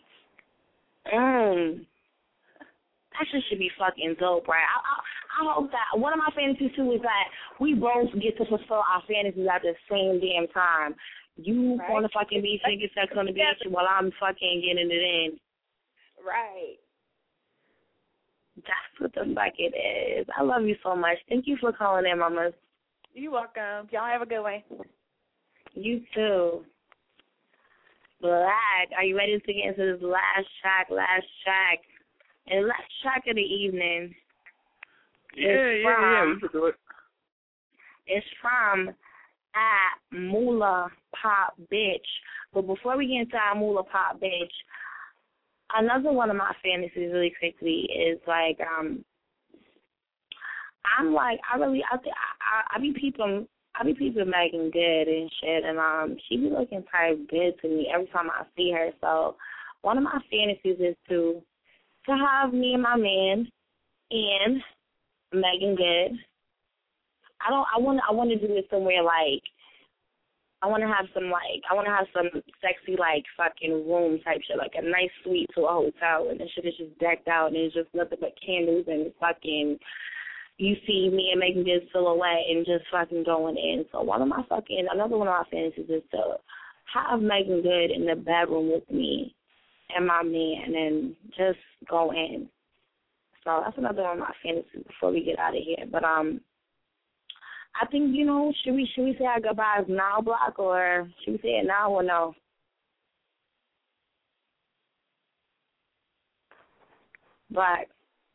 That shit should be fucking dope, right? I hope that one of my fantasies too is that we both get to fulfill our fantasies at the same damn time. You on the fucking beach and get sex on the beach while I'm fucking getting it in. Right. That's what the fuck it is. I love you so much. Thank you for calling in, mamas. You're welcome. Y'all have a good one. You too. Black, are you ready to get into this last track? And last track of the evening. Yeah, we can do it. It's from Moolah Pop Bitch. But before we get into Moolah Pop Bitch, another one of my fantasies really quickly is like, I be peeping Megan Good and shit, and she be looking type good to me every time I see her. So one of my fantasies is to have me and my man and Megan Good. I want to do it somewhere like I want to have some sexy like fucking room type shit, like a nice suite to a hotel, and the shit is just decked out and it's just nothing but candles and fucking. You see me and Megan Good silhouette and just fucking going in. So another one of my fantasies is to have Megan Good in the bedroom with me and my man and just go in. So that's another one of my fantasies before we get out of here. But I think, should we say our goodbyes now, Block, or should we say it now or no? Black.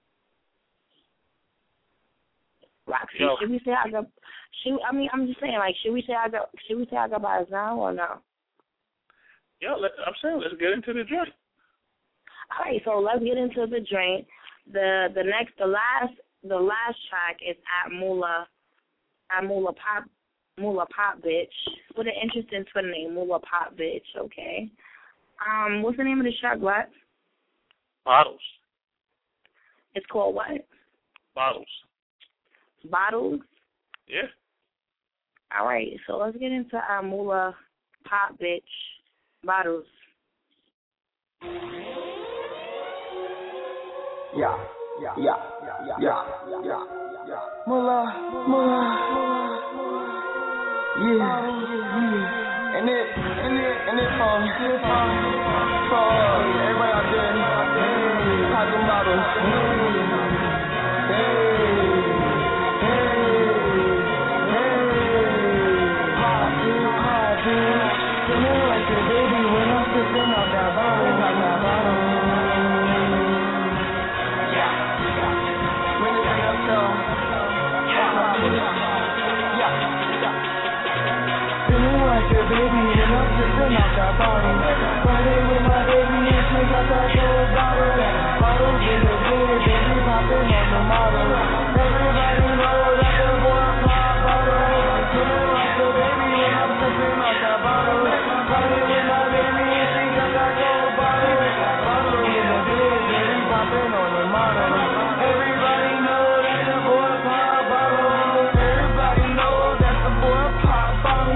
Roxy, should we say our I'm just saying, like, should we say our goodbyes now or no? Yeah, I'm saying let's get into the drink. All right, so let's get into the drink. The last track is at Moolah Pop Bitch with an interesting Twitter name, Moolah Pop Bitch. Okay. What's the name of the track? What? Bottles. It's called what? Bottles. Bottles? Yeah. All right, so let's get into our Moolah Pop Bitch. Bottles. Yeah. Moolah. Yeah. And it for everybody out there. Pop them bottles. Baby, and I'm sipping off that bottle. Riding with my baby and she got that gold bottle. Bottles in the bed, baby popping on the model. Everybody know that the boy pop bottle. Feeling like the baby when I'm sipping off that bottle. Riding with my baby and she got that gold bottle. Bottle in the bed, baby popping on the model. Everybody know that the boy pop bottle. Everybody know that the boy pop bottle.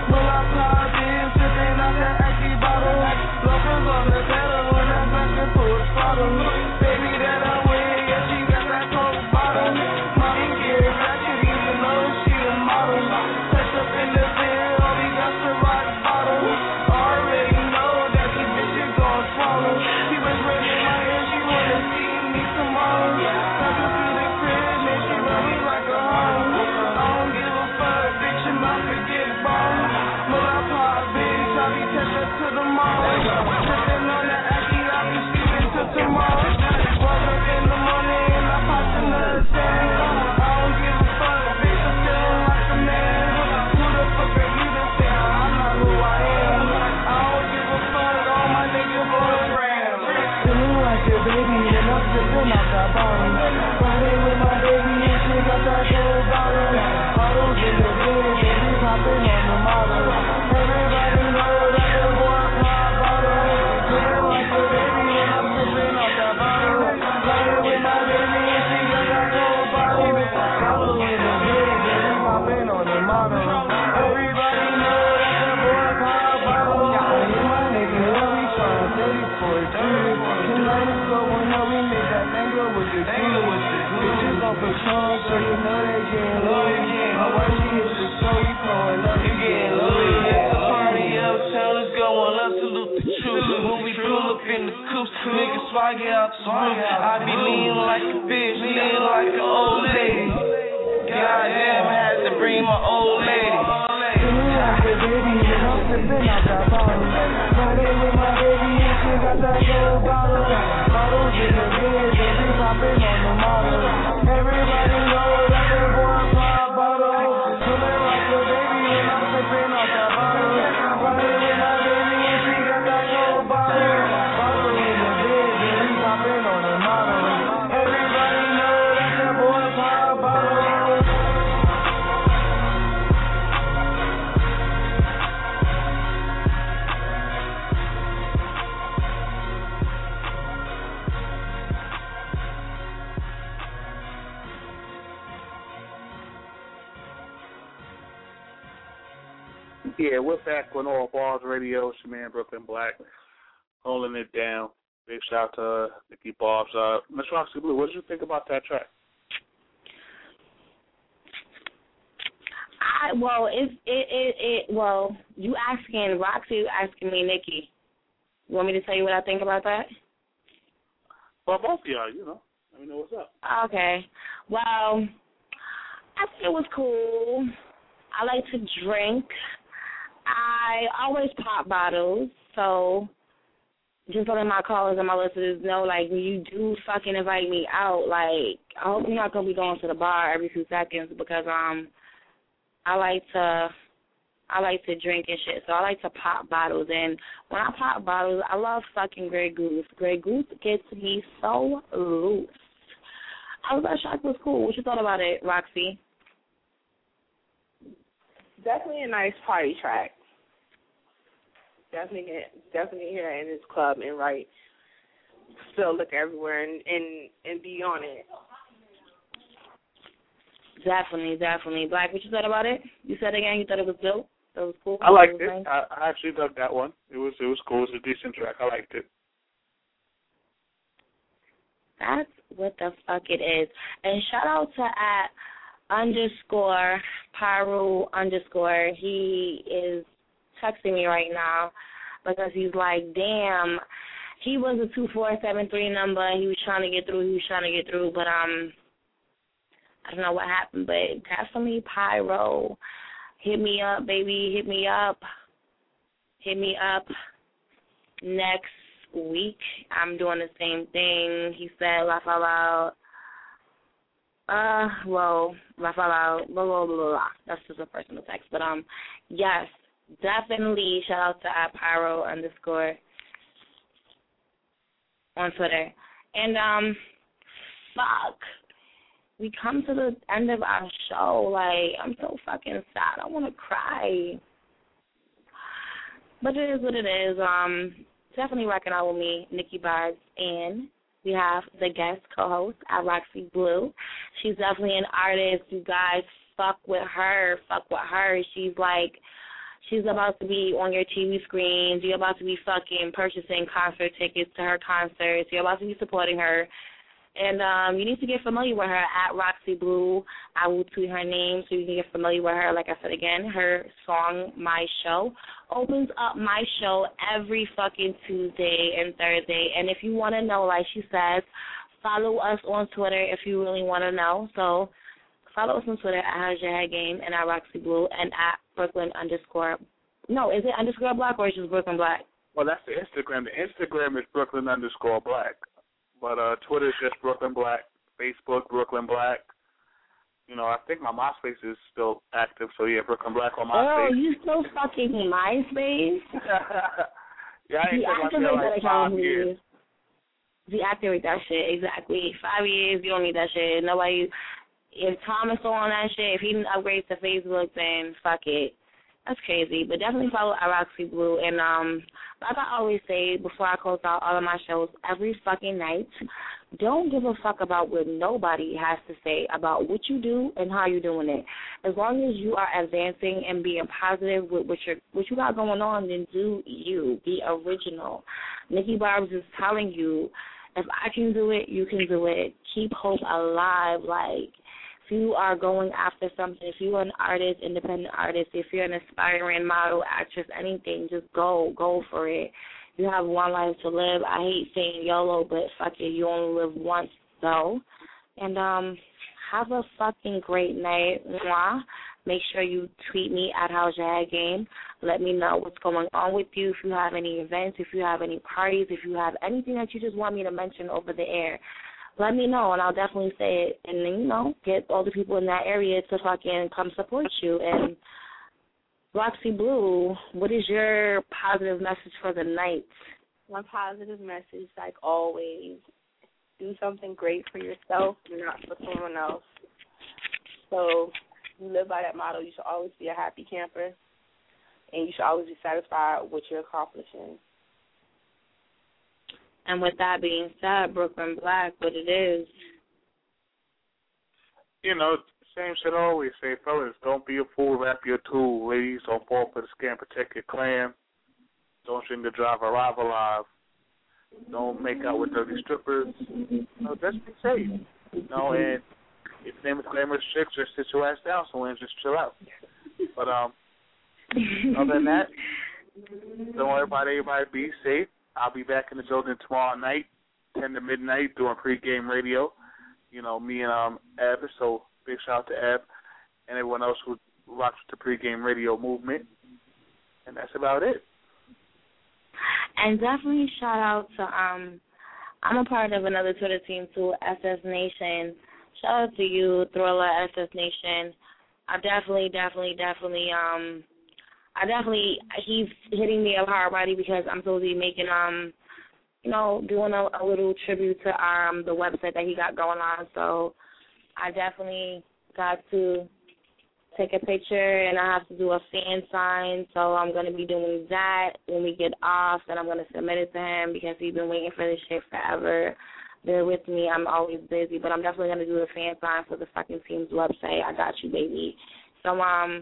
Baby that I wear, yeah, she got that cold bottle. Mommy get ratchet, even though she a model. Touch up in the bed, all we got to rock bottle. Already know that these bitches gon' swallow. She was ready in my ear, she wanna see me tomorrow. Come to see the crib, man, she run me like a home. I don't give a fuck, bitch, your mouth could get bone. Moolah Pop Bitch, I be touched up to the mall. Sippin' on the Aki, I be sleeping till tomorrow. Woke up in the morning and I popped another 10. I don't give a fuck, bitch, I'm feeling like a man. Who the fuck are you to say I'm not who I am? I don't give a fuck, all my niggas boyfriend. Feeling like a baby and I'm sipping off that bottle. Riding with my baby and she got that gold bottle. Bottles in the bed, baby popping on the model. Everybody know that the boy pop bottle. Patron, so you know they getting low. My wife, she hit the show, we pouring up, you getting low. It's a party uptown, let's go on up, salute the truth. When we pull up in the coops, niggas swag it out the roof. I be leaning like a bitch, leaning like an old lady. Goddamn, I had to bring my old lady. Baby, I'm sipping out that bottle. Friday with my baby, and she got that gold bottle. Bottles in the bed, they be popping on the model. Everybody knows that the boy pop bottle. Feeling like a baby when I'm sipping out that bottle. Friday with my baby, and she got that gold bottle. Bottle in the bed, they be popping on the model. Everybody knows that the boy pop bottle. Yeah, we're back on All Bars Radio. It's your man Brooklyn Black, holding it down. Big shout out to Nikki Barbs. Miss Roxy Blue, what did you think about that track? Well, you asking Roxy, you asking me, Nikki. You want me to tell you what I think about that? Well, both of y'all, you know. Let me know what's up. Okay. Well, I think it was cool. I like to drink. I always pop bottles, so just letting my callers and my listeners know, like, when you do fucking invite me out, like, I hope you're not going to be going to the bar every 2 seconds because I like to drink and shit, so I like to pop bottles. And when I pop bottles, I love fucking Grey Goose. Grey Goose gets me so loose. That track was cool. What you thought about it, Roxy? Definitely a nice party track. Definitely hear that in this club and right. Still look everywhere and be on it. Definitely. Black, what you thought about it? You said again you thought it was dope? That was cool? I liked it. Nice? I actually dug that one. It was cool. It was a decent track. I liked it. That's what the fuck it is. And shout out to @_Pyro_. He is texting me right now because he's like, damn, he was a 2473 number. He was trying to get through, but I don't know what happened, but definitely Pyro. Hit me up, baby. Hit me up next week. I'm doing the same thing. He said, laugh out loud. Laugh out loud. Blah, blah, blah, blah. That's just a personal text. But, yes, definitely shout out to @Pyro_ on Twitter. And, fuck. We come to the end of our show. Like, I'm so fucking sad. I want to cry. But it is what it is. Definitely rocking out with me, Nikki Barbs, and we have the guest co-host Roxy Blue. She's definitely an artist. You guys fuck with her. She's about to be on your TV screens. You're about to be fucking purchasing concert tickets to her concerts. You're about to be supporting her. And you need to get familiar with her @Roxy Blue. I will tweet her name so you can get familiar with her. Like I said again, her song, My Show, opens up my show every fucking Tuesday and Thursday. And if you want to know, like she says, follow us on Twitter if you really want to know. So follow us on Twitter @HowsYourHeadGame and @Roxy Blue and @Brooklyn_. No, is it _Black or is it just Brooklyn Black? Well, that's the Instagram. The Instagram is Brooklyn_Black. But Twitter is just Brooklyn Black. Facebook, Brooklyn Black. You know, I think my MySpace is still active, so yeah, Brooklyn Black on MySpace. Oh, you still fucking MySpace? Yeah, I ain't been on like 5 years. Deactivate that shit, exactly. 5 years, you don't need that shit. Nobody, if Tom is still on that shit, if he didn't upgrade to Facebook, then fuck it. That's crazy. But definitely follow Roxy Blue. And like I always say before I close out all of my shows every fucking night, don't give a fuck about what nobody has to say about what you do and how you're doing it. As long as you are advancing and being positive with what you got going on, then do you. Be original. Nikki Barbs is telling you, If I can do it, you can do it. Keep hope alive. Like, if you are going after something, if you are an artist, independent artist, if you're an aspiring model, actress, anything, just go for it. You have one life to live. I hate saying YOLO, but fuck it, you only live once, though. And have a fucking great night. Mwah. Make sure you tweet me at How's Your Head Game. Let me know what's going on with you. If you have any events, if you have any parties, if you have anything that you just want me to mention over the air, let me know, and I'll definitely say it. And then, get all the people in that area to fucking come support you. And Roxy Blue, what is your positive message for the night? My positive message, like always, do something great for yourself, not for someone else. So you live by that motto. You should always be a happy camper, and you should always be satisfied with what you're accomplishing. And with that being said, Brooklyn Black, what it is? Same shit I always say, fellas. Don't be a fool, rap your tool. Ladies, don't fall for the scam, protect your clan. Don't string the driver, arrive alive. Don't make out with dirty strippers. Just be safe. And if your name is Glamorous Chicks, just sit your ass down somewhere and just chill out. But other than that, don't worry about everybody. Be safe. I'll be back in the building tomorrow night, 10 to midnight, doing pregame radio. Me and Eb. So big shout out to Eb and everyone else who rocks the pregame radio movement. And that's about it. And definitely shout out to I'm a part of another Twitter team too, SS Nation. Shout out to you, Thriller, SS Nation. He's hitting me up hard, buddy, because I'm supposed to be making doing a little tribute to the website that he got going on. So I definitely got to take a picture, and I have to do a fan sign. So I'm going to be doing that when we get off, and I'm going to submit it to him because he's been waiting for this shit forever. Bear with me. I'm always busy, but I'm definitely going to do the fan sign for the fucking team's website. I got you, baby. So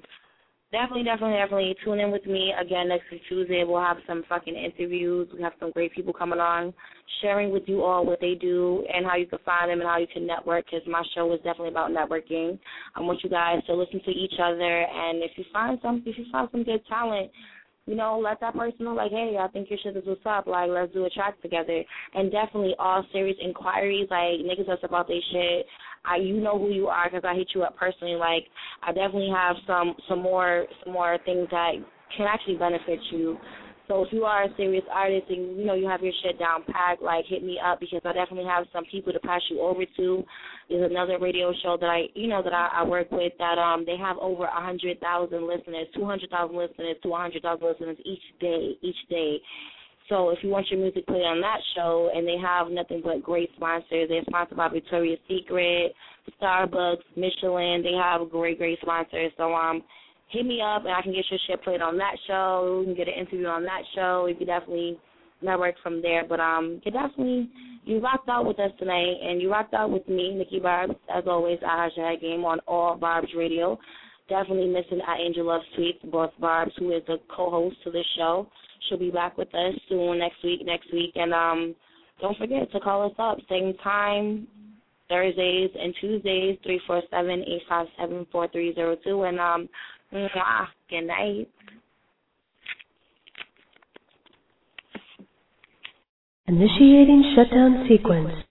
definitely tune in with me again next week Tuesday. We'll have some fucking interviews. We have some great people coming on, sharing with you all what they do and how you can find them and how you can network, because my show is definitely about networking. I want you guys to listen to each other, and if you find some good talent, let that person know, like, hey, I think your shit is what's up. Like, let's do a track together. And definitely all serious inquiries, like, niggas that's about their shit. You know who you are because I hit you up personally. Like, I definitely have some more things that can actually benefit you. So if you are a serious artist and, you have your shit down packed, like, hit me up because I definitely have some people to pass you over to. There's another radio show that I work with that they have over 100,000 listeners, 200,000 listeners to 100,000 listeners each day. So if you want your music played on that show, and they have nothing but great sponsors. They're sponsored by Victoria's Secret, Starbucks, Michelin. They have great sponsors. So hit me up, and I can get your shit played on that show. You can get an interview on that show. You can definitely network from there. But you rocked out with us tonight, and you rocked out with me, Nikki Barbs, as always, at How's Your Head Game on All Barbs Radio. Definitely missing at Angel Love Sweets, Boss Barbs, who is the co-host to this show. She'll be back with us soon next week. And don't forget to call us up, same time, Thursdays and Tuesdays, 347-857-4302. And good night. Initiating shutdown sequence.